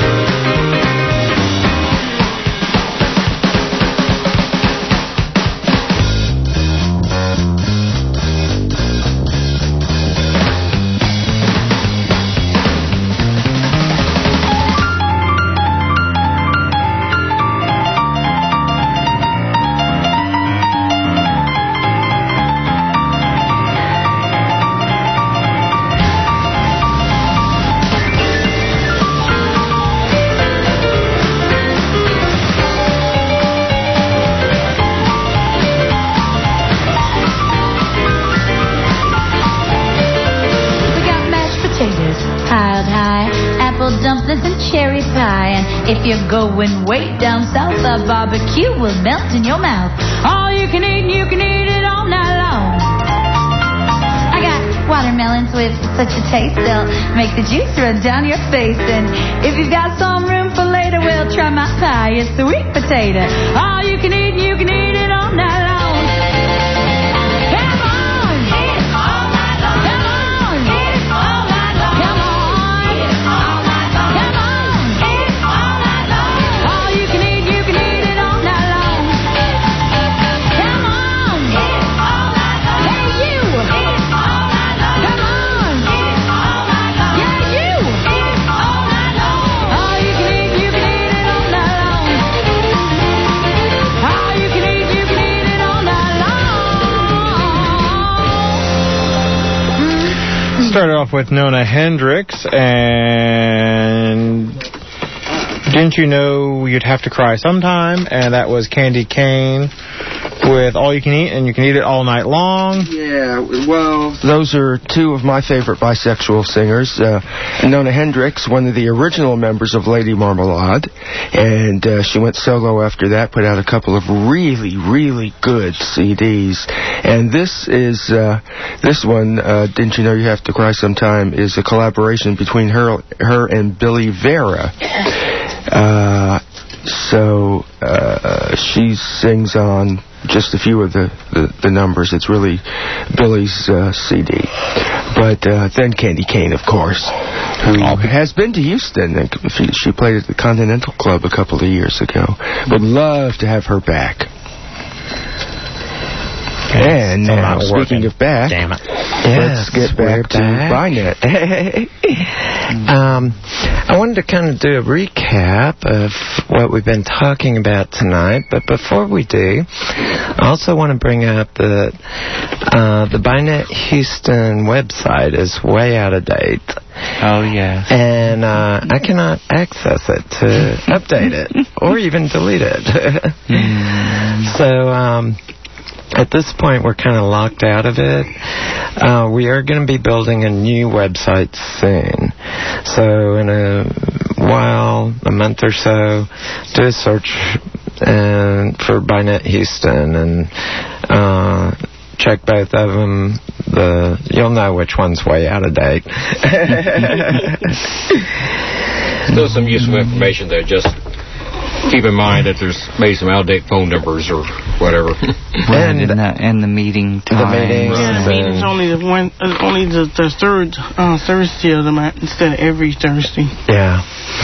We got mashed potatoes piled high, apple dumplings and cherry pie. And if you're going way down south, a barbecue will melt in your mouth. All you can eat it all night long. I got watermelons with such a taste, they'll make the juice run down your face. And if you've got some room for later, we'll try my pie, a sweet potato. All you can eat it all night long. Come on, eat it all night long. Come on, eat it all night long. Come on, eat it all night long. Come on, eat it all night long. All you can eat it all night long. Come on, eat it all night long. Hey, you, eat it all night long. Come on, eat it all night long. Yeah, you, eat it all night long. All you can eat it all night long. All you can eat it all night long. Started off with Nona Hendrix, and Didn't You Know You'd Have to Cry Sometime, and that was Candy Cane with All You Can Eat, and You Can Eat It All Night Long. Yeah, well, those are two of my favorite bisexual singers. Nona Hendrix, one of the original members of Lady Marmalade, and she went solo after that, put out a couple of really, really good CDs. And this is, this one, Didn't You Know You Have to Cry Sometime, is a collaboration between her and Billy Vera. So she sings on just a few of the numbers. It's really Billy's CD. But then Candy Cane, of course, who has been to Houston. She played at the Continental Club a couple of years ago. Would love to have her back. And now, speaking of back, let's get back to Bynett. I wanted to kind of do a recap of what we've been talking about tonight, but before we do, I also want to bring up that the Bynett Houston website is way out of date. Oh, yeah. And I cannot access it to update it or even delete it. So, at this point, we're kind of locked out of it. We are going to be building a new website soon. So in a while, a month or so, do a search for Bynett Houston and check both of them. You'll know which one's way out of date. Still some useful information there. Just keep in mind that there's maybe some outdated phone numbers or whatever. Right, and the meeting time. Yeah, the meeting's only the third Thursday of the month instead of every Thursday. Yeah.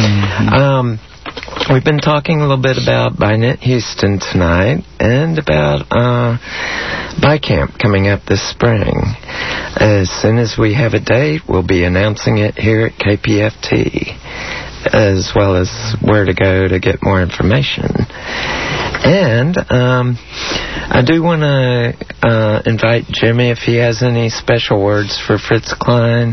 We've been talking a little bit about BiNet Houston tonight and about Bi Camp coming up this spring. As soon as we have a date, we'll be announcing it here at KPFT, as well as where to go to get more information. And I do want to invite Jimmy if he has any special words for Fritz Klein.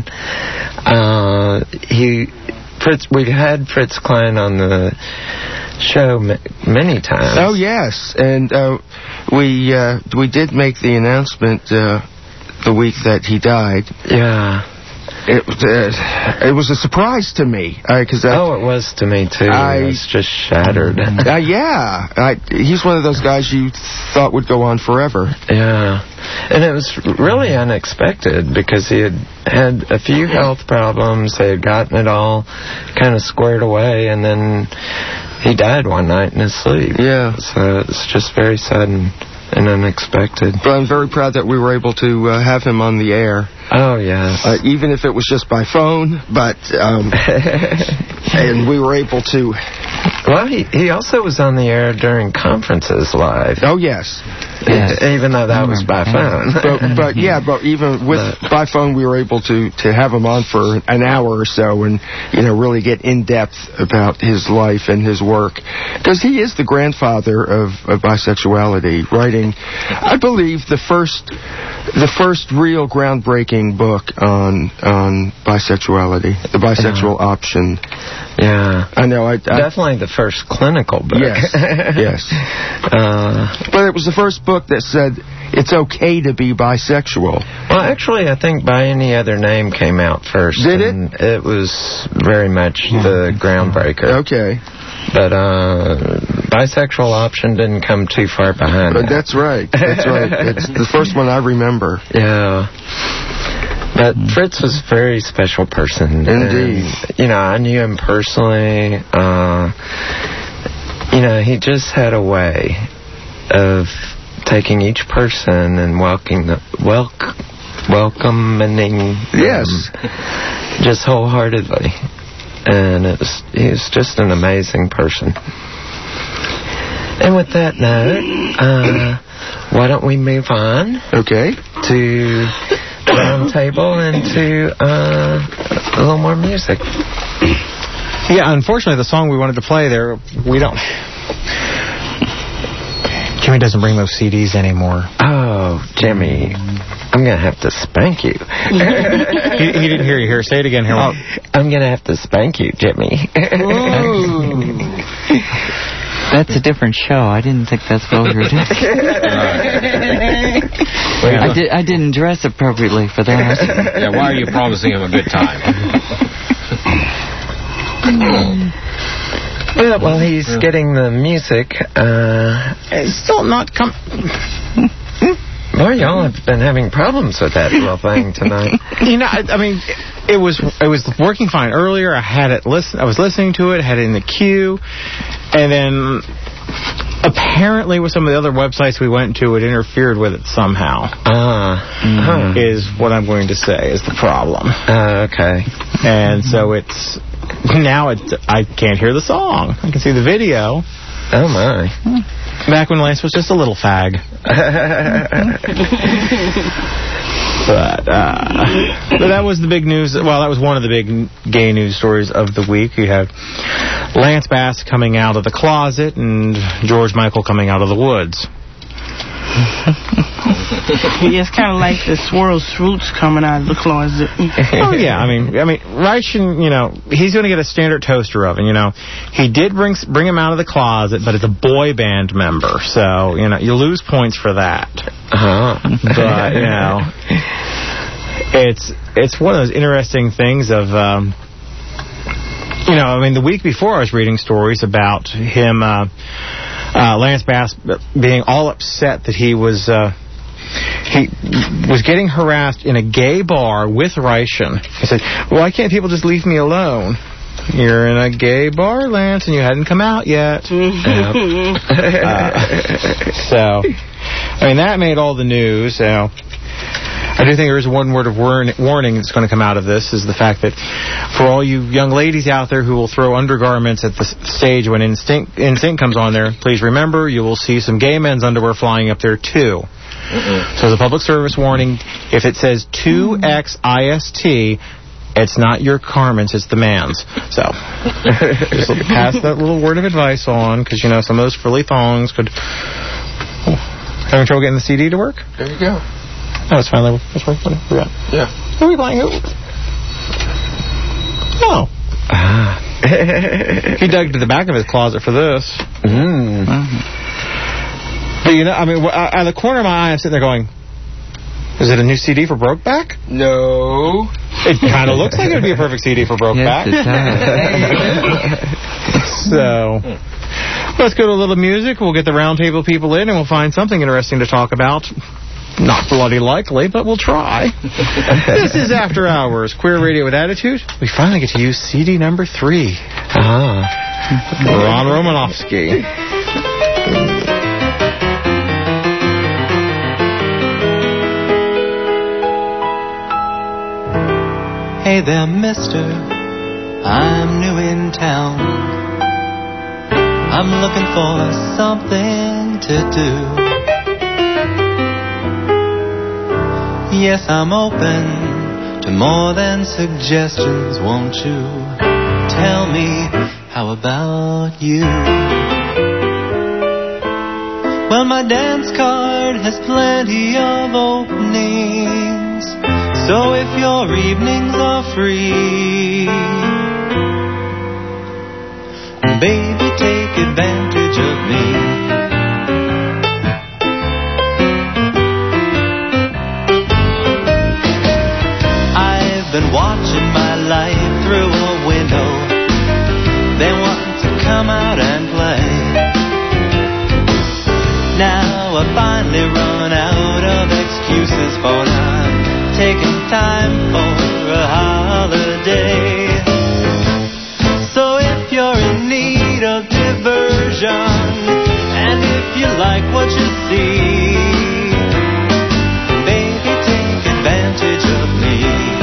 We've had Fritz Klein on the show many times. Oh, yes. And we did make the announcement the week that he died. Yeah. It was a surprise to me. It was to me, too. I was just shattered. He's one of those guys you thought would go on forever. Yeah. And it was really unexpected because he had a few health problems. They had gotten it all kind of squared away, and then he died one night in his sleep. Yeah. So it's just very sudden and unexpected. But I'm very proud that we were able to have him on the air. Oh, yes. Even if it was just by phone, but and we were able to... Well, he also was on the air during conferences live. Oh, yes. Even though that was by phone. but even by phone, we were able to have him on for an hour or so and, really get in-depth about his life and his work. Because he is the grandfather of bisexuality, writing, I believe, the first real groundbreaking book on bisexuality, the bisexual option. Yeah. I know. Definitely the first clinical book. Yes. Yes. But it was the first book that said it's okay to be bisexual. Well, actually, I think By Any Other Name came out first. Did it? It was very much the groundbreaker. Okay. But bisexual option didn't come too far behind. That's right. That's right. It's the first one I remember. Yeah. But Fritz was a very special person. Indeed. And, I knew him personally. He just had a way of taking each person and welcoming them just wholeheartedly. And he was just an amazing person. And with that note, why don't we move on? Okay. To the round table and to a little more music. Yeah, unfortunately, the song we wanted to play there, we don't... Jimmy doesn't bring those CDs anymore. Oh, Jimmy, I'm going to have to spank you. He didn't hear you here. Say it again here. Oh, I'm going to have to spank you, Jimmy. That's a different show. I didn't think that's what we were doing. I didn't dress appropriately for that. Yeah, why are you promising him a good time? Well, while he's getting the music, it's still not coming. Well, y'all have been having problems with that little thing tonight. It was working fine earlier. I was listening to it, had it in the queue, and then apparently with some of the other websites we went to, it interfered with it somehow. Is what I'm going to say is the problem. Okay. And so I can't hear the song. I can see the video. Oh my. Back when Lance was just a little fag. But that was the big news. Well, that was one of the big gay news stories of the week. You have Lance Bass coming out of the closet and George Michael coming out of the woods. It's kind of like the Swirl Roots coming out of the closet. Oh yeah, I mean, Reich, he's going to get a standard toaster oven. He did bring him out of the closet, but it's a boy band member, so you lose points for that. But it's one of those interesting things of. The week before I was reading stories about him, Lance Bass being all upset that he was getting harassed in a gay bar with Reichen. He said, "Why can't people just leave me alone?" You're in a gay bar, Lance, and you hadn't come out yet. So, I mean, that made all the news. So, I do think there is one word of warning that's going to come out of this, is the fact that for all you young ladies out there who will throw undergarments at the stage when NSYNC comes on there, please remember you will see some gay men's underwear flying up there too. So as a public service warning, if it says 2XIST, it's not your garments, it's the man's. So just pass that little word of advice on, because, you know, some of those frilly thongs could... having trouble getting the CD to work? There you go. No, it's fine. That's fine. What Yeah. Who are we playing? Oh. He dug to the back of his closet for this. But, you know, I mean, out of the corner of my eye, I'm sitting there going, is it a new CD for Brokeback? No. It kind of looks like it would be a perfect CD for Brokeback. Yes, it does. So, let's go to a little music. We'll get the roundtable people in, and we'll find something interesting to talk about. Not bloody likely, but we'll try. This is After Hours, Queer Radio with Attitude. We finally get to use CD number 3. Ron Romanovsky. Hey there, mister, I'm new in town. I'm looking for something to do. Yes, I'm open to more than suggestions. Won't you tell me, how about you? Well, my dance card has plenty of openings, so if your evenings are free, baby, take advantage of me. Been watching my life through a window. They want to come out and play. Now I finally run out of excuses for not taking time for a holiday. So if you're in need of diversion, and if you like what you see, baby, take advantage of me.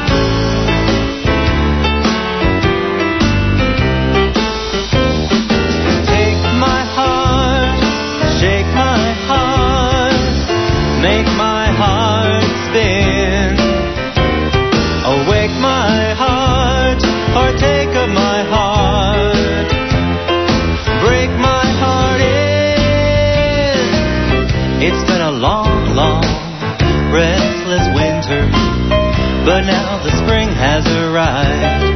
Make my heart spin. Awake my heart, partake of my heart. Break my heart in. It's been a long, long, restless winter, but now the spring has arrived.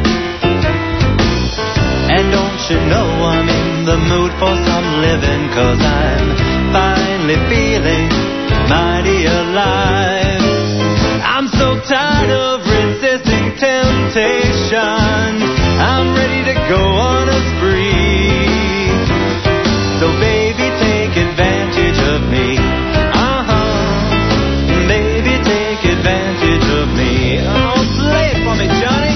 And don't you know I'm in the mood for some living, 'cause I'm finally feeling mighty alive. I'm so tired of resisting temptation. I'm ready to go on a spree. So baby, take advantage of me. Baby, take advantage of me. Oh, play it for me, Johnny.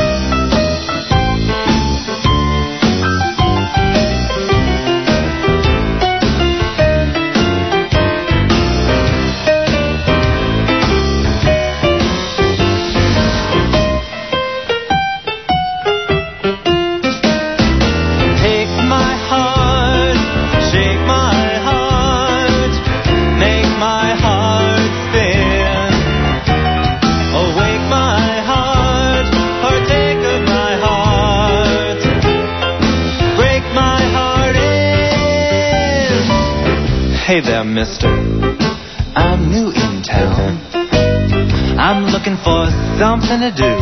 Hey there, mister, I'm new in town. I'm looking for something to do.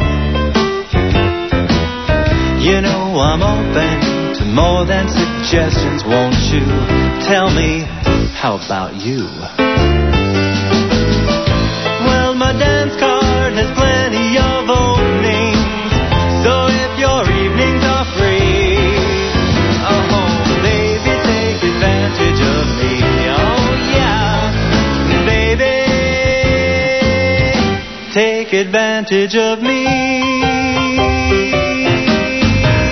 You know I'm open to more than suggestions. Won't you tell me, how about you? Well, my dance card has plenty of openings, so if your evenings are free, oh, baby, take advantage of me. Take advantage of me.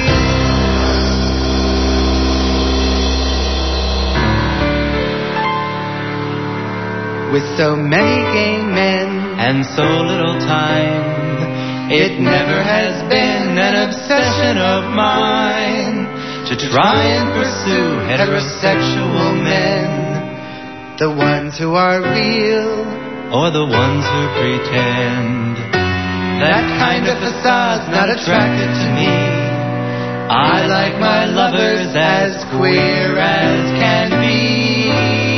with so many gay men and so little time. It never has been an obsession of mine to try and pursue heterosexual men, the ones who are real or the ones who pretend. That kind of facade's not attractive to me. I like my lovers as queer as can be.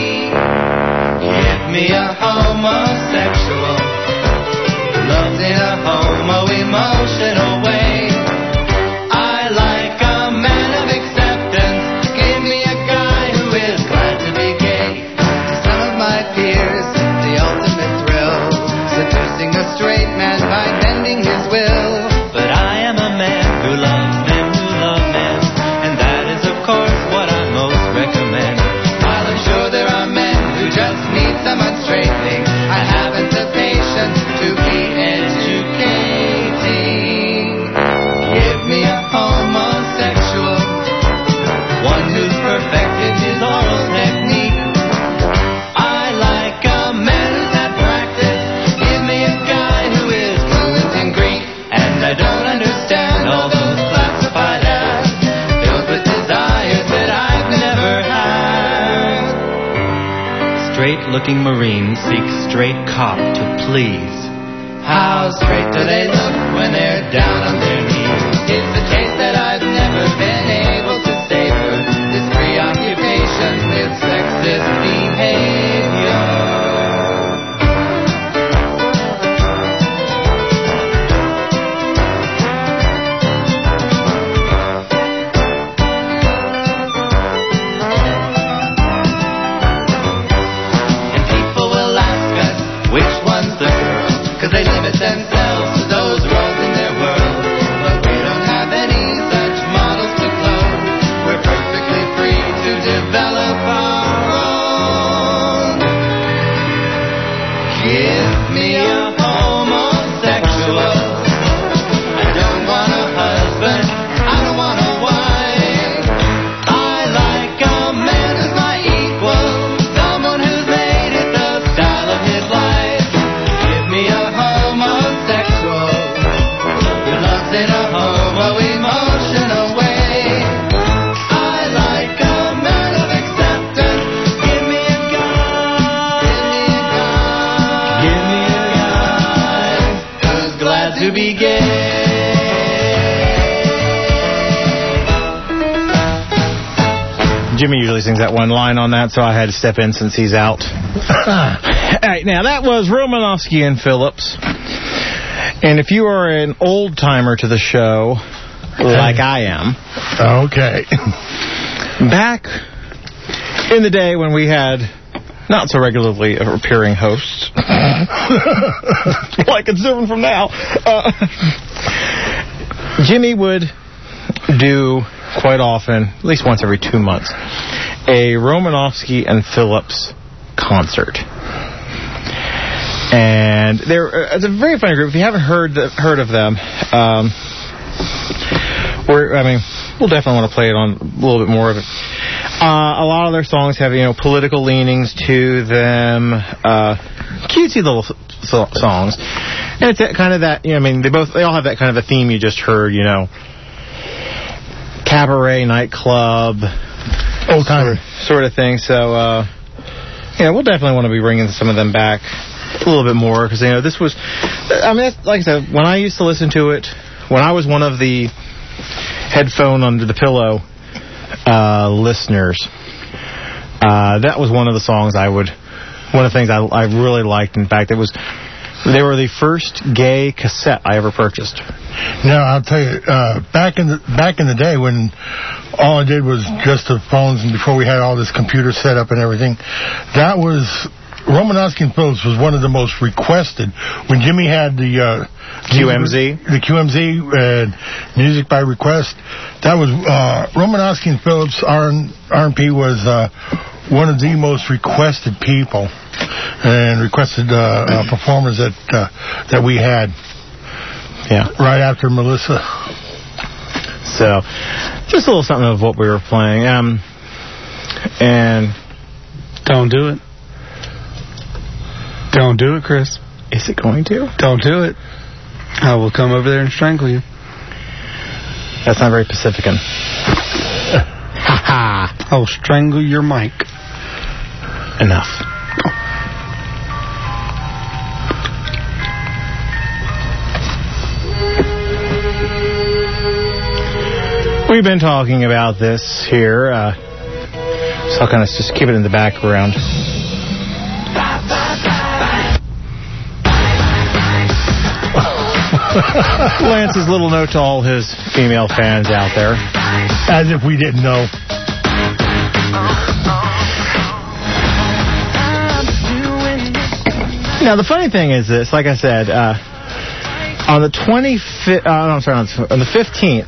Give me a homosexual, loved in a homo-emotional way. I like a man of acceptance. Give me a guy who is glad to be gay. To some of my peers, the ultimate thrill, seducing a straight man by bending his will. But I am a man who loves men who love men, and that is of course what I most recommend. While I'm sure there are men who just need someone straightening, I haven't the patience to be educating. Give me a homosexual, one who's perfected his oral technique. I like a man who's had practice. Give me a guy who is fluent in Greek. And I don't understand all those classified as filled with desires that I've never had. Straight-looking Marines seek straight cop to please. How straight do they look when they're down on their knees? It's a taste that I've never been able to savor, this preoccupation with sexist behavior. And people will ask us, which one's the girl? 'Cause they limit themselves to those roles in their world. But we don't have any such models to clone. We're perfectly free to develop our own. Give me a homosexual. I don't want a husband. I don't want a wife. I like a man who's my equal, someone who's made it the style of his life. Give me a homosexual who loves in a homo-emotional way. I like a man of acceptance. Give me a guy. Give me a guy who's glad to be gay. Jimmy usually sings that one line on that, so I had to step in since he's out. All right, now that was Romanowski and Phillips. And if you are an old-timer to the show, like I am... Okay. Back in the day when we had not so regularly appearing hosts, like it's different from now, Jimmy would do quite often, at least once every 2 months, a Romanowski and Phillips concert. And it's a very funny group. If you haven't heard of them, we'll definitely want to play it on a little bit more of it. A lot of their songs have, political leanings to them, cutesy little songs, and it's kind of that. They all have that kind of a theme you just heard. Cabaret, nightclub, old timer sort of thing. So, we'll definitely want to be bringing some of them back a little bit more, because this was, that's, like I said, when I used to listen to it, when I was one of the headphone under the pillow listeners, that was one of the songs one of the things I really liked. In fact, they were the first gay cassette I ever purchased. Now, I'll tell you, back in the day when all I did was just the phones, and before we had all this computer set up and everything, that was Romanowski and Phillips was one of the most requested. When Jimmy had the QMZ, and music by request, that was Romanowski and Phillips. R&P was one of the most requested people and requested performers that we had. Yeah, right after Melissa. So, just a little something of what we were playing. And don't do it. Don't do it, Chris. Is it going to? Don't do it. I will come over there and strangle you. That's not very Pacifican. I will strangle your mic. Enough. We've been talking about this here, so I'll kind of just keep it in the background. Lance's little note to all his female fans out there. As if we didn't know. Now, the funny thing is this, like I said, on the 25th, on the 15th,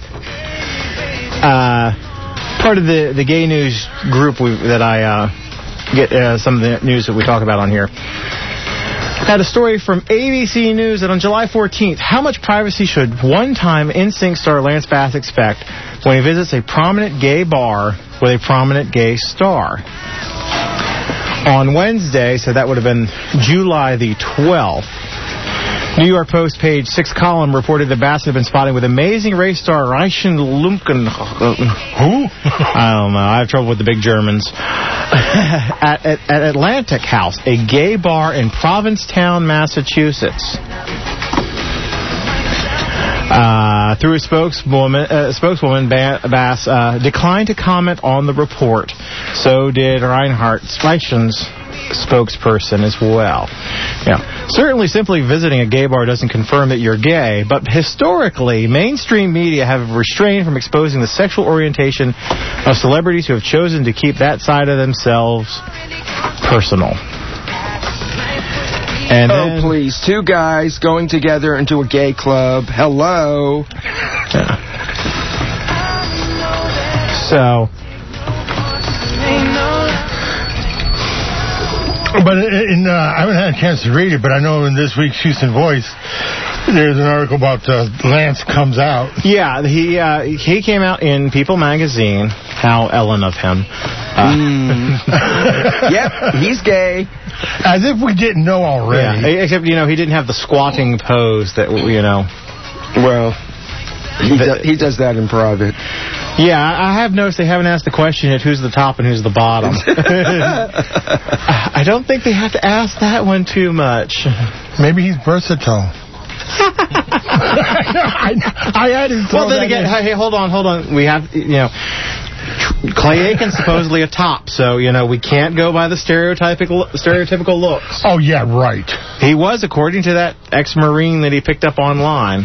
part of the gay news group that I get some of the news that we talk about on here, had a story from ABC News that on July 14th, how much privacy should one-time NSYNC star Lance Bass expect when he visits a prominent gay bar with a prominent gay star? On Wednesday, so that would have been July the 12th, New York Post page 6 column reported that Bass had been spotted with amazing race star Reichen Lumpkin. Who? I don't know. I have trouble with the big Germans. at Atlantic House, a gay bar in Provincetown, Massachusetts. Through a spokeswoman, Bass declined to comment on the report. So did Reinhard Reichen's spokesperson as well. Yeah. Certainly simply visiting a gay bar doesn't confirm that you're gay, but historically, mainstream media have refrained from exposing the sexual orientation of celebrities who have chosen to keep that side of themselves personal. And then, please, two guys going together into a gay club. Hello. Yeah. So... But I haven't had a chance to read it, but I know in this week's Houston Voice, there's an article about Lance comes out. Yeah, he came out in People magazine. How Ellen of him. Yep, he's gay. As if we didn't know already. Yeah, except, he didn't have the squatting pose that, Well, he does that in private. Yeah, I have noticed they haven't asked the question yet, who's the top and who's the bottom. I don't think they have to ask that one too much. Maybe he's versatile. I had to throw Well, then again, hey, hold on. We have, Clay Aiken's supposedly a top, so, we can't go by the stereotypical looks. Oh, yeah, right. He was, according to that ex-Marine that he picked up online.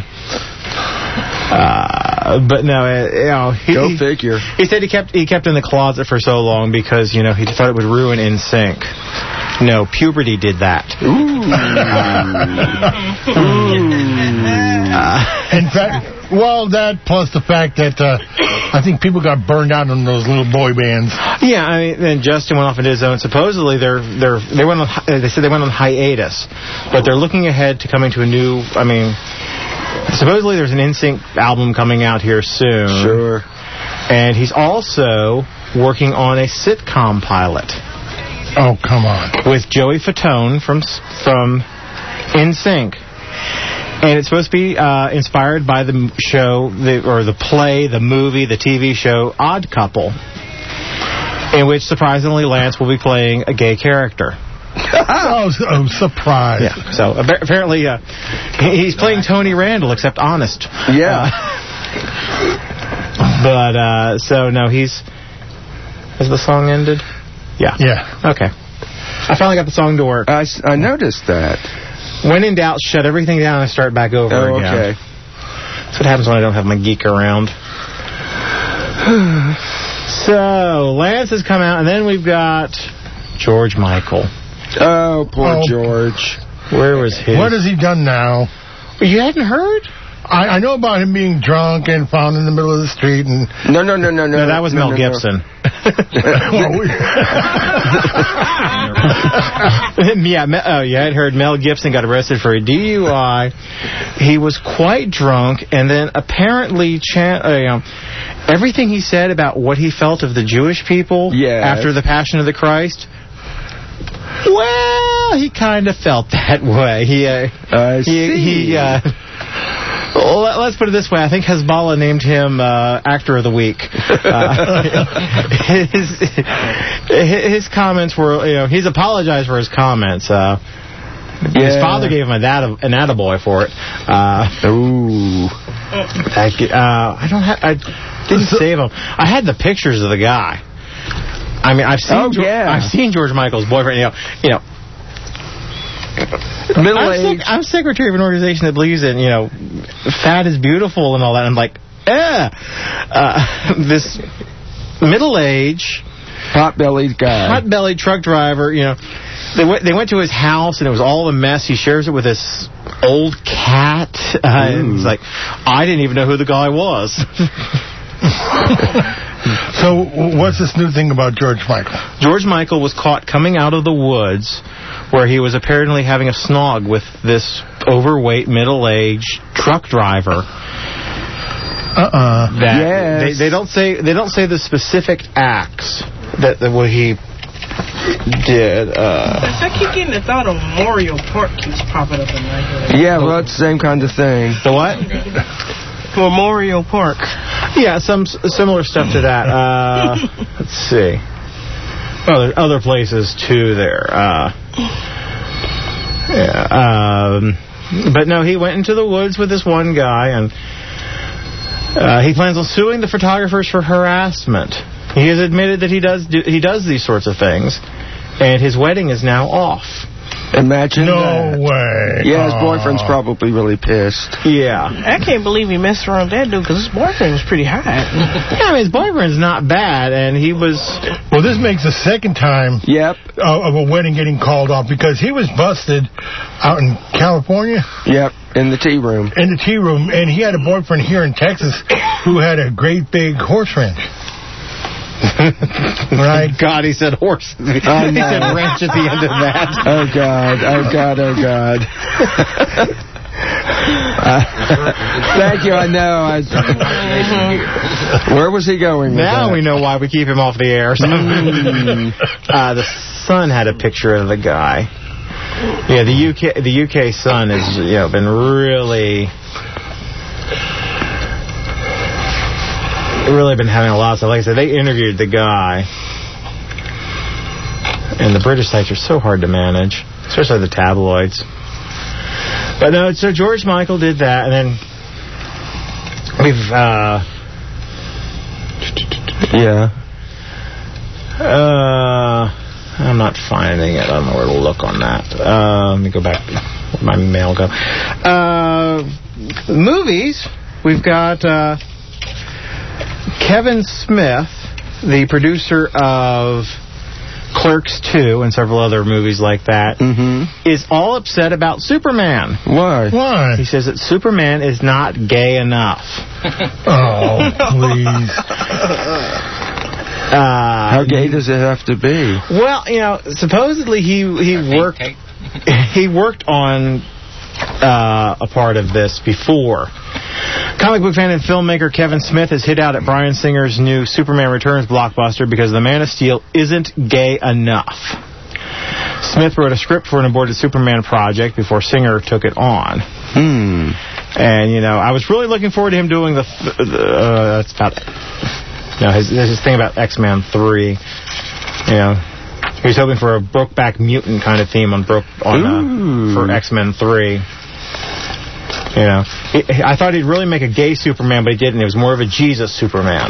But no, go figure. He said he kept in the closet for so long because he thought it would ruin NSYNC. No, puberty did that. In fact, that plus the fact that I think people got burned out on those little boy bands. Yeah, and Justin went off into his own. Supposedly they said they went on hiatus, but they're looking ahead to coming to a new. Supposedly there's an NSYNC album coming out here soon. Sure. And he's also working on a sitcom pilot. Oh, come on. With Joey Fatone from NSYNC. And it's supposed to be inspired by the show, the play, the movie, the TV show Odd Couple, in which, surprisingly, Lance will be playing a gay character. Oh, surprise. Yeah. So apparently he's playing Tony Randall, except honest. Yeah. So no, has the song ended? Yeah. Yeah. Okay. I finally got the song to work. I noticed that. When in doubt, shut everything down and start back over again. Okay. That's what happens when I don't have my geek around. So, Lance has come out, and then we've got George Michael. Oh, poor George. Where was his? What has he done now? You hadn't heard? I know about him being drunk and found in the middle of the street. And No, that was Mel Gibson. You had heard Mel Gibson got arrested for a DUI. He was quite drunk, and then apparently everything he said about what he felt of the Jewish people after the Passion of the Christ. Well, Well, he kind of felt that way. Well, let's put it this way. I think Hezbollah named him Actor of the Week. His comments were, he's apologized for his comments. His father gave him an attaboy for it. Ooh. I didn't save him. I had the pictures of the guy. I mean, I've seen George Michael's boyfriend. I'm secretary of an organization that believes in, fat is beautiful and all that. I'm like, this middle-aged, hot-bellied truck driver, they went to his house and it was all a mess. He shares it with this old cat. And he's like, I didn't even know who the guy was. So what's this new thing about George Michael? George Michael was caught coming out of the woods where he was apparently having a snog with this overweight, middle-aged truck driver. They don't say the specific acts that what he did. I keep getting the thought of Memorial Park keeps popping up in my head. Yeah, well, it's the same kind of thing. The what? Memorial Park. Yeah, some similar stuff to that. Let's see. Well, there's other places too there. But no, he went into the woods with this one guy, and he plans on suing the photographers for harassment. He has admitted that he does these sorts of things, and his wedding is now off. Imagine that. No way. Yeah, his boyfriend's probably really pissed. Yeah. I can't believe he messed around with that dude, because his boyfriend was pretty hot. Yeah, his boyfriend's not bad, and he was... Well, this makes the second time of a wedding getting called off, because he was busted out in California. Yep, in the tea room. In the tea room, and he had a boyfriend here in Texas who had a great big horse ranch. Right? God, he said horse. He said ranch at the end of that. Oh, God. Thank you, I know. Where was he going with Now that? we know why we keep him off the air. The Sun had a picture of the guy. Yeah, the UK Sun has been really been having a lot of stuff. Like I said, they interviewed the guy, and the British sites are so hard to manage, especially the tabloids. But no, so George Michael did that, and then we've I'm not finding it. I don't know where to look on that. Let me go back. Where'd my mail go? Movies. We've got Kevin Smith, the producer of Clerks 2 and several other movies like that, is all upset about Superman. Why? He says that Superman is not gay enough. Oh, please. How gay does it have to be? Well, supposedly he worked on a part of this before. Comic book fan and filmmaker Kevin Smith has hit out at Bryan Singer's new Superman Returns blockbuster because The Man of Steel isn't gay enough. Smith wrote a script for an aborted Superman project before Singer took it on. And, I was really looking forward to him doing that's about it. His thing about X-Men 3. He was hoping for a Brokeback Mutant kind of theme for X-Men 3. I thought he'd really make a gay Superman, but he didn't. It was more of a Jesus Superman.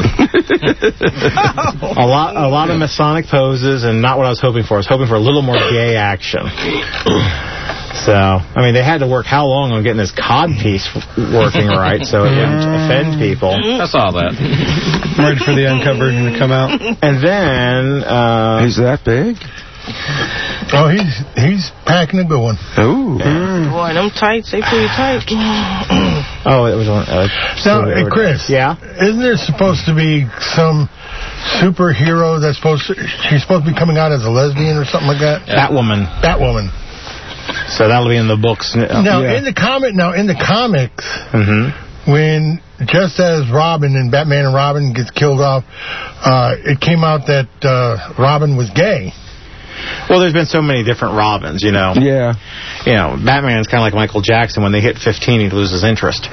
A lot of Masonic poses, and not what I was hoping for. I was hoping for a little more gay action. So, they had to work how long on getting this cod piece working right so it wouldn't offend people. I saw that. Ready for the uncovered version to come out. And then... He's that big? Oh, he's packing a good one. Ooh. Boy, them tights, they pretty tight. Oh, it was on... Now, Chris. Yeah? Isn't there supposed to be some superhero she's supposed to be coming out as a lesbian or something like that? Yeah. Batwoman. So that'll be in the books. Now, in the comics, when just as Robin and Batman and Robin gets killed off, it came out that Robin was gay. Well, there's been so many different Robins, you know. Yeah. You know, Batman's kind of like Michael Jackson. When they hit 15, he loses interest.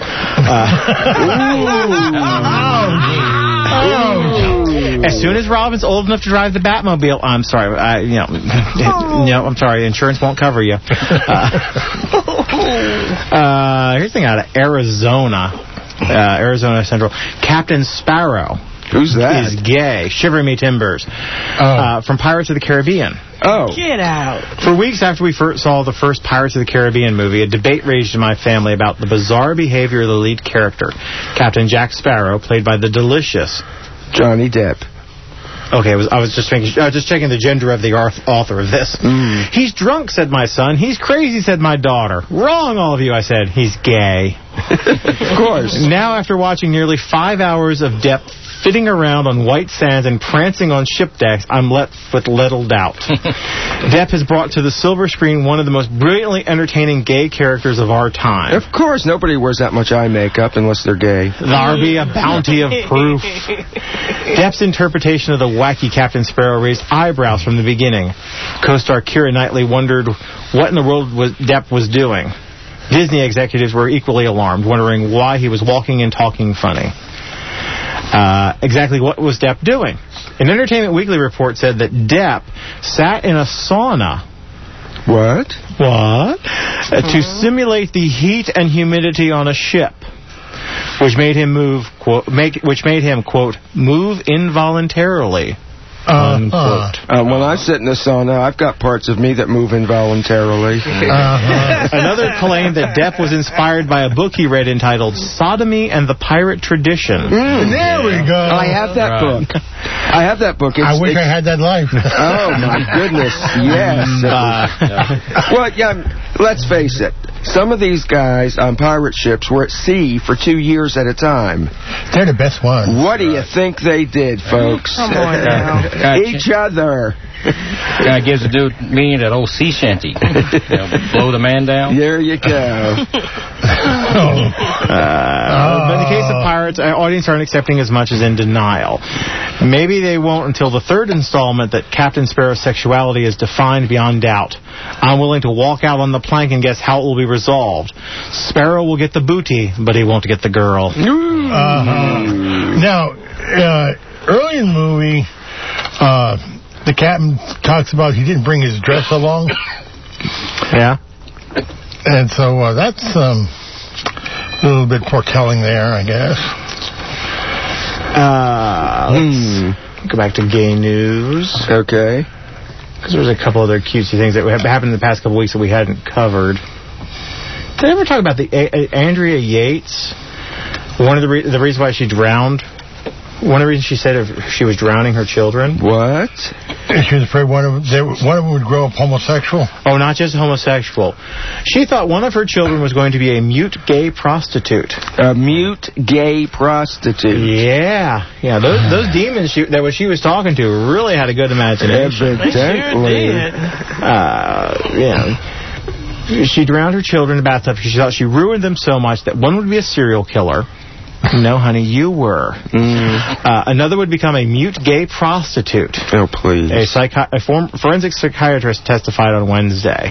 As soon as Robin's old enough to drive the Batmobile, I'm sorry, I'm sorry, insurance won't cover you. Here's the thing out of Arizona, Arizona Central. Captain Sparrow. Who's that? Is gay. Shiver me timbers. From Pirates of the Caribbean. Oh. Get out. For weeks after we saw the first Pirates of the Caribbean movie, a debate raged in my family about the bizarre behavior of the lead character, Captain Jack Sparrow, played by the delicious Johnny Depp. Okay, I was just checking the gender of the author of this. He's drunk, said my son. He's crazy, said my daughter. Wrong, all of you, I said. He's gay. Of course. Now, after watching nearly 5 hours of Depp fitting around on white sands and prancing on ship decks, I'm left with little doubt. Depp has brought to the silver screen one of the most brilliantly entertaining gay characters of our time. Of course, nobody wears that much eye makeup unless they're gay. There be a bounty of proof. Depp's interpretation of the wacky Captain Sparrow raised eyebrows from the beginning. Co-star Keira Knightley wondered what in the world Depp was doing. Disney executives were equally alarmed, wondering why he was walking and talking funny. Exactly what was Depp doing? An Entertainment Weekly report said that Depp sat in a sauna. What? To simulate the heat and humidity on a ship, which made him quote, move involuntarily. When I sit in the sauna, I've got parts of me that move involuntarily. Another claimed that Depp was inspired by a book he read entitled Sodomy and the Pirate Tradition. There we go. I have that book. I have that book. I wish I had that life. Oh, my goodness. Yes. Well, yeah, let's face it. Some of these guys on pirate ships were at sea for 2 years at a time. They're the best ones. What do you think they did, folks? Come on now. Each other. Guy gives a dude meaning that old sea shanty. Blow the man down. There you go. But in the case of Pirates, audience aren't accepting as much as in denial. Maybe they won't until the third installment that Captain Sparrow's sexuality is defined beyond doubt. I'm willing to walk out on the plank and guess how it will be resolved. Sparrow will get the booty, but he won't get the girl. Now, early in the movie, the captain talks about he didn't bring his dress along. Yeah. And so that's a little bit foretelling there, I guess. Let's go back to gay news. Okay. Because there was a couple other cutesy things that happened in the past couple weeks that we hadn't covered. Did I ever talk about the Andrea Yates? One of the reasons why she drowned. One of the reasons she said she was drowning her children. What? She was afraid one of them would grow up homosexual. Oh, not just homosexual. She thought one of her children was going to be a mute gay prostitute. A mute gay prostitute. Yeah. Those demons that she was talking to really had a good imagination. Evidently. She drowned her children in the bathtub because she thought she ruined them so much that one would be a serial killer. No, honey, you were. Another would become a mute gay prostitute. Oh, please. A forensic psychiatrist testified on Wednesday.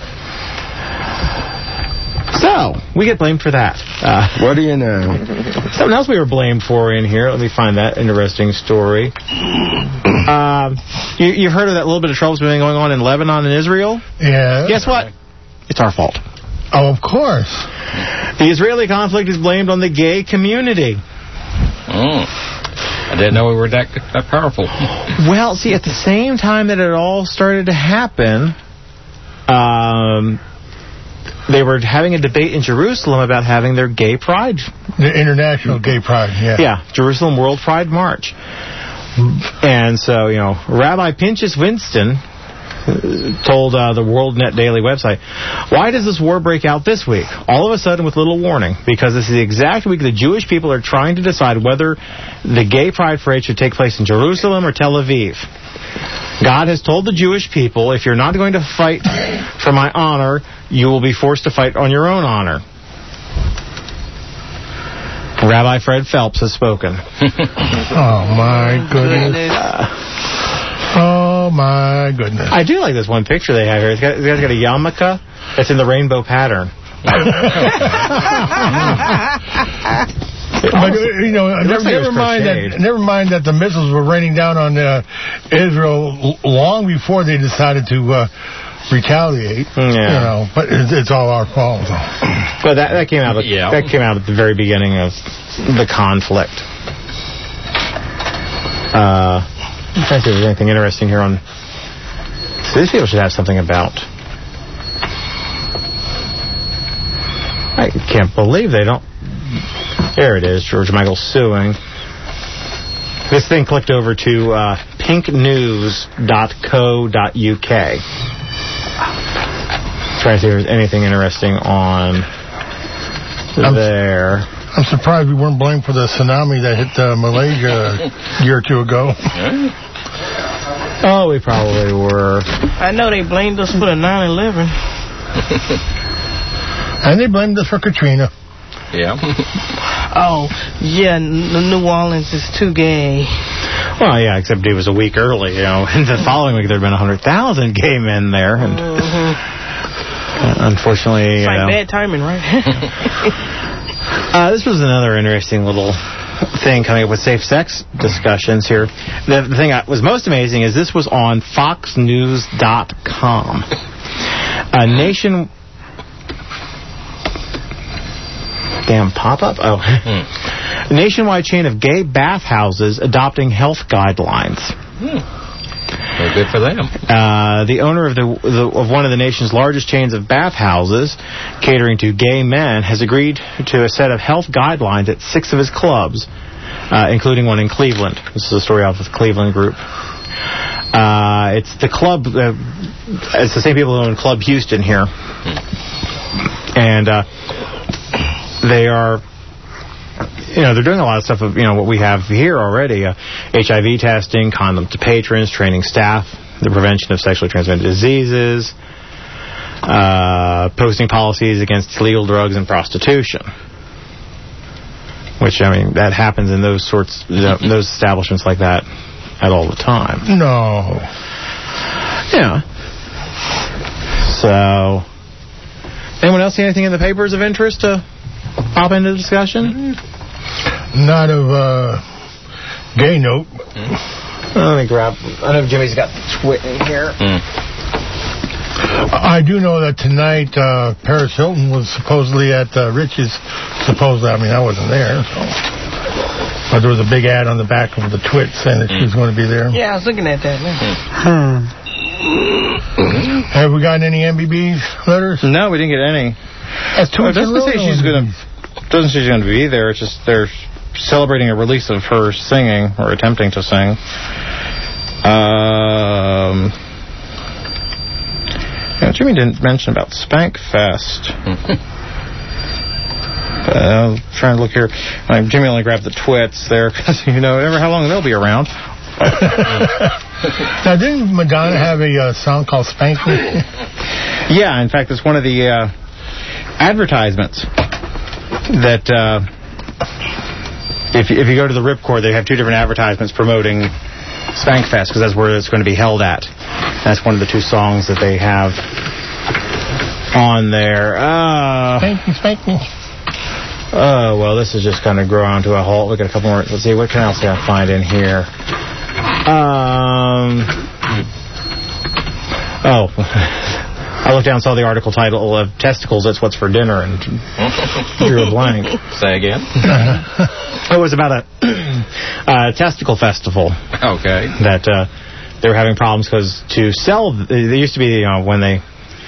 So, we get blamed for that. What do you know? Something else we were blamed for in here. Let me find that interesting story. You've heard of that little bit of trouble that's been going on in Lebanon and Israel? Yeah. Guess what? It's our fault. Oh, of course. The Israeli conflict is blamed on the gay community. I didn't know we were that powerful. Well, see, at the same time that it all started to happen, they were having a debate in Jerusalem about having their gay pride. The International Gay Pride, yeah. Yeah, Jerusalem World Pride March. And so, Rabbi Pinchas Winston told the WorldNet Daily website, why does this war break out this week? All of a sudden with little warning. Because this is the exact week the Jewish people are trying to decide whether the gay pride parade should take place in Jerusalem or Tel Aviv. God has told the Jewish people, if you're not going to fight for my honor, you will be forced to fight on your own honor. Rabbi Fred Phelps has spoken. Oh, my goodness. Oh, my goodness. I do like this one picture they have here. It's got a yarmulke that's in the rainbow pattern. But, never mind that the missiles were raining down on Israel long before they decided to retaliate. Yeah. But it's all our fault. But that came out. That came out at the very beginning of the conflict. I'm trying to see if there's anything interesting here on. So these people should have something about. I can't believe they don't. There it is, George Michael suing. This thing clicked over to pinknews.co.uk. Trying to see if there's anything interesting on there. I'm surprised we weren't blamed for the tsunami that hit Malaysia a year or two ago. Oh, we probably were. I know they blamed us for the 9/11. And they blamed us for Katrina. Yeah. Oh, yeah, New Orleans is too gay. Well, yeah, except it was a week early, and the following week there had been 100,000 gay men there, and unfortunately... It's like bad timing, right? This was another interesting little thing coming up with safe sex discussions here. The thing that was most amazing is this was on foxnews.com. A pop-up? Oh. A nationwide chain of gay bathhouses adopting health guidelines. Very good for them. The owner of one of the nation's largest chains of bathhouses, catering to gay men, has agreed to a set of health guidelines at 6 of his clubs, including one in Cleveland. This is a story off of the Cleveland Group. It's the club. It's the same people who own Club Houston here, and they are. They're doing a lot of stuff of, what we have here already. HIV testing, condoms to patrons, training staff, the prevention of sexually transmitted diseases, posting policies against illegal drugs and prostitution. Which, that happens in those those establishments like that at all the time. No. Yeah. So, anyone else see anything in the papers of interest to pop into the discussion? Not of gay note. Let me grab. I know Jimmy's got the twit in here. I do know that tonight Paris Hilton was supposedly at Rich's. Supposedly, I wasn't there. So. But there was a big ad on the back of the twit saying that she was going to be there. Yeah, I was looking at that. Have we gotten any MBB letters? No, we didn't get any. That's too much. It doesn't say she's going to be there. It's just they're celebrating a release of her singing or attempting to sing. Jimmy didn't mention about Spank Fest. I'm trying to look here. Jimmy only grabbed the twits there because never how long they'll be around. Now, didn't Madonna have a song called Spank Me? Yeah, in fact, it's one of the advertisements that if you go to the Ripcord, they have 2 different advertisements promoting Spank Fest because that's where it's going to be held at. That's one of the 2 songs that they have on there. Spank me. Oh, well, this is just kind of grown to a halt. Look at a couple more. Let's see, what else can I find in here? I looked down and saw the article title of Testicles, That's What's for Dinner, and drew a blank. Say again? It was about a testicle festival. Okay. That they were having problems because to sell, they used to be, when they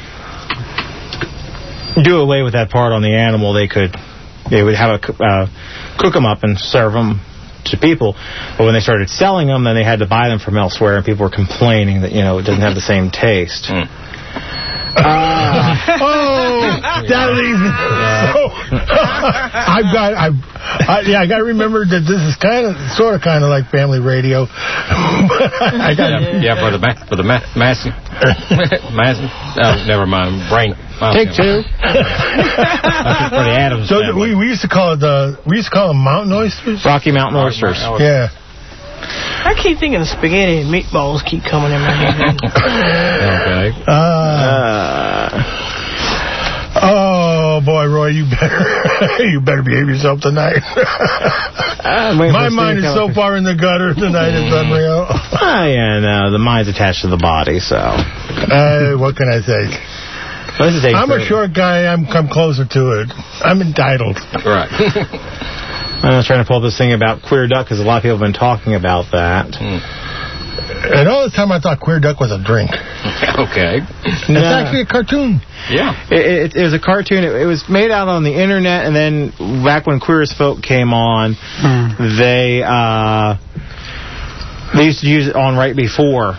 do away with that part on the animal, they would have cook them up and serve them to people. But when they started selling them, then they had to buy them from elsewhere, and people were complaining that, it doesn't have the same taste. That leaves me. I got to remember that this is sort of like family radio. For the massing. Never mind. Brain. Take 2. For the Addams family. We used to call them mountain oysters. Rocky Mountain oysters. Yeah. I keep thinking of spaghetti and meatballs keep coming in my head. Okay. Oh boy, Roy, you better behave yourself tonight. My mind is so far in the gutter tonight, it's unreal. Yeah, the mind's attached to the body, so. What can I say? I'm a short guy. I'm closer to it. I'm entitled. Right. I was trying to pull up this thing about Queer Duck because a lot of people have been talking about that. And all this time I thought Queer Duck was a drink. Okay. It's actually a cartoon. Yeah. It was a cartoon. It was made out on the internet, and then back when Queer as Folk came on, they used to use it on right before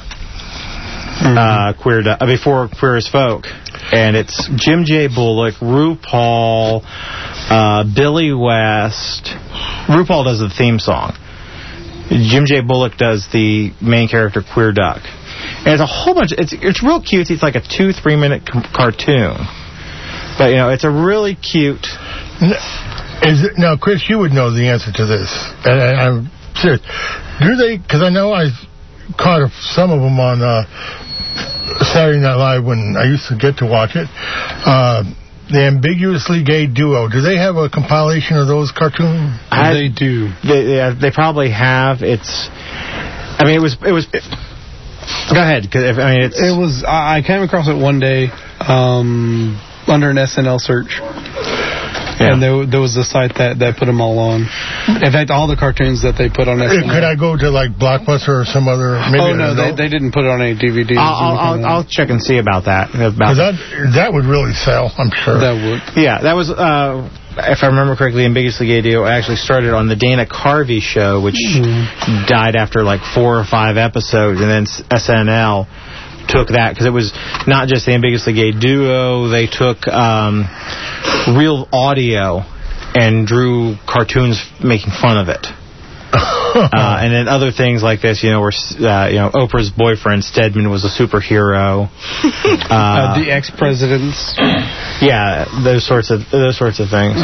before Queer as Folk. And it's Jim J. Bullock, RuPaul, Billy West. RuPaul does the theme song. Jim J. Bullock does the main character, Queer Duck. And it's a whole bunch. It's real cute. It's like a 2-3 minute cartoon. But, it's a really cute... Now, Chris, you would know the answer to this. And I'm serious. Do they... Because I know I caught some of them on... Saturday Night Live when I used to get to watch it. The Ambiguously Gay Duo. Do they have a compilation of those cartoons? They do. They probably have. It was. Go ahead. It was. I came across it one day under an SNL search. Yeah. And there was a site that put them all on. In fact, all the cartoons that they put on SNL. Could I go to like Blockbuster or some other? Maybe they didn't put it on any DVDs. I'll check and see about that. That would really sell, I'm sure. That would. Yeah, that was. If I remember correctly, Ambiguously Gay Duo actually started on the Dana Carvey show, which died after like 4 or 5 episodes, and then SNL took that because it was not just the Ambiguously Gay Duo. They took real audio and drew cartoons making fun of it. And then other things like this, where Oprah's boyfriend Stedman was a superhero. The ex-presidents. Yeah, those sorts of things.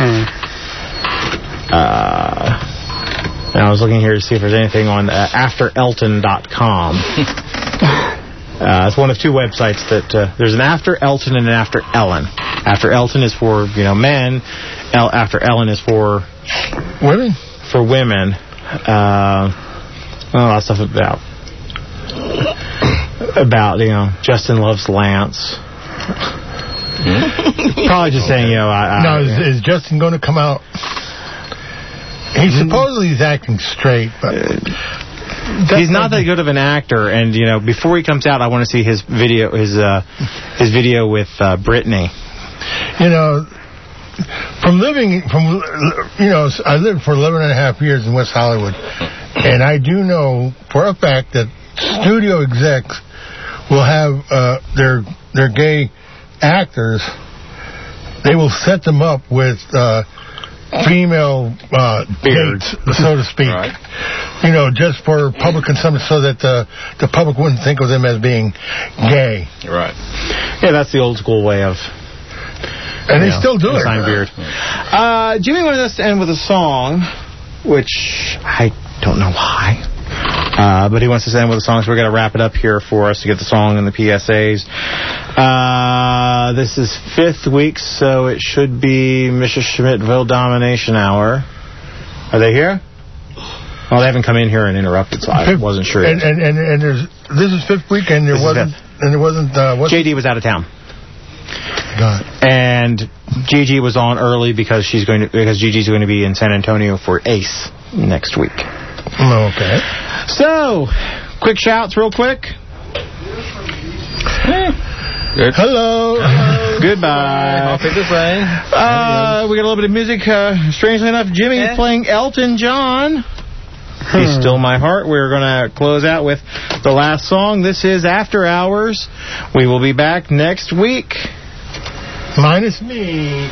And I was looking here to see if there's anything on AfterElton.com. It's one of 2 websites that there's an After Elton and an After Ellen. After Elton is for men. After Ellen is for women. For women. A lot of stuff about Justin loves Lance. Probably just saying Now is Justin going to come out? He supposedly he's acting straight, but. He's not that good of an actor, and before he comes out, I want to see his video, his video with Britney. I lived for 11.5 years in West Hollywood, and I do know for a fact that studio execs will have their gay actors. They will set them up with female dates, so to speak. Right. Just for public consumption, so that the public wouldn't think of them as being gay. Right. Yeah, that's the old school way of. And they still do it. Beard. Jimmy wanted us to end with a song, which I don't know why. But he wants us to end with a song, so we're going to wrap it up here for us to get the song and the PSAs. This is 5th week, so it should be Mrs. Schmidtville Domination Hour. Are they here? Well, they haven't come in here and interrupted, so I wasn't sure. And this is 5th week, and there wasn't. JD was out of town. God. And Gigi was on early because Gigi's going to be in San Antonio for ACE next week. Okay. So, quick shouts real quick. Hello. Goodbye. Off it this way. We got a little bit of music. Strangely enough, Jimmy is playing Elton John. He's Still My Heart. We're going to close out with the last song. This is After Hours. We will be back next week. Minus me.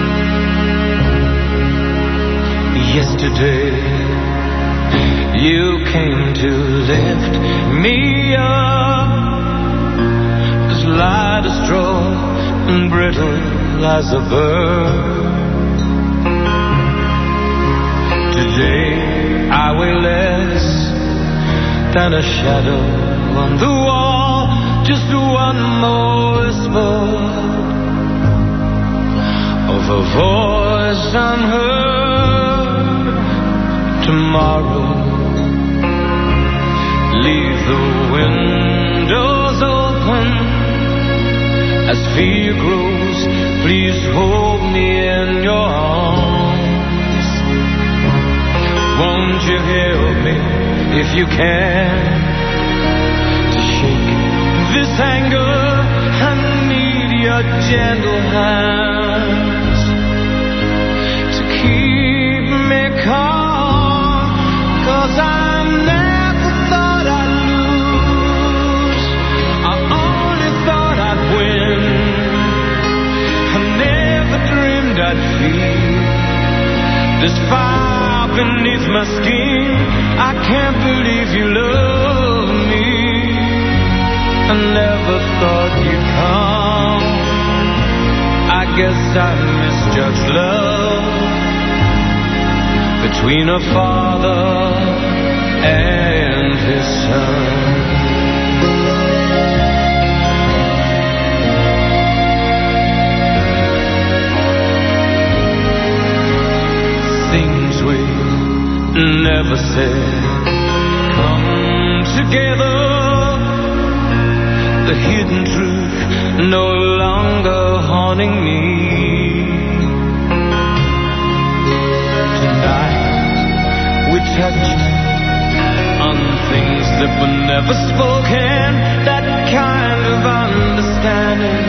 Yesterday, you you came to lift me up, as light as straw and brittle as a bird. Today I weigh less than a shadow on the wall, just one more whisper of a voice unheard. Tomorrow, leave the windows open as fear grows. Please hold me in your arms. Won't you help me if you can to shake this anger? I need your gentle hands to keep me calm, 'cause I never thought I'd lose, I only thought I'd win. I never dreamed I'd feel this fire beneath my skin. I can't believe you love me. I never thought you'd come. I guess I misjudged love between a father and his son. Things we never said come together. The hidden truth no longer haunting me. Tonight we touched on things that were never spoken. That kind of understanding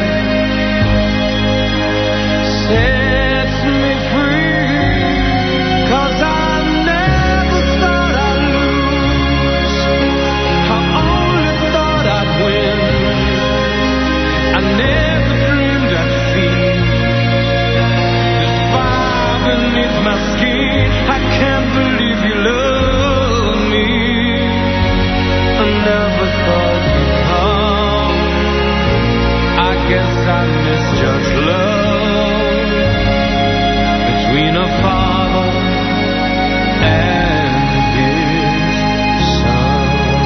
sets me free, 'cause I never thought I'd lose, I only thought I'd win. I never dreamed I'd feel this fire beneath my skin. I can't believe you love me. I never thought you'd come. I guess I misjudged love between a father and his son.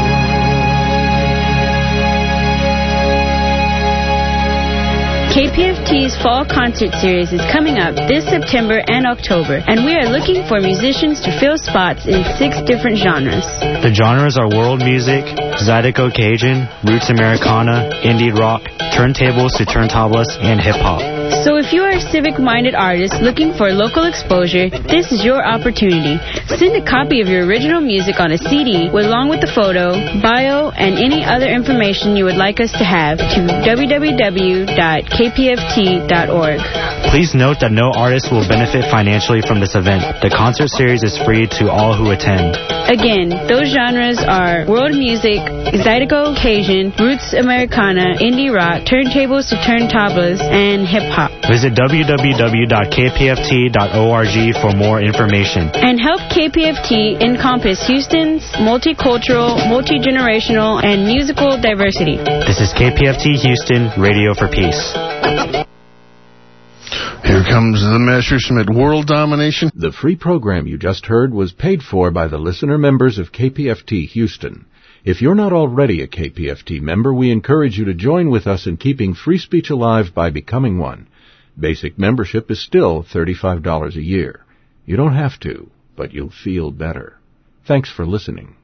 KPFT's Fall Concert Series is coming up this September and October, and we are looking for musicians to fill spots in 6 different genres. The genres are world music, Zydeco Cajun, roots Americana, indie rock, turntables to turntables, and hip-hop. So if you are a civic-minded artist looking for local exposure, this is your opportunity. Send a copy of your original music on a CD along with the photo, bio, and any other information you would like us to have to www.kpft.org. Please note that no artist will benefit financially from this event. The concert series is free to all who attend. Again, those genres are world music, Zydeco Cajun, roots Americana, indie rock, turntables to turntables, and hip-hop. Visit www.kpft.org for more information. And help KPFT encompass Houston's multicultural, multi-generational, and musical diversity. This is KPFT Houston, Radio for Peace. Here comes the Messerschmitt World Domination. The free program you just heard was paid for by the listener members of KPFT Houston. If you're not already a KPFT member, we encourage you to join with us in keeping free speech alive by becoming one. Basic membership is still $35 a year. You don't have to, but you'll feel better. Thanks for listening.